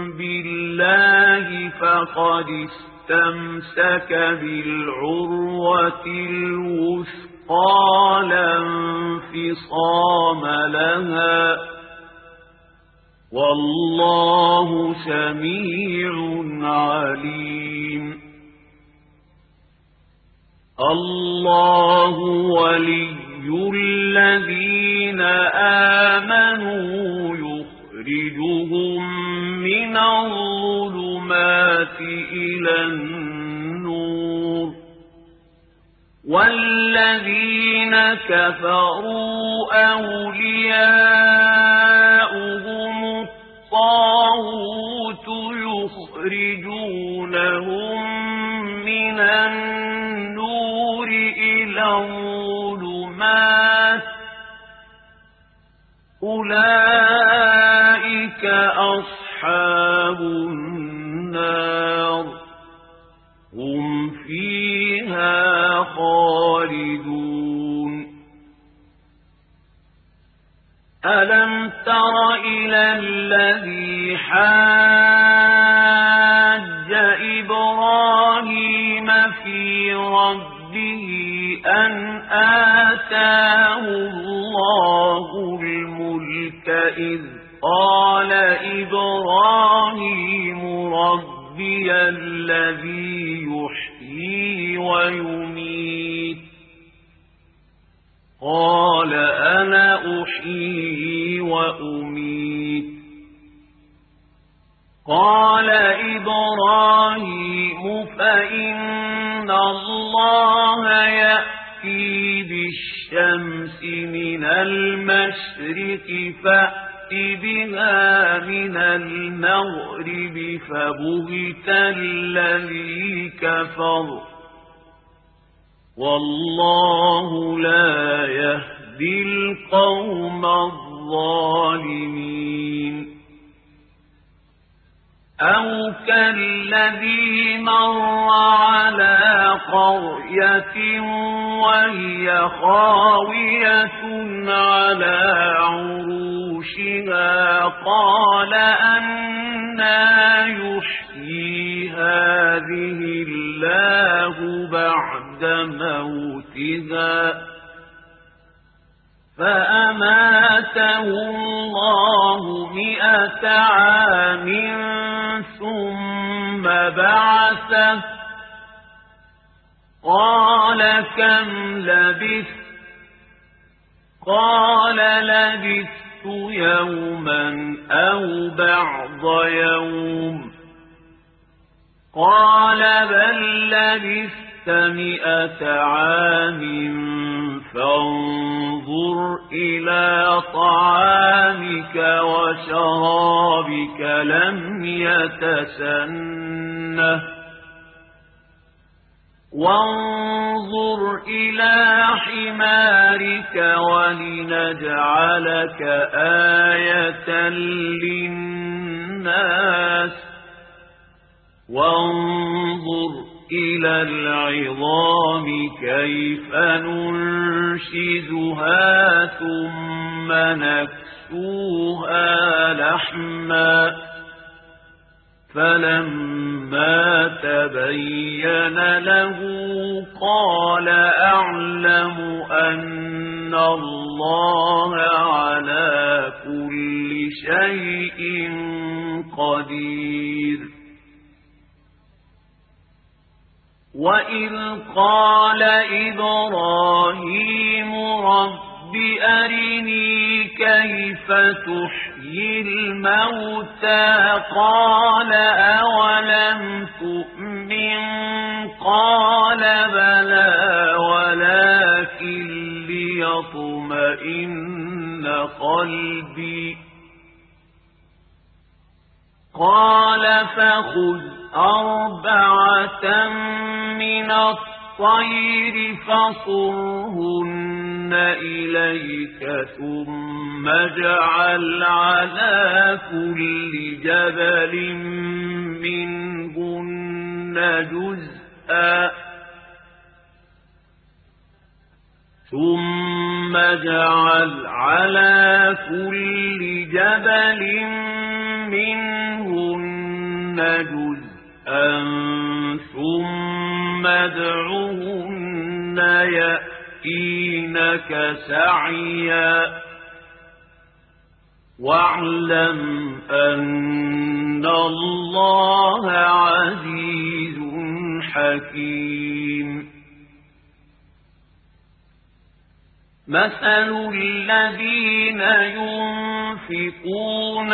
بالله فقد استمسك بالعروة الوثقى لا انفصام لها والله سميع عليم الله ولي الذين آمنوا يخرجهم من الظلمات إلى النور والذين كفروا أولياؤهم الطاغوت يخرجونهم من النور إلى الظلمات أولئك أصحاب النار هم فيها خالدون ألم تر إلى الذي حاج إبراهيم في ربه أن آتاه الله الملك إذ قال إبراهيم ربي الذي يحيي ويميت قال أنا أحيي وأميت قال إبراهيم فإن الله يأتي بالشمس من المشرق فأت بها من المغرب فبهت الذي كفر والله لا يهدي القوم الظالمين أو كالذي مر على قرية وهي خاوية على عروشها قال أنى يحيي هذه الله بعد موتها فأماته الله مئة عام ثم بعثه قال كم لبثت قال لبثت يوما أو بعض يوم قال بل لبثت مئة عام فانظر إلى طعامك وشرابك لم يتسنه وانظر إلى حمارك ولنجعلك آية للناس وانظر إلى العظام كيف ننشزها ثم نكسوها لحما فلما تبين له قال أعلم أن الله على كل شيء قدير وإذ قال إبراهيم رب أرني كيف تحيي الموتى قال أولم تؤمن قال بلى ولكن ليطمئن قلبي قال فخذ أربعة من الطير فصرهن إليك ثم اجعل على كل جبل منهن جزءا ثم اجعل على كل جبل منهن جزءا ثم ادعهن يأتينك سعيا واعلم أن الله عزيز حكيم مثل الذين ينفقون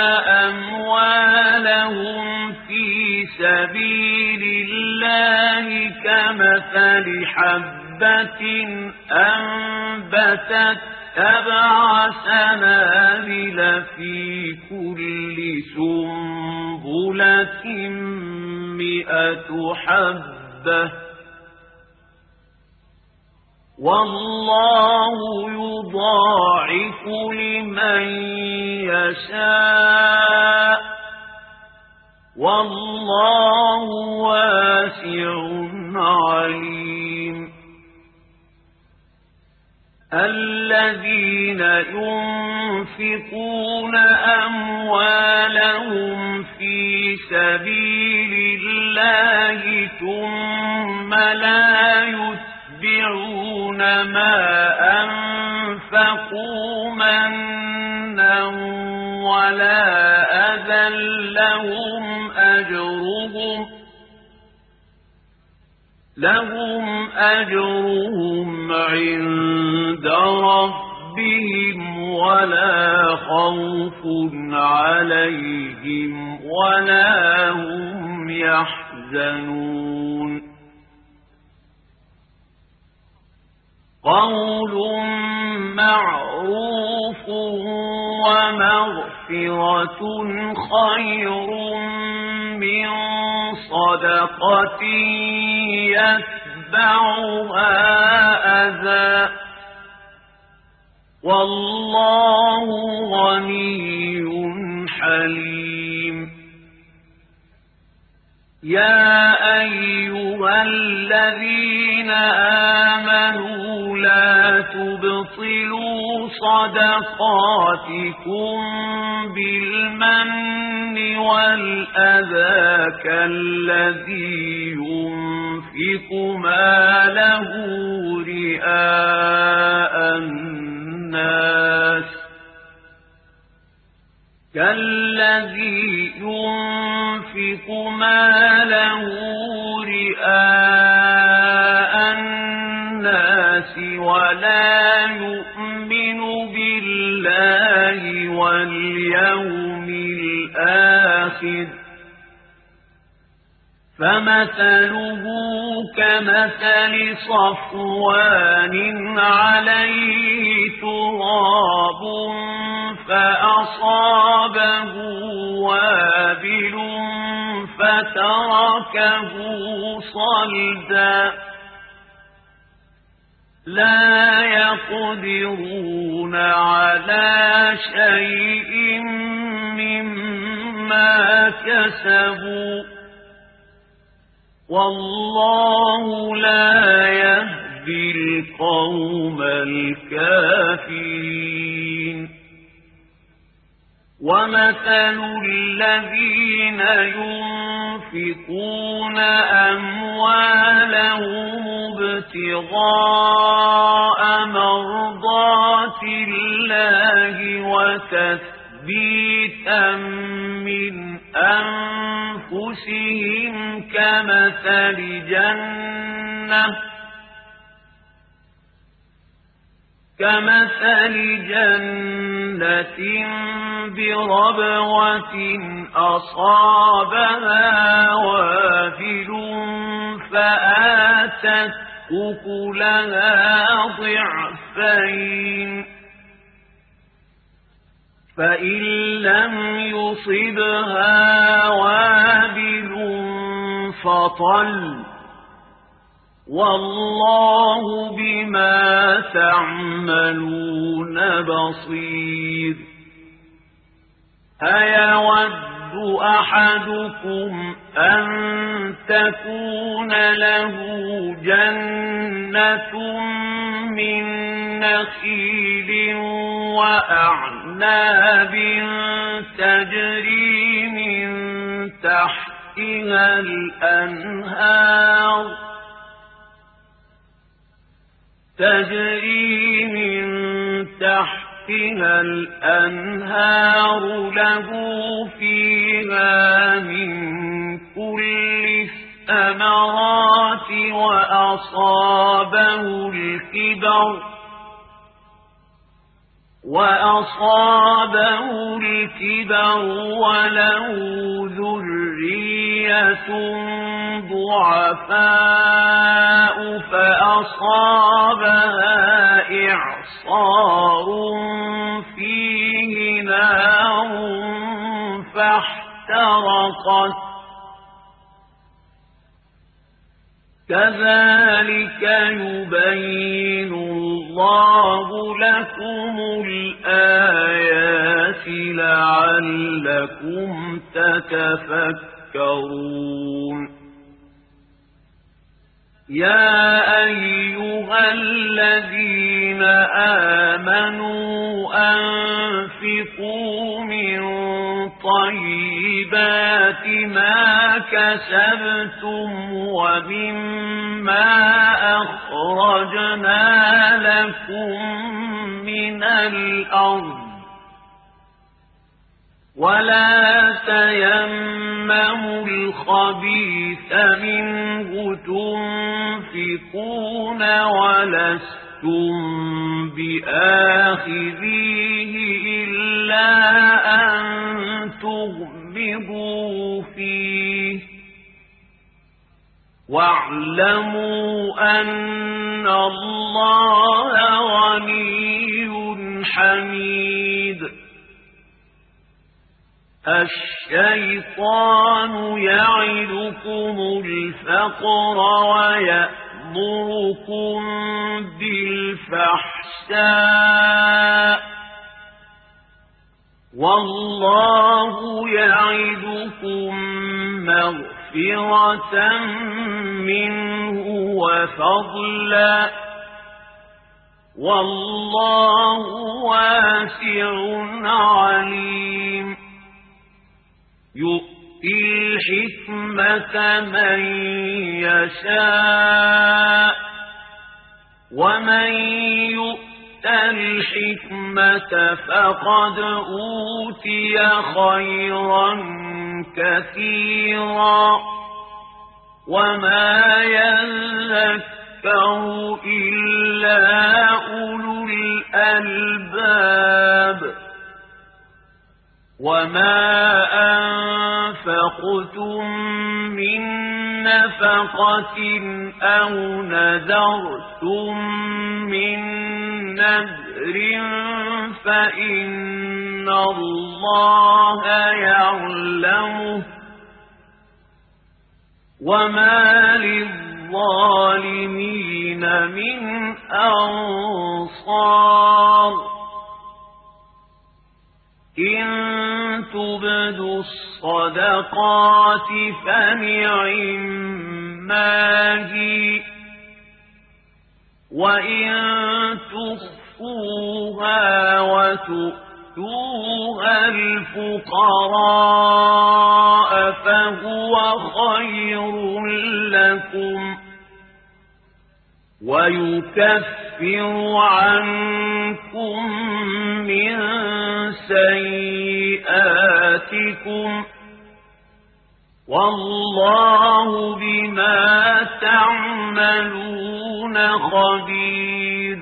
أموالهم في سبيل الله كمثل حبة أنبتت سبع سنابل في كل سنبلة مئة حبة والله يضاعف لمن يشاء والله واسع عليم الذين ينفقون أموالهم في سبيل الله ثم لا يتبعون ما أنفقوا منا ولا أذى لهم أجرهم لهم أجرهم عند ربهم ولا خوف عليهم ولا هم يحزنون قول معروف ومغفرة خير من صدقة يتبعها أذى والله غني حليم يا أيها الذين آمنوا لا تبطلوا صدقاتكم بالمن والأذى كالذي ينفق ماله رئاء الناس كالذي ينفق ماله رئاء الناس ولا يؤمن بالله واليوم الآخر فمثله كمثل صفوان عليه تراب فأصابه وابل فتركه صلدا لا يقدرون على شيء مما كسبوا والله لا يهدي القوم الكافرين ومثل الذين ينفقون أموالهم ابتغاء مرضات الله وتثبيتا من أنفسهم كمثل جنة كمثل جنة بربوة أصابها وابل فآتت أكلها ضعفين فإن لم يصبها وابل فطل والله بما تعملون بصير أيود أحدكم أن تكون له جنة من نخيل وأعناب تجري من تحتها الأنهار تجري من تحتها الأنهار له فيها من كل الثمرات وأصابه الكبر وأصابه الكبر وله ذرية ضعفاء فأصابها إعصار فيه نار فاحترقت كذلك يبين الله لكم الآيات لعلكم تتفكرون يا أيها الذين آمنوا أنفقوا من طيبات ما كسبتم ومما أخرجنا لكم من الأرض ولا تيمموا الخبيث منه تنفقون ولستم بآخذيه إلا أن تغمضوا فيه واعلموا أن الله غني حميد الشيطان يعدكم الفقر ويأمركم بالفحشاء والله يعدكم مغفرة منه وفضلا والله واسع عليم يؤتي الحكمة من يشاء ومن يؤت الحكمة فقد أوتي خيرا كثيرا وما يذكر إلا أولو الألباب وما أنفقتم من نفقة أو نذرتم من نذر فإن الله يعلمه وما للظالمين من أنصار إن تبدوا الصدقات فنعما هي وإن تخفوها وتؤتوها الفقراء فهو خير لكم ويكفر عنكم من سيئاتكم والله بما تعملون خبير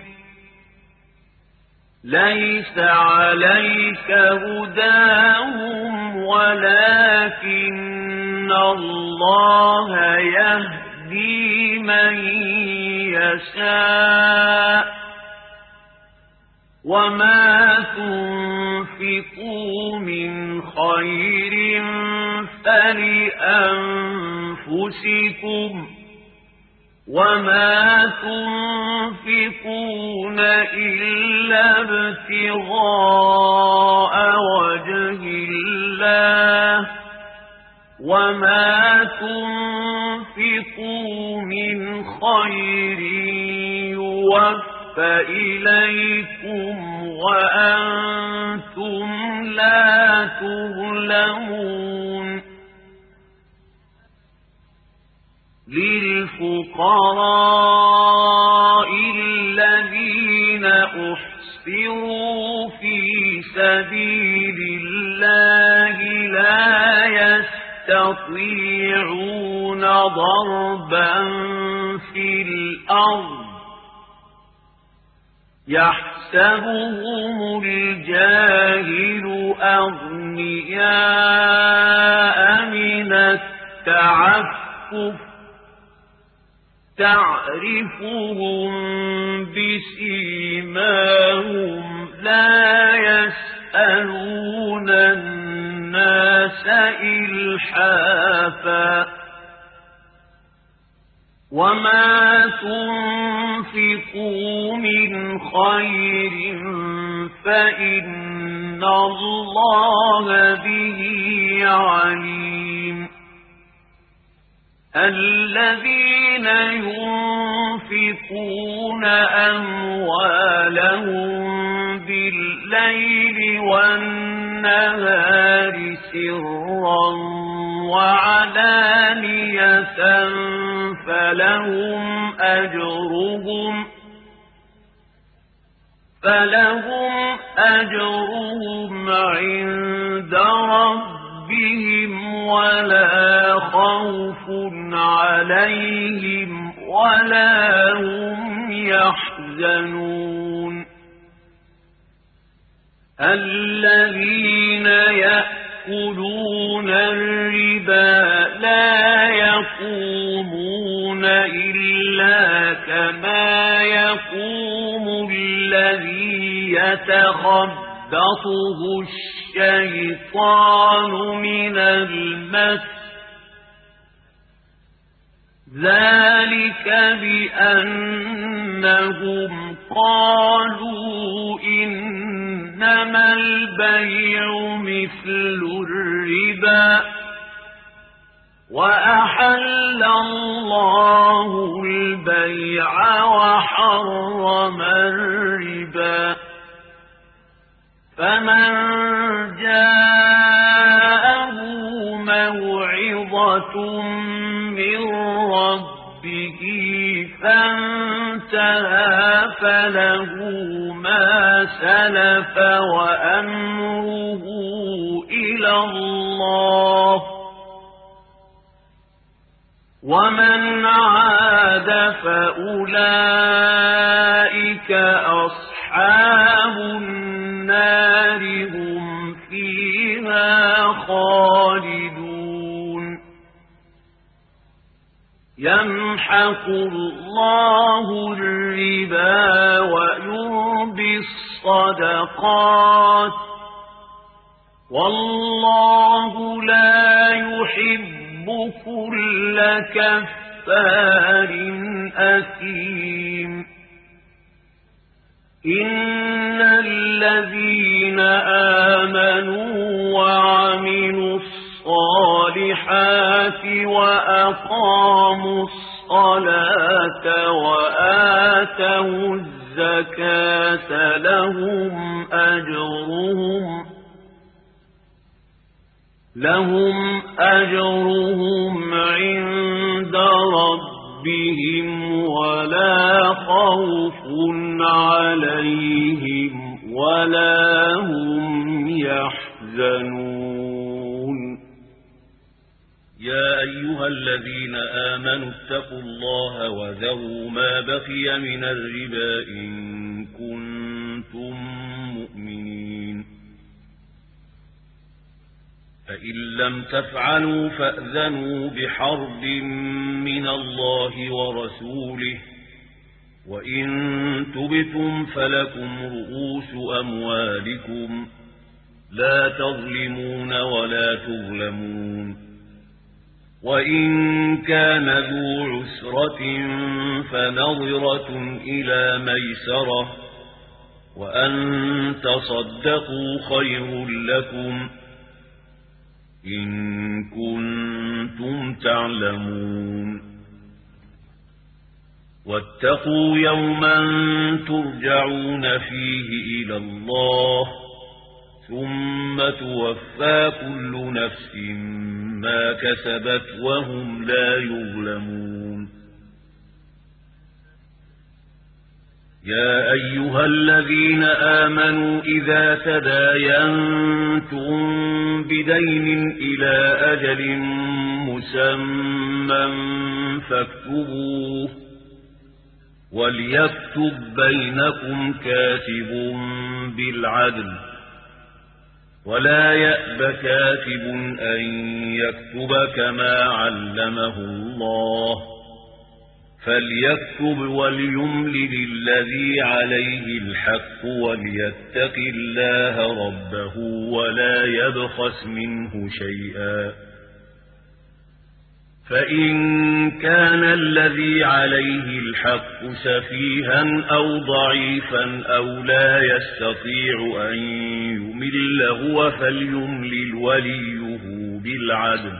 ليس عليك هداهم ولكن الله يهدي من يشاء وما تنفقوا من خير فلأنفسكم وما تنفقون إلا ابتغاء وجه الله وما تنفقوا من خير يوفى إليكم وأنتم لا تظلمون للفقراء الذين أحصروا في سبيل الله لا يستطيعون ضربا في الأرض يحسبهم الجاهل أغنياء من التعفف تعرفهم بسيماهم لا يسألون الناس إلحافا وما تنفقوا من خير فإن الله به عليم الذين ينفقون أموالهم بالليل والنهار سرا وعلانية فلهم أجرهم فلهم أجرهم عند ربهم ولا خوف عليهم ولا هم يحزنون الذين يأكلون الربا لا يقومون إلا كما يقوم الذي يتخبطه الشيطان من المس ذلك بأنهم قالوا إنما البيع مثل الربا وأحل الله البيع وحرم الربا فمن جاءه موعظة من ربه فانتهى فله ما سلف وأمره إلى الله ومن عاد فأولئك أصحاب النار هم فيها خالدون يمحق الله الربا ويربي الصدقات والله لا يحب كل كفار أثيم إن الذين آمنوا وعملوا الصالحات وأقاموا الصلاة وآتوا الزكاة لهم أجرهم لهم أجرهم عند ربهم ولا خوف عليهم ولا هم يحزنون يا أيها الذين آمنوا اتقوا الله وذروا ما بقي من الربا إن كنتم مؤمنين فإن لم تفعلوا فأذنوا بحرب من الله ورسوله وإن تبتم فلكم رؤوس أموالكم لا تظلمون ولا تظلمون وإن كان ذو عسرة فنظرة إلى ميسرة وأن تصدقوا خير لكم إن كنتم تعلمون واتقوا يوما ترجعون فيه إلى الله ثم توفى كل نفس ما كسبت وهم لا يظلمون يا أيها الذين آمنوا إذا تداينتم بدين إلى أجل مسمى فاكتبوه وليكتب بينكم كاتب بالعدل ولا يأب كاتب أن يكتب كما علمه الله فليكتب وليملل الذي عليه الحق وليتق الله ربه ولا يبخس منه شيئا فإن كان الذي عليه الحق سفيها أو ضعيفا أو لا يستطيع أن يمل هو فليملل وليه بالعدل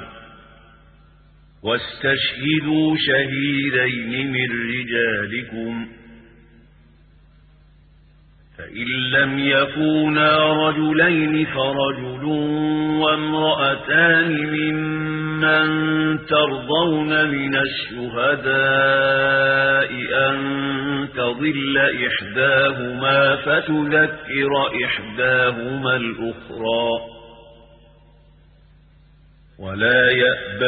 واستشهدوا شهيدين من رجالكم فإن لم يكونا رجلين فرجل وامرأتان ممن ترضون من الشهداء أن تضل إحداهما فتذكر إحداهما الأخرى ولا يأبى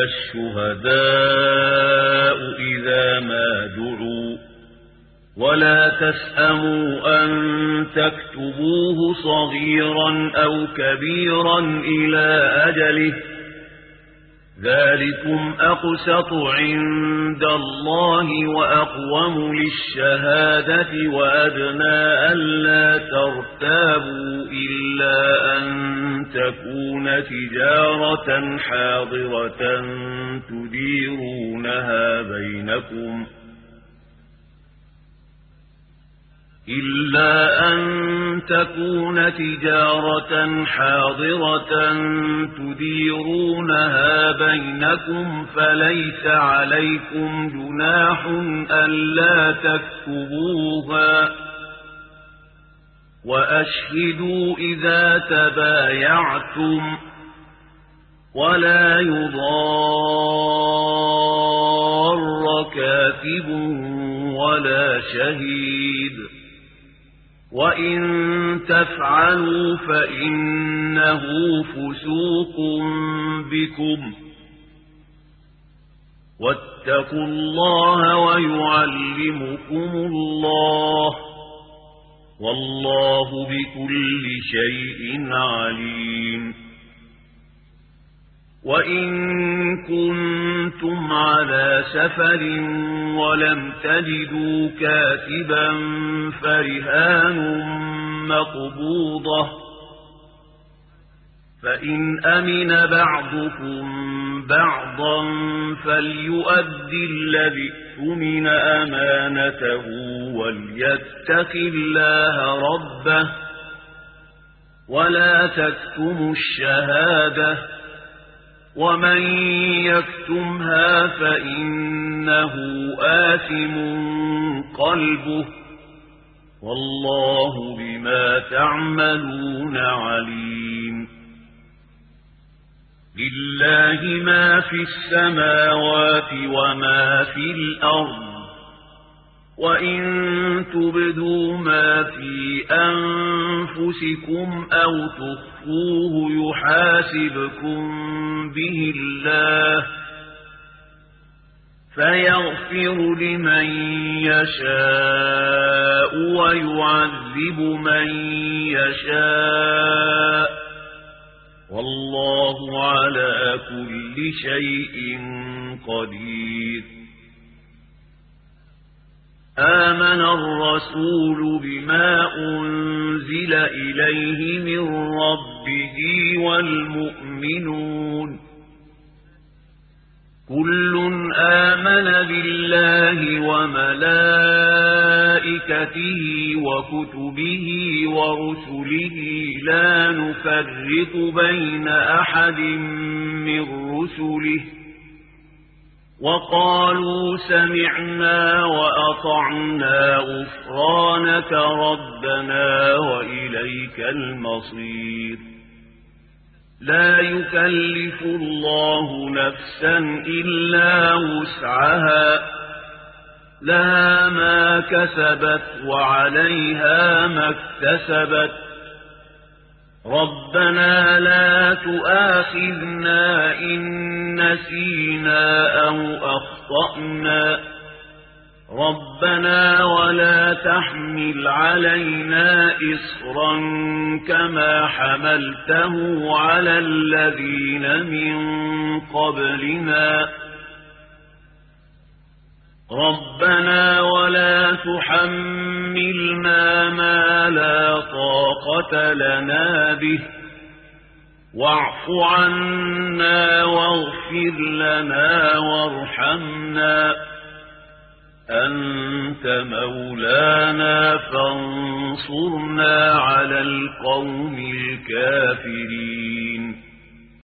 الشهداء إذا ما دعوا ولا تسأموا أن تكتبوه صغيرا أو كبيرا إلى أجله ذلكم أقسط عند الله وأقوم للشهادة وأدنى ألا ترتابوا إلا أن تكون تجارة حاضرة تديرونها بينكم إلا أن تكون تجارة حاضرة تديرونها بينكم فليس عليكم جناح ألا تكتبوها وأشهدوا إذا تبايعتم ولا يضار كاتب ولا شهيد وإن تفعلوا فإنه فسوق بكم واتقوا الله ويعلمكم الله والله بكل شيء عليم وإن كنتم على سفر ولم تجدوا كاتبا فرهان مقبوضة فإن أمن بعضكم بعضا فليؤد الذي اؤتمن أمانته وليتق الله ربه ولا تكتموا الشهادة ومن يكتمها فإنه آثم قلبه والله بما تعملون عليم لله ما في السماوات وما في الأرض وإن تبدوا ما في أنفسكم أو تخفوه يحاسبكم به الله فيغفر لمن يشاء ويعذب من يشاء والله على كل شيء قدير آمن الرسول بما أنزل إليه من ربه والمؤمنون كل آمن بالله وملائكته وكتبه ورسله لا نفرق بين أحد من رسله وقالوا سمعنا وأطعنا غفرانك ربنا وإليك المصير لا يكلف الله نفسا إلا وسعها لها ما كسبت وعليها ما اكتسبت ربنا لا تؤاخذنا إن نسينا أو أخطأنا ربنا ولا تحمل علينا إصرا كما حملته على الذين من قبلنا ربنا ولا تحملنا ما لا طاقة لنا به واعف عنا واغفر لنا وارحمنا أنت مولانا فانصرنا على القوم الكافرين